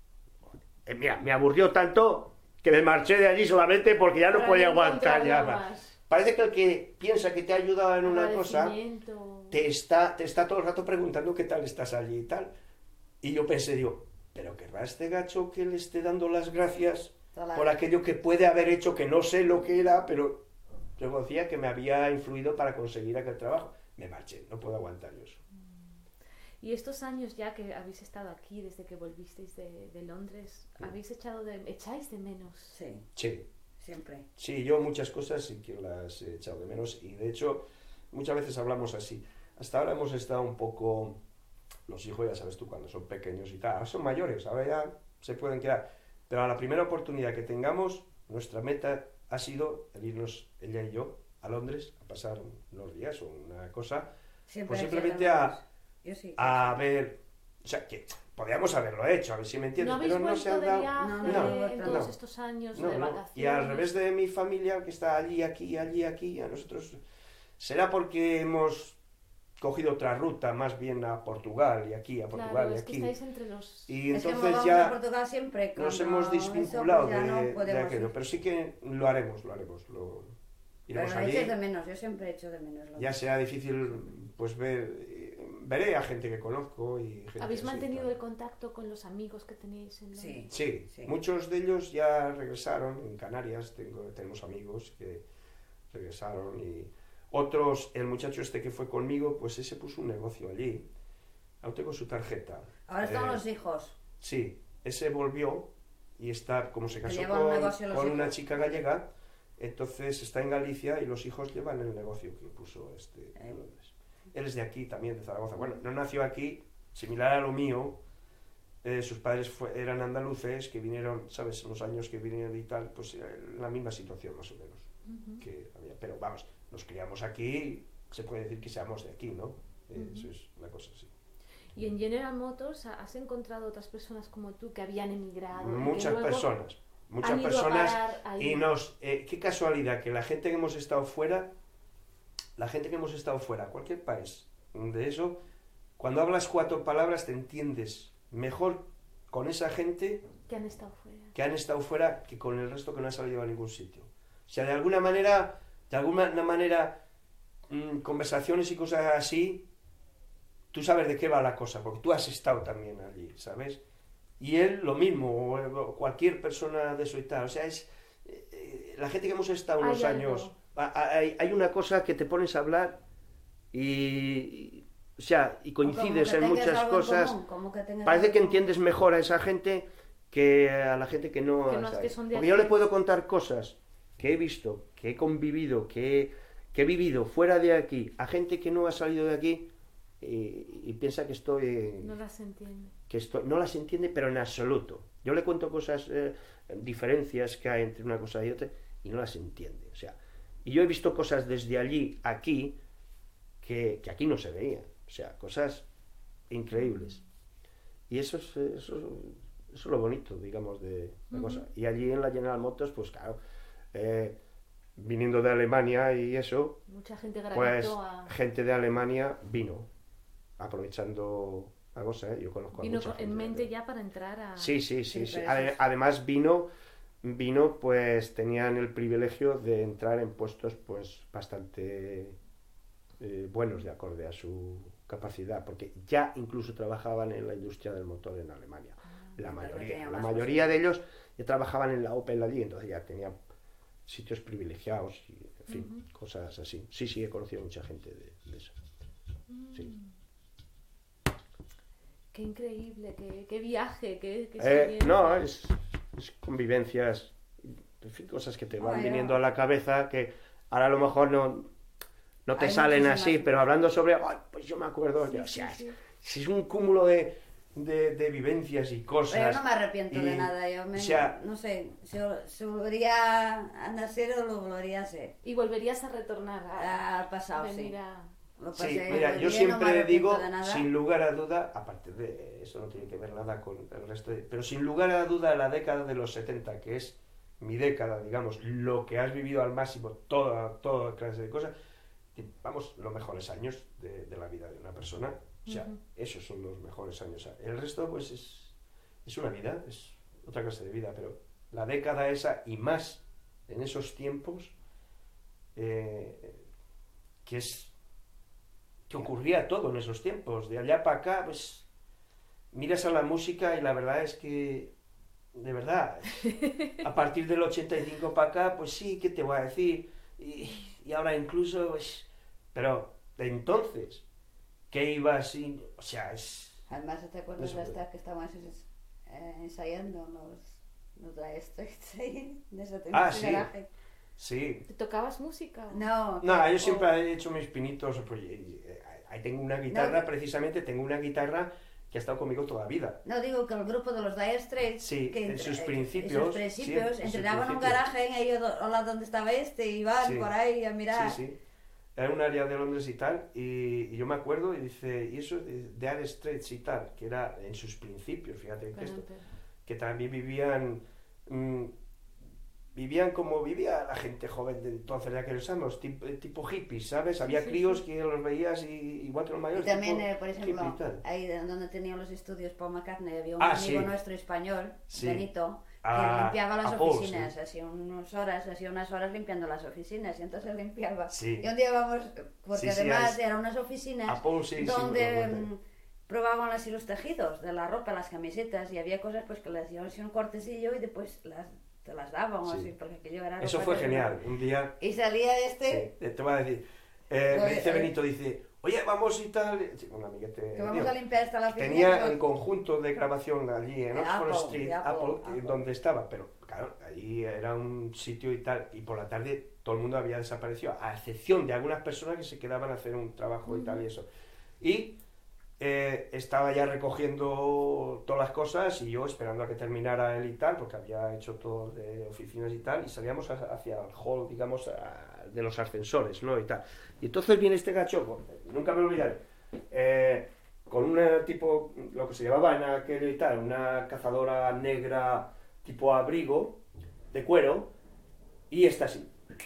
Eh, mira, me aburrió tanto que me marché de allí solamente porque ya no Para podía no aguantar ya encontrarlo más. más. Parece que el que piensa que te ha ayudado en una cosa Agradecimiento. te está, te está todo el rato preguntando qué tal estás allí y tal. Y yo pensé, digo, pero querrá este gacho que le esté dando las gracias Toda por la- aquello que puede haber hecho, que no sé lo que era, pero reconocía que me había influido para conseguir aquel trabajo. Me marché, no puedo aguantar yo eso. Y estos años ya que habéis estado aquí, desde que volvisteis de, de Londres, Sí. ¿habéis echado de, echáis de menos? Sí, Sí, siempre. sí, yo muchas cosas sí que las he echado de menos y de hecho muchas veces hablamos así. Hasta ahora hemos estado un poco, los hijos ya sabes tú, cuando son pequeños y tal, ahora son mayores, ahora ya se pueden quedar. Pero a la primera oportunidad que tengamos, nuestra meta ha sido el irnos ella y yo a Londres a pasar unos días o una cosa, Siempre pues he hecho simplemente de a, menos. Yo sí. a ver, o sea, que podíamos haberlo hecho, a ver si me entiendes, ¿No habéis pero no se vuelto han de dado... viaje No, no, en no, todos no. estos años No, de no. vacaciones? Y al revés de mi familia, que está allí, aquí, allí, aquí, a nosotros... Será porque hemos cogido otra ruta, más bien a Portugal, y aquí, a Portugal, Claro, y es que aquí. estáis entre los... Y Es que entonces vamos ya a Portugal siempre. nos cuando hemos eso, desvinculado pues ya de, no de podemos aquello. ir. Pero sí que lo haremos, lo haremos. Lo, iremos Pero allí. echas de menos, yo siempre echo de menos. Lo Ya mismo. será difícil, pues, ver... eh, Veré a gente que conozco y gente ¿Habéis así, mantenido tal. el contacto con los amigos que tenéis en Londres? Sí. Sí, Sí. muchos de ellos ya regresaron en Canarias, tengo, tenemos amigos que regresaron y otros, el muchacho este que fue conmigo, pues ese puso un negocio allí, aún tengo su tarjeta. Ahora están Eh, los hijos. Sí, ese volvió y está, como se Que casó lleva un con, negocio los con una hijos. chica gallega, entonces está en Galicia y los hijos llevan el negocio que puso este Eh. en Londres. Él es de aquí también, de Zaragoza. Bueno, no nació aquí, similar a lo mío. Eh, sus padres fue- eran andaluces que vinieron, ¿sabes? En los años que vinieron y tal, pues eh, la misma situación más o menos. Ujú. Que había. Pero vamos, nos criamos aquí, se puede decir que seamos de aquí, ¿no? Eh, Ujú. Eso es la cosa, sí. Y en General Motors, ¿ha- ¿has encontrado otras personas como tú que habían emigrado? y que Muchas luego personas, muchas han ido a personas. parar ahí? Y nos, eh, qué casualidad que la gente que hemos estado fuera, la gente que hemos estado fuera, cualquier país, de eso, cuando hablas cuatro palabras te entiendes mejor con esa gente Que han estado fuera. que han estado fuera que con el resto que no ha salido a ningún sitio. O sea, de alguna manera, de alguna manera, mmm, conversaciones y cosas así, tú sabes de qué va la cosa, porque tú has estado también allí, ¿sabes? Y él lo mismo, o cualquier persona de eso y tal. O sea, es eh, la gente que hemos estado Hay unos algo. años, a- hay, hay una cosa que te pones a hablar y, o sea, y O como coincides que en tengas muchas algo en cosas. común, como que tengas Parece algo que en entiendes mejor a esa gente que a la gente que no... Que no, ¿sabes? que son de Porque yo aquí. le puedo contar cosas que he visto, que he convivido, que he, que he vivido fuera de aquí, a gente que no ha salido de aquí y, y piensa que estoy... No las entiende. que esto no las entiende, pero en absoluto. Yo le cuento cosas, eh, diferencias que hay entre una cosa y otra, y no las entiende. O sea, y yo he visto cosas desde allí, aquí, que, que aquí no se veían. O sea, cosas increíbles. Y eso es, eso, eso es lo bonito, digamos, de la Ujú. cosa. Y allí en la General Motors, pues claro, eh, viniendo de Alemania y eso, Mucha gente pues gravitó a... gente de Alemania vino, aprovechando la cosa, ¿eh? Yo conozco a Vino mucha con- gente en de mente Alemania. ya para entrar a... Sí, sí, sí. Sí, sí. pero Ade- eso es- Además vino, vino, pues tenían el privilegio de entrar en puestos pues bastante eh, buenos de acorde a su capacidad, porque ya incluso trabajaban en la industria del motor en Alemania. La entonces mayoría, tenía la más mayoría de ellos ya trabajaban en la Opel allí, entonces ya tenían sitios privilegiados y, en fin, Ujú. cosas así. Sí, sí, he conocido mucha gente de, de eso. Sí. Qué increíble, qué, qué viaje, qué, qué Eh, experiencia. no, es, es convivencias, en fin, cosas que te van Bueno. viniendo a la cabeza que ahora a lo mejor no, no te Hay salen muchísimas así, cosas. pero hablando sobre, "Ay, pues yo me acuerdo, Sí, o sí, sea, sí. es, es un cúmulo de, de, de vivencias y cosas. Pero yo no me arrepiento de y- nada, yo me, o sea- no sé, si, si volvería a nacer o lo volvería a ser. Y volverías a retornar a, Al pasado, venir sí. a... Lo Sí, pasé mira, muy yo bien, no me siempre arrepiento digo, de nada. sin lugar a duda, aparte de eso no tiene que ver nada con el resto, de, pero sin lugar a duda la década de los setenta, que es mi década, digamos, lo que has vivido al máximo, toda, toda clase de cosas, que, vamos, los mejores años de, de la vida de una persona, o sea, Ujú. esos son los mejores años. El resto, pues, es, es una vida, es otra clase de vida, pero la década esa, y más en esos tiempos, eh, que es que ocurría todo en esos tiempos, de allá para acá, pues miras a la música y la verdad es que, de verdad, a partir del ochenta y cinco para acá, pues sí, ¿qué te voy a decir? Y, y ahora incluso, pues, pero de entonces, ¿qué iba así? O sea, es... Además, ¿te acuerdas No de se esta que estábamos eh, ensayando los, los Dire Straits ahí? De ese Ah, ese sí. garaje? Sí. ¿Te tocabas música? No, No, que- yo siempre he hecho mis pinitos, pues, eh, ahí tengo una guitarra, No. precisamente, tengo una guitarra que ha estado conmigo toda la vida. No, digo que el grupo de los Dire Straits, Sí, que en entre- sus eh, principios, en sus principios sí, en sus entrenaban un principios. garaje en ellos, hola, ¿dónde estaba este? Y van Sí. por ahí a mirar. Sí, sí. Era un área de Londres y tal, y, y yo me acuerdo, y dice, y eso de Dire Straits y tal, que era en sus principios, fíjate que Con esto, el- que también vivían, mm, vivían como vivía la gente joven de entonces, de aquellos años, tipo, tipo hippies, ¿sabes? Había sí, críos sí. que los veías y, igual que los Y mayores, también, tipo eh, por ejemplo, hippie y tal. ahí de- donde tenían los estudios Paul McCartney, había un Ah, amigo sí. nuestro español, Sí. Benito, que Ah, limpiaba las a Paul, oficinas, sí. hacía unas horas, hacía unas horas limpiando las oficinas, y entonces limpiaba. Sí. Y un día vamos, porque Sí, sí, además ahí- eran unas oficinas A Paul, sí, sí, donde me acuerdo. mm, probaban así los tejidos de la ropa, las camisetas, y había cosas pues que le hacían así un cortecillo y después las, te las daban, o Sí. así, porque aquello era Eso ropa fue que- genial, un día... Y salía este, Sí, te voy a decir. Eh, me Oye, dice eh. Benito, dice, oye, vamos y tal. Sí, un amiguete que vamos mío. a limpiar hasta la oficina. Tenía que- el conjunto de grabación allí en De Oxford Apple, Street, de Apple, Apple, Apple. donde estaba, pero claro, allí era un sitio y tal, y por la tarde todo el mundo había desaparecido, a excepción de algunas personas que se quedaban a hacer un trabajo y tal y eso. Y eh, estaba ya recogiendo todas las cosas y yo esperando a que terminara él y tal, porque había hecho todo de oficinas y tal, y salíamos a- hacia el hall, digamos, a- de los ascensores, ¿no? Y tal. Y entonces viene este gacho, nunca me olvidaré, eh, con una tipo, lo que se llevaba en aquello y tal, una cazadora negra tipo abrigo, de cuero, y está así.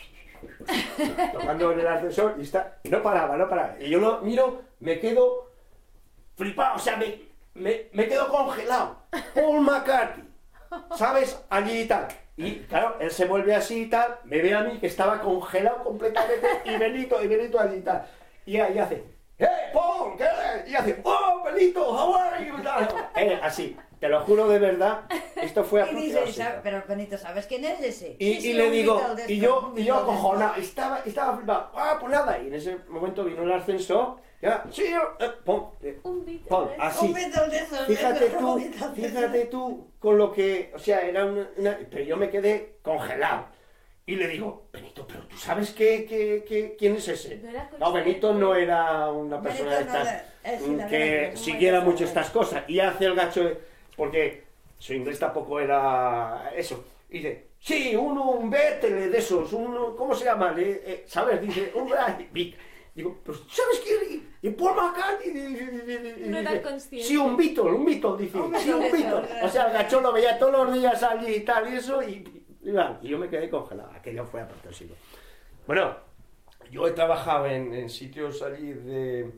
Tocando en el ascensor y está, y no paraba, no paraba. Y yo lo miro, me quedo flipado, o sea, me, me, me quedo congelado. Paul McCartney, ¿sabes? Allí y tal. Y claro, él se vuelve así y tal, me ve a mí que estaba congelado completamente, y Benito, y Benito allí y tal. Y ahí hace, ¡hey, Paul! ¿Qué? Y hace, ¡oh, Benito, how are you? Eh, así, te lo juro de verdad, esto fue Y dice, apoteósico. "¿Sabe- pero Benito, ¿sabes quién es ese? Y, Sí, sí, y le un digo, Beatle de y estos, yo, un y yo Beatle de acojonado, estos". estaba, estaba flipado, ah, pues nada, y en ese momento vino el ascensor, ya, sí, yo, eh, pum, eh, Un Beatle pum, de- así. Un Beatle de esos, Fíjate de esos, tú, un Beatle de fíjate esos. tú con lo que, o sea, era una, una- pero yo me quedé congelado. Y le digo, Benito, pero tú sabes que, que, que- quién es ese. No era No, consciente. Benito no era una Benito persona de no estas era- eh, sí, mm, la verdad que es siguiera muy mucho estas cosas. Y hace el gacho, de- porque su inglés tampoco era eso. Y dice, sí, uno, un Beatle de esos, uno, ¿cómo se llama? Le- eh, ¿Sabes? Dice, un Big. Digo, pues ¿sabes quién? Y Paul McCartney. No era consciente. Sí, un Beatle, un Beatle, dice. Un Sí, un Beatle de Beatle. esos. O sea, el gacho lo veía todos los días allí y tal y eso. Y, y, va, y yo me quedé congelado. Aquello fue apoteósico. Bueno, yo he trabajado en, en sitios allí de...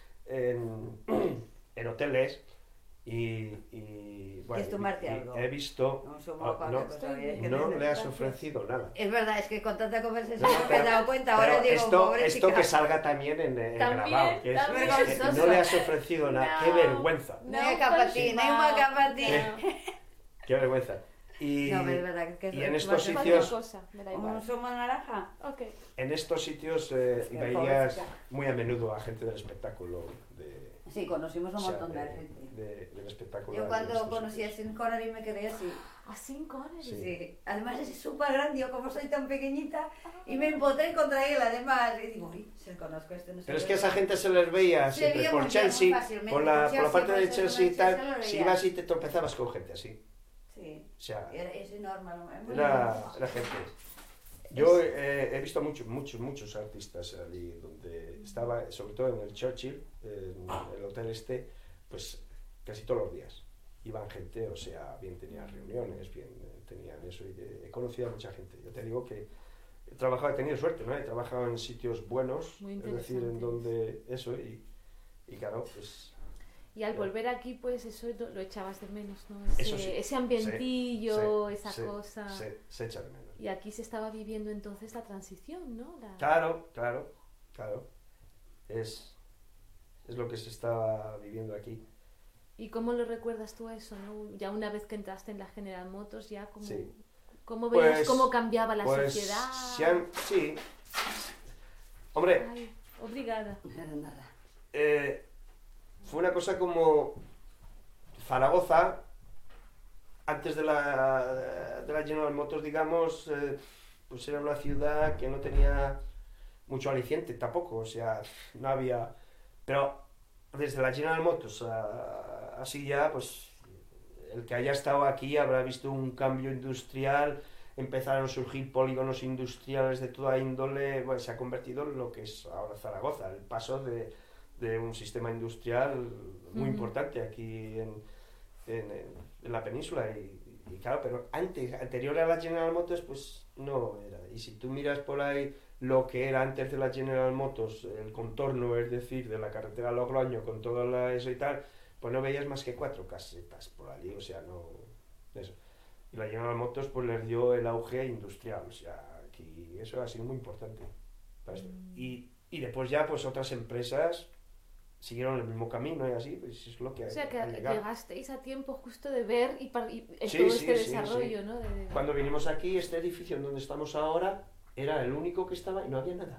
En, en hoteles y... y bueno, ¿Quieres tomarte y- y algo? he visto... Un zumo, oh, cualquier no, cosa, oye, que no te- le has ofrecido nada. Es verdad, es que con tanta conversación No, me he pero- dado cuenta, pero ahora digo, esto, pobre esto chica. que salga también en, en También, grabado, que es, también. es que no le has ofrecido nada, qué No. vergüenza, No hay capatí, no hay una capatí. qué vergüenza. Y, No, pero es verdad que es y en que estos va a ser Cualquier sitios, cosa, me da ¿Un igual. zumo de naranja? Ok. en estos sitios eh, Es que veías pobrecita. muy a menudo a gente del espectáculo, de, Sí, conocimos un o sea, montón de de- gente. de- del espectáculo. Yo de cuando estos conocí a sitios. Sean Connery me quedé así. A cinco horas. Sí. Sí. Además es súper grande, yo como soy tan pequeñita, y me empotré contra él además. Y digo, uy, se conozco a este, no sé Pero es qué". que a esa gente se les veía Se siempre veía por muy bien, muy Chelsea, fácilmente, por la, por por la Chelsea, parte por de ser Chelsea y una Chelsea tal, lo si veía. ibas y te tropezabas con gente así. Sí, O sea, era, es enorme. muy era, enorme. era gente. Yo eh, he visto muchos, muchos, muchos artistas allí donde estaba, sobre todo en el Churchill, en el hotel este, pues casi todos los días. Iban gente, o sea, bien tenían reuniones, bien eh, tenían eso, y he, he conocido a mucha gente. Yo te digo que he trabajado, he tenido suerte, ¿no? He trabajado en sitios buenos, Muy es decir, en interesantes. donde eso, y, y claro, pues... Y al Ya. volver aquí, pues eso lo, lo echabas de menos, ¿no? Ese, Eso sí, ese ambientillo, se- esa se- cosa. Se, se echa de menos. Y aquí se estaba viviendo entonces la transición, ¿no? La- Claro, claro, claro. Es, es lo que se está viviendo aquí. ¿Y cómo lo recuerdas tú eso, no? Ya una vez que entraste en la General Motors, ya como... Sí. ¿Cómo veías Pues- cómo cambiaba la Pues sociedad? se han- sí. Hombre, Ay, obrigada. De nada. eh, fue una cosa como Zaragoza, antes de la, de la General Motors, digamos, eh, pues era una ciudad que no tenía mucho aliciente tampoco, o sea, no había... Pero desde la General Motors a- así ya, pues el que haya estado aquí habrá visto un cambio industrial, empezaron a surgir polígonos industriales de toda índole, bueno, se ha convertido en lo que es ahora Zaragoza, el paso de, de un sistema industrial muy Ujú. importante aquí en, en, en la península y, y claro, pero antes, anterior a la General Motors, pues no era. Y si tú miras por ahí lo que era antes de la General Motors, el contorno, es decir, de la carretera Logroño con todo la- eso y tal, pues no veías más que cuatro casetas por allí, o sea, no... Eso. Y la General Motors pues les dio el auge industrial, o sea, aquí eso ha sido muy importante para esto. Y, y después ya pues otras empresas siguieron el mismo camino y así, pues es lo que O sea, que ha llegado. llegasteis a tiempo justo de ver y, par- y Sí, todo sí, este sí, desarrollo, sí. ¿no? De- de- Cuando vinimos aquí, este edificio en donde estamos ahora era el único que estaba y no había nada.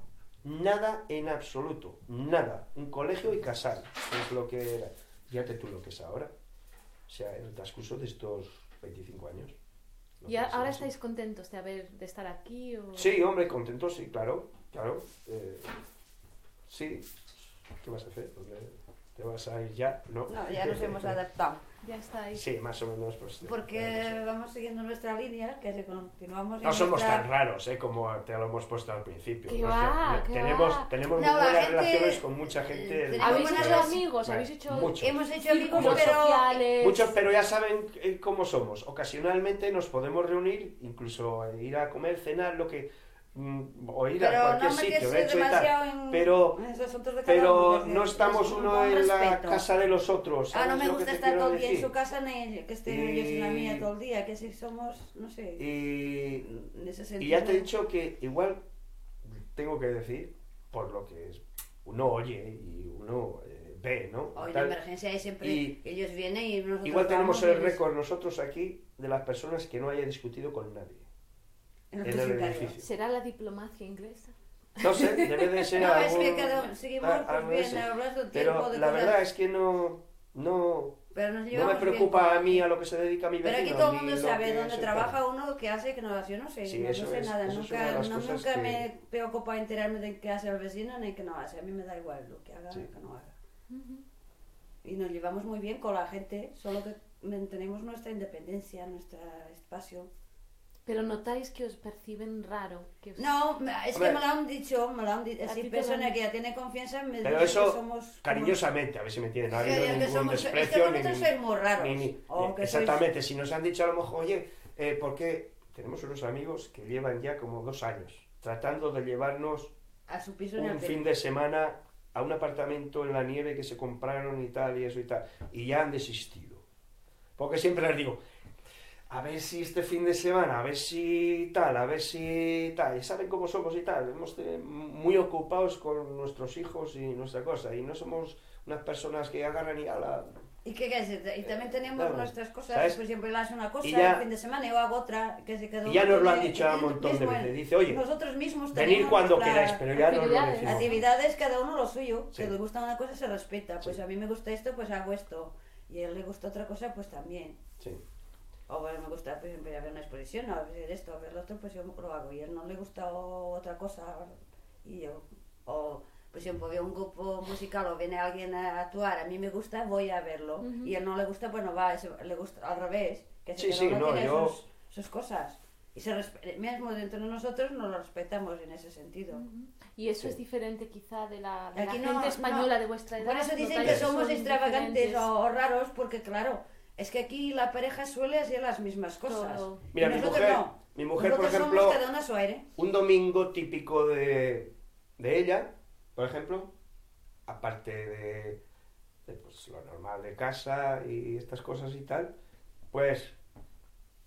Nada en absoluto, nada. Un colegio y casal, es lo que era. Fíjate tú lo que es ahora. O sea, en el transcurso de estos veinticinco años. Lo ¿Y que a- es ahora así. estáis contentos de haber de estar aquí? O... Sí, hombre, contento, sí, claro, claro. Eh, sí, ¿qué vas a hacer? ¿Dónde te vas a ir ya? No, No, ya nos hemos adaptado. Ya estáis. Sí, más o menos. Pues, Porque vamos siguiendo nuestra línea, que si continuamos... en no somos nuestra- tan raros, ¿eh? Como te lo hemos puesto al principio. ¡Qué Nos- va, ne- qué tenemos va! tenemos No, muy la buenas gente- relaciones con mucha gente. del- tenemos ¿Habéis buenas hecho relaciones- amigos? Bueno, ¿Habéis hecho muchos. Hemos hecho amigos, círculos pero... sociales? Muchos, pero ya saben eh, cómo somos. Ocasionalmente nos podemos reunir, incluso eh, ir a comer, cenar, lo que mm, o ir a Pero cualquier no sitio, de meterse hecho y demasiado tal. en, Pero, en esos asuntos de cada pero uno, que no es- estamos es un uno con en la respeto. casa de los otros. Ah, no ¿sabes me lo que gusta te estar quiero todo el día en decir? su casa ni que estén Y- ellos en la mía todo el día, que si somos, no sé, Y, en ese y sentido. ya te he dicho que igual tengo que decir, por lo que es- uno oye y uno eh, ve, ¿no? Hoy en Tal. emergencia hay siempre Y- ellos vienen y nosotros Igual tenemos vamos el y les- récord nosotros aquí de las personas que no haya discutido con nadie en el en el vecindario. edificio. ¿Será la diplomacia inglesa? No sé, debe de ser No, algo... es que cada, seguimos a- pues, algo de bien ese. hablando tiempo Pero de la cosas, verdad es que no, no, pero nos no llevamos me bien preocupa con- a mí a lo que se dedica mi Pero vecino. aquí todo el ni mundo lo sabe que dónde se trabaja uno, qué hace, qué no hace, yo no sé, Sí, no, no eso sé es- nada, eso es una nunca, de las no, cosas nunca que- me preocupa enterarme de qué hace el vecino ni qué no hace, a mí me da igual lo que haga Sí. o que no haga. Y nos llevamos muy bien con la gente, solo que mantenemos nuestra independencia, nuestro espacio. Pero notáis que os perciben raro. Que os... No, es Hombre. que me lo han dicho, me lo han dicho, A así ti te lo persona han- que ya tiene confianza me Pero dice eso, que somos... cariñosamente, a ver si me entienden, no ha que, habido que ningún somos, es que desprecio ni, vosotros ni- sois muy raros. ni- ni- o ni- que sois- exactamente, si nos han dicho a lo mejor, oye, eh, ¿por qué? Tenemos unos amigos que llevan ya como dos años tratando de llevarnos a su piso en el un fin de semana a un apartamento en la nieve que se compraron y tal y eso y tal, y ya han desistido. Porque siempre les digo, a ver si este fin de semana, a ver si tal, a ver si tal, y saben cómo somos y tal, hemos de- muy ocupados con nuestros hijos y nuestra cosa, y no somos unas personas que agarran y ala. ¿Y qué, qué es? Y también tenemos Claro, nuestras cosas, ¿sabes? pues siempre él hace una cosa, Y ya- el fin de semana yo hago otra, que se quedó... Y ya nos lo han dicho un montón de veces, dice, oye, nosotros mismos venid tenemos cuando nuestra- queráis, pero ya no lo actividades. decimos. actividades, cada uno lo suyo, Sí. que le gusta una cosa se respeta, pues Sí. a mí me gusta esto, pues hago esto, y a él le gusta otra cosa, pues también. Sí. O bueno, me gusta, por ejemplo, ir a ver una exposición, o a ver esto, a ver lo otro, pues yo lo hago, y a él no le gusta otra cosa, y yo, o por ejemplo, veo un grupo musical o viene alguien a actuar, a mí me gusta, voy a verlo, Ujú. y a él no le gusta, pues no va, eso, le gusta al revés, que Sí, cada sí, uno no, tiene yo- sus, sus cosas, y se respe- mismo dentro de nosotros nos lo respetamos en ese sentido. Y eso Sí. es diferente quizá de la, de la Aquí gente no- española no. de vuestra edad. Por eso dicen ¿notáis que somos son extravagantes diferentes? o, o raros, porque claro, es que aquí la pareja suele hacer las mismas cosas. Todo. Mira, Y mi nosotros mujer, no. mi mujer por Nosotros ejemplo, somos cada uno a su aire. un domingo típico de, de ella, por ejemplo, aparte de, de, pues, lo normal de casa y estas cosas y tal, pues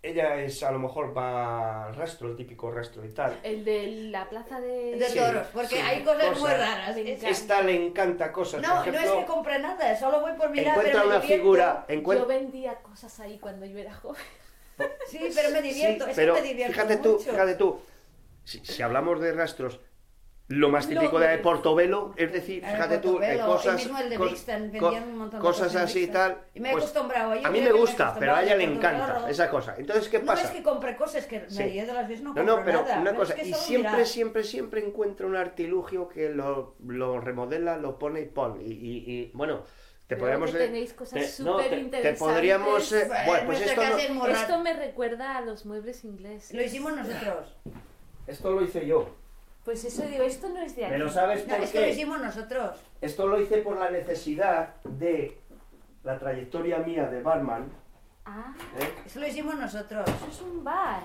ella es, a lo mejor va al rastro, el típico rastro y tal. El de la plaza de... De Sí, toros, porque sí, hay cosas, cosas. muy raras. Me Es- encanta. Esta le encanta cosas, No, por no ejemplo, es que compre nada, solo voy por mirar, encuentra pero me una divierto. figura, Yo encuentra... vendía cosas ahí cuando yo era joven. Sí, pero me divierto, Sí, es pero que me divierto fíjate tú, mucho. fíjate tú, si, si hablamos de rastros, lo más No, típico de pero- Portobelo, es decir, El fíjate tú, eh, Portobelo, cosas, y mismo el de cos- Brixton, co- vendían un montón de cosas cosas en así y Brixton. tal. Y me he pues, acostumbrado, yo a mí creo me que me he gusta, pero a acostumbrado ella le de encanta Portobelo. esa cosa. Entonces, ¿qué No pasa? es que compre cosas, que Sí. me de las veces no No, compro no, pero nada. una pero cosa, es que y solo siempre, mirar. siempre, siempre encuentra un artilugio que lo, lo remodela, lo pone y pone. Y, y, y, bueno, te Veo podríamos... que de- tenéis cosas te- no, súper te- te interesantes. podríamos... eh, Bueno, bueno, pues nuestra esto, casa es no- muy rara. Esto me recuerda a los muebles ingleses. Lo hicimos nosotros. esto lo hice yo. Pues eso digo, esto no es de aquí. Pero ¿sabes No, por es que lo qué? hicimos nosotros. Esto lo hice por la necesidad de la trayectoria mía de barman. Ah, ¿eh? Eso lo hicimos nosotros. eso es un bar.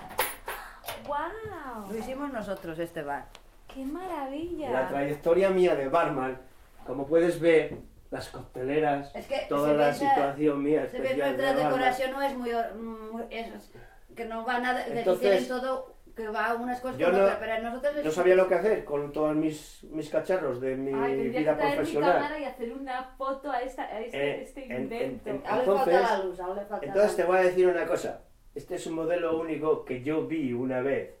¡Wow! Lo hicimos nosotros, este bar. ¡Qué maravilla! La trayectoria mía de barman, como puedes ver, las cocteleras, Es que toda se la ve esa- situación mía Se ve especial nuestra de barman. decoración no es muy... muy- es- que no va nada... que Entonces, tienen todo... Que va unas cosas yo con no- otras, pero nosotros... No sabía lo que hacer con todos mis, mis cacharros de mi Ay, tendría vida que traer mi profesional. cámara y hacer una foto a, esta, a este, Eh, este en- en- invento. en- Aún le Entonces- falta la luz, aún le falta Entonces la te luz. voy a decir una cosa. Este es un modelo único que yo vi una vez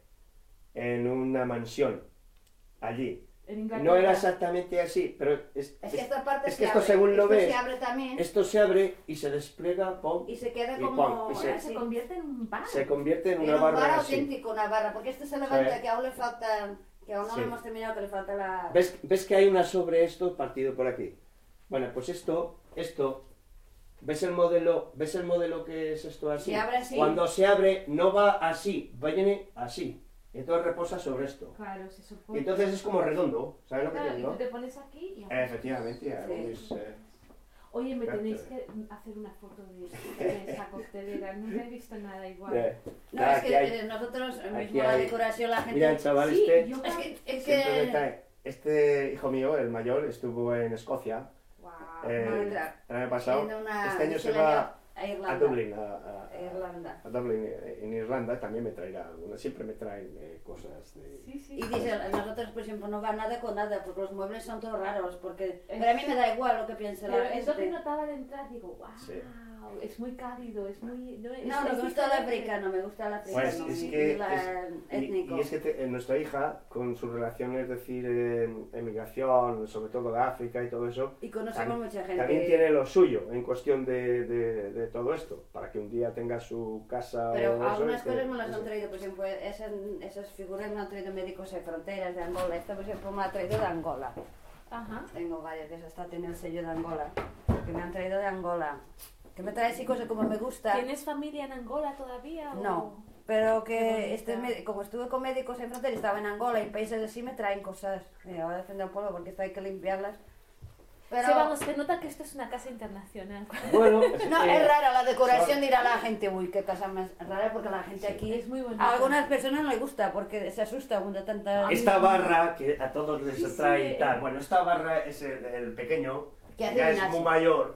en una mansión allí. En Inglaterra. No era exactamente así, pero es, Es que es- esta parte es se que esto abre. según lo Esto ves, se abre también esto se abre y se despliega, pum, y se queda y como... pon, y se- Ah, se convierte en un bar. se convierte en Era una un bar barra así. auténtico, una barra, porque este se levanta, Sí. que aún le falta... Que aún no Sí. lo hemos terminado, que le falta la... ¿Ves, ¿Ves que hay una sobre esto partido por aquí? Bueno, pues esto, esto, ¿ves el modelo, ¿ves el modelo que es esto así? Se abre así. Cuando se abre no va así, viene así. Y entonces reposa sobre esto. Claro, se Y supone. entonces es como redondo, ¿sabes lo que Claro, te y digo? tú te pones aquí y... Efectivamente, hago Sí. mis, eh, Oye, me Exacto. tenéis que hacer una foto de, de esa coctelera. Nunca he visto nada igual. eh, No, nada, es aquí que hay- eh, nosotros, eh, aquí mismo la hay- decoración, la gente... Mira, el chaval Sí, este, yo Es que, es siempre me que... trae. Este hijo mío, el mayor, estuvo en Escocia Wow. eh, no entra. el año pasado. en una Este año se miscelánea va a Irlanda. a Dublín, a, a- A Irlanda. a Dublín, eh, en Irlanda, también me traerá algunas, siempre me traen eh, cosas de... Sí, sí. Y dice, nosotros por ejemplo no va nada con nada, porque los muebles son todos raros, porque... Pero a mí me da igual lo que piense Pero la es lo que gente. notaba al entrar, digo, wow, Sí. es muy cálido, es muy... No, es, No, no es me gusta el diferente. africano, me gusta el africano. Pues es y que la- es- y, étnico. y es que te- eh, nuestra hija, con su relación, es decir, en emigración, sobre todo de África y todo eso, Y conocemos tam- mucha gente. también tiene lo suyo en cuestión de, de, de todo esto, para que un día tenga su casa Pero o eso. algunas que- cosas me las eso. han traído, por ejemplo, esas, esas figuras me han traído Médicos Sin Fronteras de Angola. Esta, por ejemplo, me ha traído de Angola. Ajá. Tengo varias de esas, esta tiene el sello de Angola. Que me han traído de Angola. Que me trae así cosas como me gusta. ¿Tienes familia en Angola todavía? O... No, pero Qué que bonita. este, me- como estuve con Médicos Sin Fronteras, estaba en Angola y países así me traen cosas. Y ahora defender el polvo porque esto hay que limpiarlas. Pero... Sí, vamos, se nota que esto es una casa internacional. Bueno, No, eh, es rara la decoración, dirá la gente, uy, qué casa más rara, porque la gente aquí... Es muy bonito. A algunas personas no les gusta, porque se asusta cuando tanta... esta barra que a todos les Sí, atrae sí. y tal. Bueno, esta barra es el, el pequeño, Que hace ya es gimnasia. muy mayor,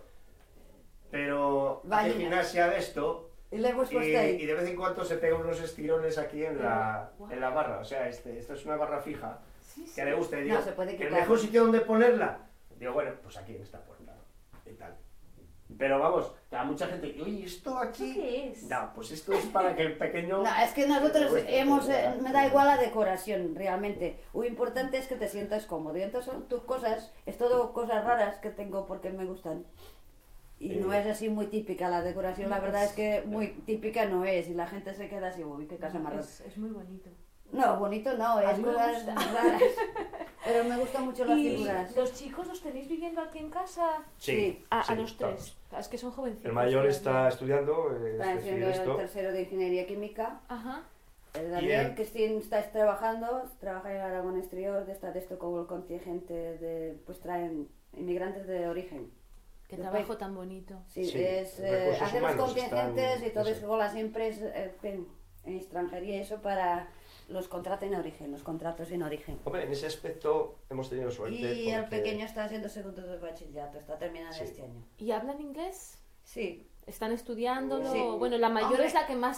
pero Va hace a gimnasia de esto. Y le hemos Y, puesto ahí. y de vez en cuando se pega unos estirones aquí en la, Wow. en la barra. O sea, este, esto es una barra fija Sí, sí. que le gusta. Y No, digo, se puede ¿el quitar. mejor sitio donde ponerla? Digo, bueno, pues aquí en esta puerta. Y tal. Pero vamos, a mucha gente dice, oye, ¿esto aquí? ¿Esto qué es? No, pues esto es para que el pequeño... No, es que nosotros Pues, hemos, eh, pues, me da igual la decoración, realmente. Lo importante es que te sientas cómodo. Y entonces son tus cosas, es todo cosas raras que tengo porque me gustan. Y Sí. no es así muy típica la decoración, la verdad es que muy típica no es. Y la gente se queda así, uy, qué casa más rara. Es, es muy bonito. No, bonito no, A es mí me cosas gusta. raras. Pero me gustan mucho las ¿Y figuras. los chicos los tenéis viviendo aquí en casa? Sí, A, sí, a los todos. tres. Es que son jovencitos. El mayor está todavía. estudiando, eh, Está es haciendo decir, el esto. tercero de Ingeniería Química. Ajá. El Y Daniel, el- que sí está trabajando, trabaja en Aragón Exterior, de esta de esto como el contingente de, pues traen inmigrantes de origen. Qué Después- trabajo tan bonito. Sí, Sí, es, eh, recursos hacemos humanos contingentes están- y todo no sé. eso con las empresas eh, en, en extranjería, eso para los contratos en origen, los contratos en origen. Hombre, en ese aspecto hemos tenido suerte. Y el porque- pequeño está haciendo segundo de bachillerato, está terminando Sí. este año. ¿Y hablan inglés? Sí, ¿Están estudiándolo? Sí. Bueno, la mayor Hombre. es la que más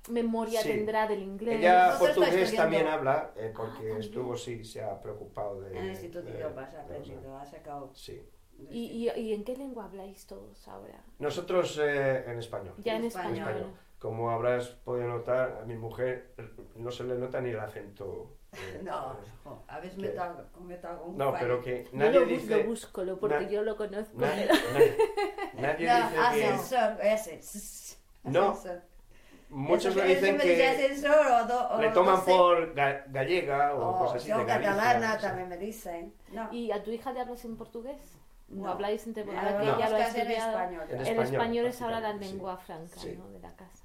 memoria Sí. tendrá del inglés? Ella Vosotros estáis portugués estudiando. también habla, eh, porque Ah, también. estuvo, sí, se ha preocupado de... En el instituto de- de idiomas ha de- aprendido, ha sacado. Sí. ¿Y, y, y en qué lengua habláis todos ahora? Nosotros eh, en español. Ya en En español. español. Como habrás podido notar, a mi mujer no se le nota ni el acento. eh, No, jo, habéis ¿Qué? metido, cometido algún No, fallo. pero que Yo nadie lo, bus- dice... lo busco, lo, porque na- yo lo conozco. na- pero- na- nadie No, dice que... ascensor, ese. sss, No, ascensor. Muchos Eso le que- dicen eso me dice que ascensor o do- o le no toman sé. por ga- gallega o O cosas así yo de Galicia. catalana sí. también me dicen. No, ¿Y a tu hija le hablas en portugués? ¿O No. habláis entre no, ahora que no. ella lo ha Tenemos que hacer en estudiado? español. En El español, español es ahora la prácticamente, sí. lengua franca, Sí. ¿no? De la casa.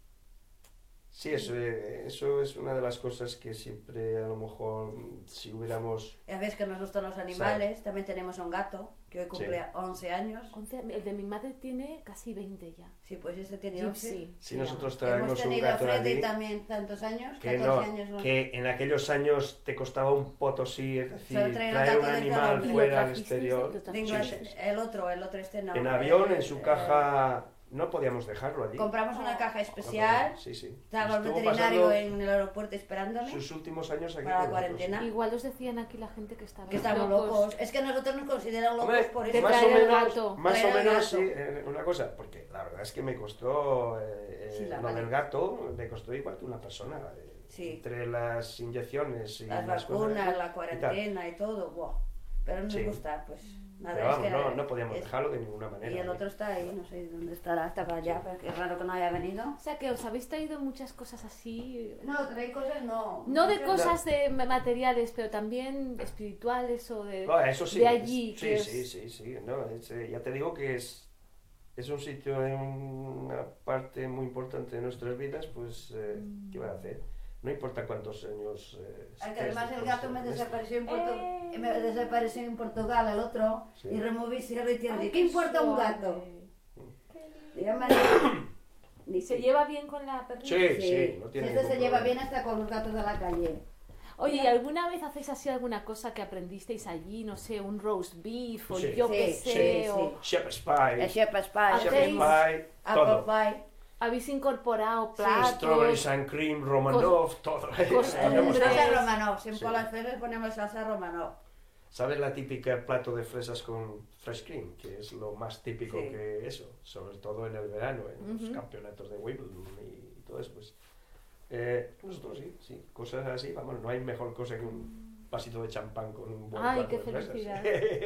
Sí, eso, eh, eso es una de las cosas que siempre a lo mejor si hubiéramos... Ya ves que nos gustan los animales, también tenemos un gato que hoy cumple once años. once El de mi madre tiene casi veinte ya. Sí, pues ese tiene once. Gypsy. Si se nosotros llama. Hemos traemos un tenido a gato de Freddy allí, también tantos años, que, no, catorce años. ¿no? que en aquellos años te costaba un potosí, es decir, Solo traer un traer un gato desde animal Londres. ¿Y lo fuera al trajisteis? exterior. ¿Lo De trajisteis? Inglaterra, el otro, el otro este no. En el- avión, en su el- caja, no podíamos dejarlo allí. Compramos una caja especial, Sí, sí. estaba el Estuvo veterinario pasando en el aeropuerto esperándome sus últimos años aquí para la con nosotros. cuarentena. Igual os decían aquí la gente que estaban Que estamos locos. Es que nosotros nos consideran locos Hombre, por te eso. más o traer el menos, gato. más o Traer el menos sí, gato. eh, una cosa, porque la verdad es que me costó, eh, Sí, eh, la lo vale. del gato, me costó igual que una persona. eh, Sí. Entre las inyecciones y Las las cosas vacunas, así la y tal. cuarentena y todo, buah. Pero nos Sí. gusta, pues nada. Pero es vamos, que no, no podíamos es- dejarlo de ninguna manera. Y el ¿eh? otro está ahí, no sé dónde estará, está para allá, pero que es raro que no haya venido. O sea que os habéis traído muchas cosas así. No, trae cosas no. No de Muchas- cosas de ma- materiales, pero también espirituales o de, No, eso sí, de es- allí. sí, que os- sí, sí, sí, no, es, eh, ya te digo que es, es un sitio, en una parte muy importante de nuestras vidas, pues, eh, Mm. ¿qué va a hacer? No importa cuántos años... Eh, Ay, que estés, además el pues, gato me en esto. desapareció en, Porto- Eh. me desapareció en Portugal, el otro, Sí. y removí cierre y tierra. Ay, ¿Y qué importa un suave. gato? Qué Y ya me- ¿Y se lleva bien con la perrita? Sí, sí, no tiene Este ningún se lleva problema. bien hasta con los gatos de la calle. Oye, ¿y alguna vez hacéis así alguna cosa que aprendisteis allí? No sé, un roast beef o Sí. yo Sí, qué sí, sé. sí. O Shepherd's pie, El shepherd's pie, Hacéis- shepherd's pie, apple todo. pie. habéis incorporado Sí, platos. Strawberries and cream, Romanov, todo. costumbres. Hacemos todo. Salsa romanov, siempre Sí. con las fresas ponemos salsa romanov. ¿Sabes la típica plato de fresas con fresh cream? Que es lo más típico Sí. que eso, sobre todo en el verano, en los Ujú. campeonatos de Wimbledon y todo eso. Pues, eh, nosotros sí, sí, cosas así, vamos, no hay mejor cosa que un vasito de champán con un buen Ay, plato qué de fresas. felicidad.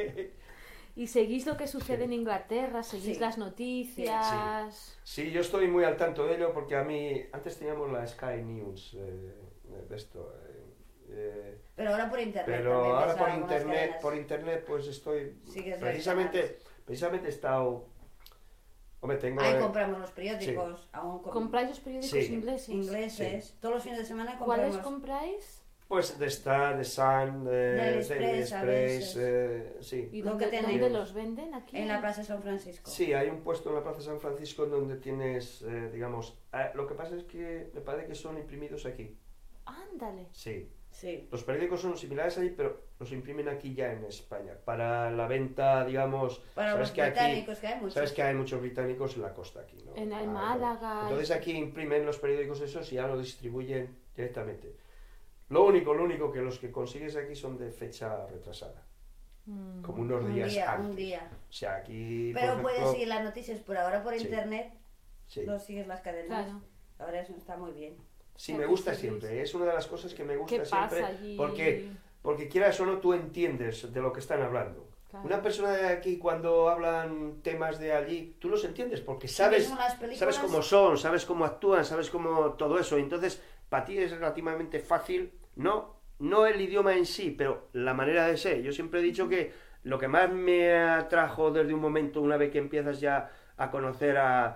¿Y seguís lo que sucede Sí. en Inglaterra? ¿Seguís Sí. las noticias? Sí, yo estoy muy al tanto de ello porque a mí, antes teníamos la Sky News eh, de esto, eh, eh, Pero ahora por internet. pero también ahora ves por algunas internet, cadenas. por internet pues estoy, Sigues precisamente, precisamente he estado, hombre, tengo... Ahí eh, compramos los periódicos. Aún com- ¿Compráis los periódicos Sí. ingleses? ingleses. Todos los fines de semana ¿Cuáles compramos. compráis? Pues de Star, de Sun, de Daily Daily Express, a Express, veces. eh, sí. ¿Y Lo dónde, que tienen- dónde los venden aquí? En la Plaza San Francisco. Sí, hay un puesto en la Plaza San Francisco donde tienes, eh, digamos, ah, lo que pasa es que me parece que son imprimidos aquí. Ándale. Sí, Sí. los periódicos son similares ahí, pero los imprimen aquí ya en España. Para la venta, digamos, Para sabes los que aquí, británicos, que hay muchos. sabes que hay muchos británicos en la costa aquí, ¿no? En- en Ah, Málaga. Entonces aquí imprimen los periódicos esos y ya lo distribuyen directamente. Lo único, lo único que los que consigues aquí son de fecha retrasada, Mm. como unos Un días día, antes. un día. O sea, aquí, por Pero ejemplo, puedes seguir las noticias por ahora por Sí. internet. sí. No sigues las cadenas. Claro. Pues Ahora eso está muy bien. Sí, O sea, me que gusta seguís- siempre, es una de las cosas que me ¿Qué gusta pasa siempre, allí? porque, porque quieras o no, tú entiendes de lo que están hablando. Claro. Una persona de aquí, cuando hablan temas de allí, tú los entiendes, porque sabes, Son las películas- sabes cómo son, sabes cómo actúan, sabes cómo todo eso. Entonces, para ti es relativamente fácil, no, no el idioma en sí, pero la manera de ser. Yo siempre he dicho que lo que más me atrajo desde un momento, una vez que empiezas ya a conocer a,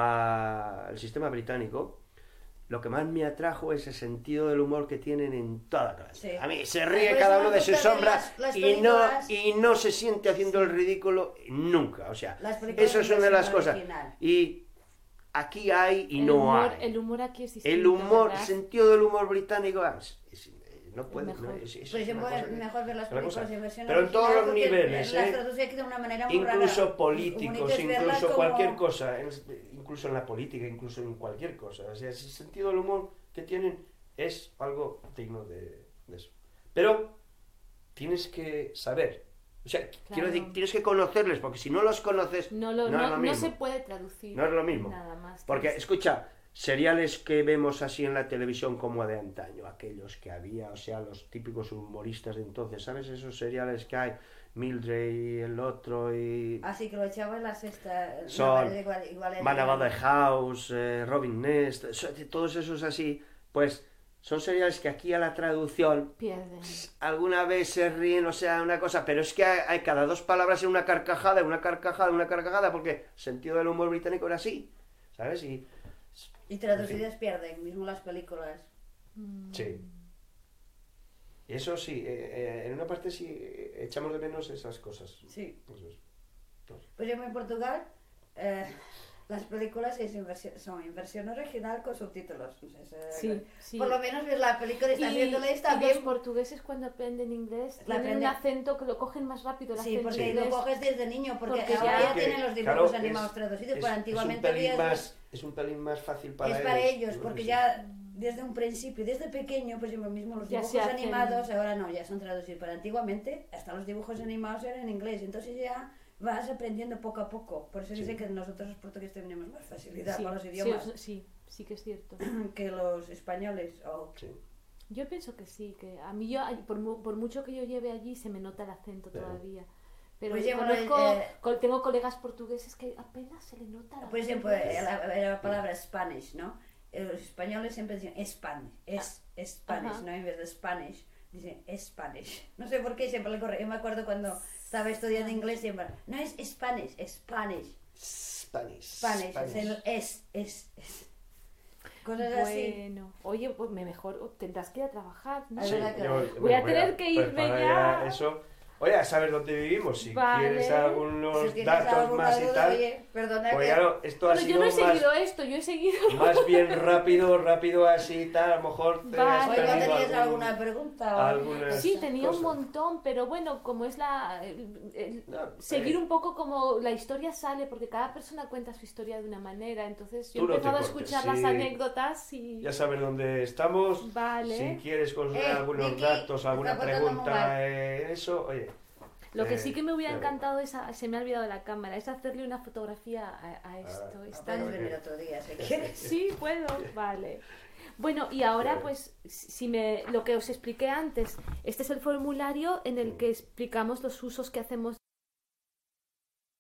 a el sistema británico, lo que más me atrajo es el sentido del humor que tienen en toda clase. Sí. A mí se Por ríe eso cada me uno de gusta sus ver sombras las- las y, no, películas. y no se siente haciendo el ridículo nunca. O sea, Las películas eso es en una de las versión cosas. original. Y aquí hay y el no humor, hay. El humor aquí es distinto. El humor, el ¿verdad? sentido del humor británico, ah, es- es- no puede, mejor. no, es- es Por una ejemplo, cosa es que- mejor ver las una cosa. películas en versión Pero en todos original los porque niveles, las ¿eh? traducen aquí de una manera muy Incluso rara. políticos, Como dices, verlas incluso como- cualquier cosa, en- incluso en la política, incluso en cualquier cosa. O sea, ese sentido del humor que tienen es algo digno de, de eso. Pero tienes que saber, o sea, Claro. quiero decir, tienes que conocerles, porque si no los conoces, No, lo, no, no, es lo no mismo. se puede traducir. No es lo mismo. Nada más. Porque, Tienes- escucha, seriales que vemos así en la televisión como de antaño, aquellos que había, o sea, los típicos humoristas de entonces, ¿sabes? Esos seriales que hay, Mildred y el otro y... Así que lo echaba en la sexta. no, Son igual, igual era- Man About the House, eh, Robin Nest, so- todos esos así, pues son seriales que aquí a la traducción Pierden. alguna vez se ríen, o sea, una cosa, pero es que hay, hay cada dos palabras en una carcajada, una carcajada, una carcajada, porque el sentido del humor británico era así, ¿sabes? Y Y traducidas pierden, mismo las películas. sí. Y eso sí, eh, eh, en una parte sí eh, echamos de menos esas cosas. Sí. Eso es. Pues yo en Portugal, eh, las películas es en versión- son en versión original con subtítulos. O sea, es, eh, Sí, sí. Por lo menos ves la película y estás Y, viéndola y está y bien. los portugueses cuando aprenden inglés La tienen un aprenden- acento que lo cogen más rápido el Sí, acento porque inglés. lo coges desde niño, porque, Porque ahora ya- ya, Porque, tienen los dibujos claro, animados es- traducidos, es, pero es un antiguamente pelín había- más, es un pelín más fácil para es para ellos. ellos, Yo porque creo que ya desde un principio, desde pequeño, pues yo mismo los Ya dibujos se hacen- animados, ahora no, ya son traducidos, pero antiguamente hasta los dibujos animados eran en inglés, entonces ya vas aprendiendo poco a poco. Por eso Sí. dicen que nosotros los portugueses tenemos más facilidad Sí, con los sí, idiomas os- sí, sí que es cierto. que los españoles. o sí. Yo pienso que sí, que a mí yo, por, mu- por mucho que yo lleve allí, se me nota el acento Claro. todavía. Pero Pues yo, conozco, eh, co- tengo colegas portugueses que apenas se le nota el Por ejemplo, acento. eh, la, la palabra Spanish, ¿no? Eh, Los españoles siempre dicen Spanish, es Spanish, Ajá. ¿no? En vez de Spanish, dicen Spanish. No sé por qué siempre le corre. Yo me acuerdo cuando estaba estudiando inglés siempre, no es Spanish, es Spanish. Spanish. Spanish, Spanish. es, es, es, es. Cosas así. Bueno, oye, pues me mejor tendrás que ir a trabajar, ¿no? Es Sí, verdad que- yo- Voy a bueno, tener que irme preparar ya. Eso. Oye, a saber dónde vivimos. Si Vale. quieres algunos Si tienes datos alguna más y duda, tal. oye, perdona Pues que... claro, esto ha Bueno, yo sido no he más, seguido esto, yo he seguido... más bien rápido, rápido así y tal. A lo mejor te Vale. has Oye, ¿no perdido tenías algún- alguna pregunta? o- algunas Sí, tenía cosas. un montón, pero bueno, como es la... el- el- No, seguir eh, un poco como la historia sale, porque cada persona cuenta su historia de una manera, entonces yo he Tú no te empezado a cortes, escuchar las sí. anécdotas y... Ya sabes dónde estamos. Vale. Si quieres consultar Eh, algunos Vicky, datos, alguna está portando muy mal. pregunta, eh, eso, oye. Lo que eh, sí que me hubiera claro. encantado es, a- se me ha olvidado la cámara, es hacerle una fotografía a, a esto. Ah, Está- Puedes ok. venir otro día si quieres. Sí, puedo, vale. Bueno, y ahora Claro. pues, si me, lo que os expliqué antes, este es el formulario en el que explicamos los usos que hacemos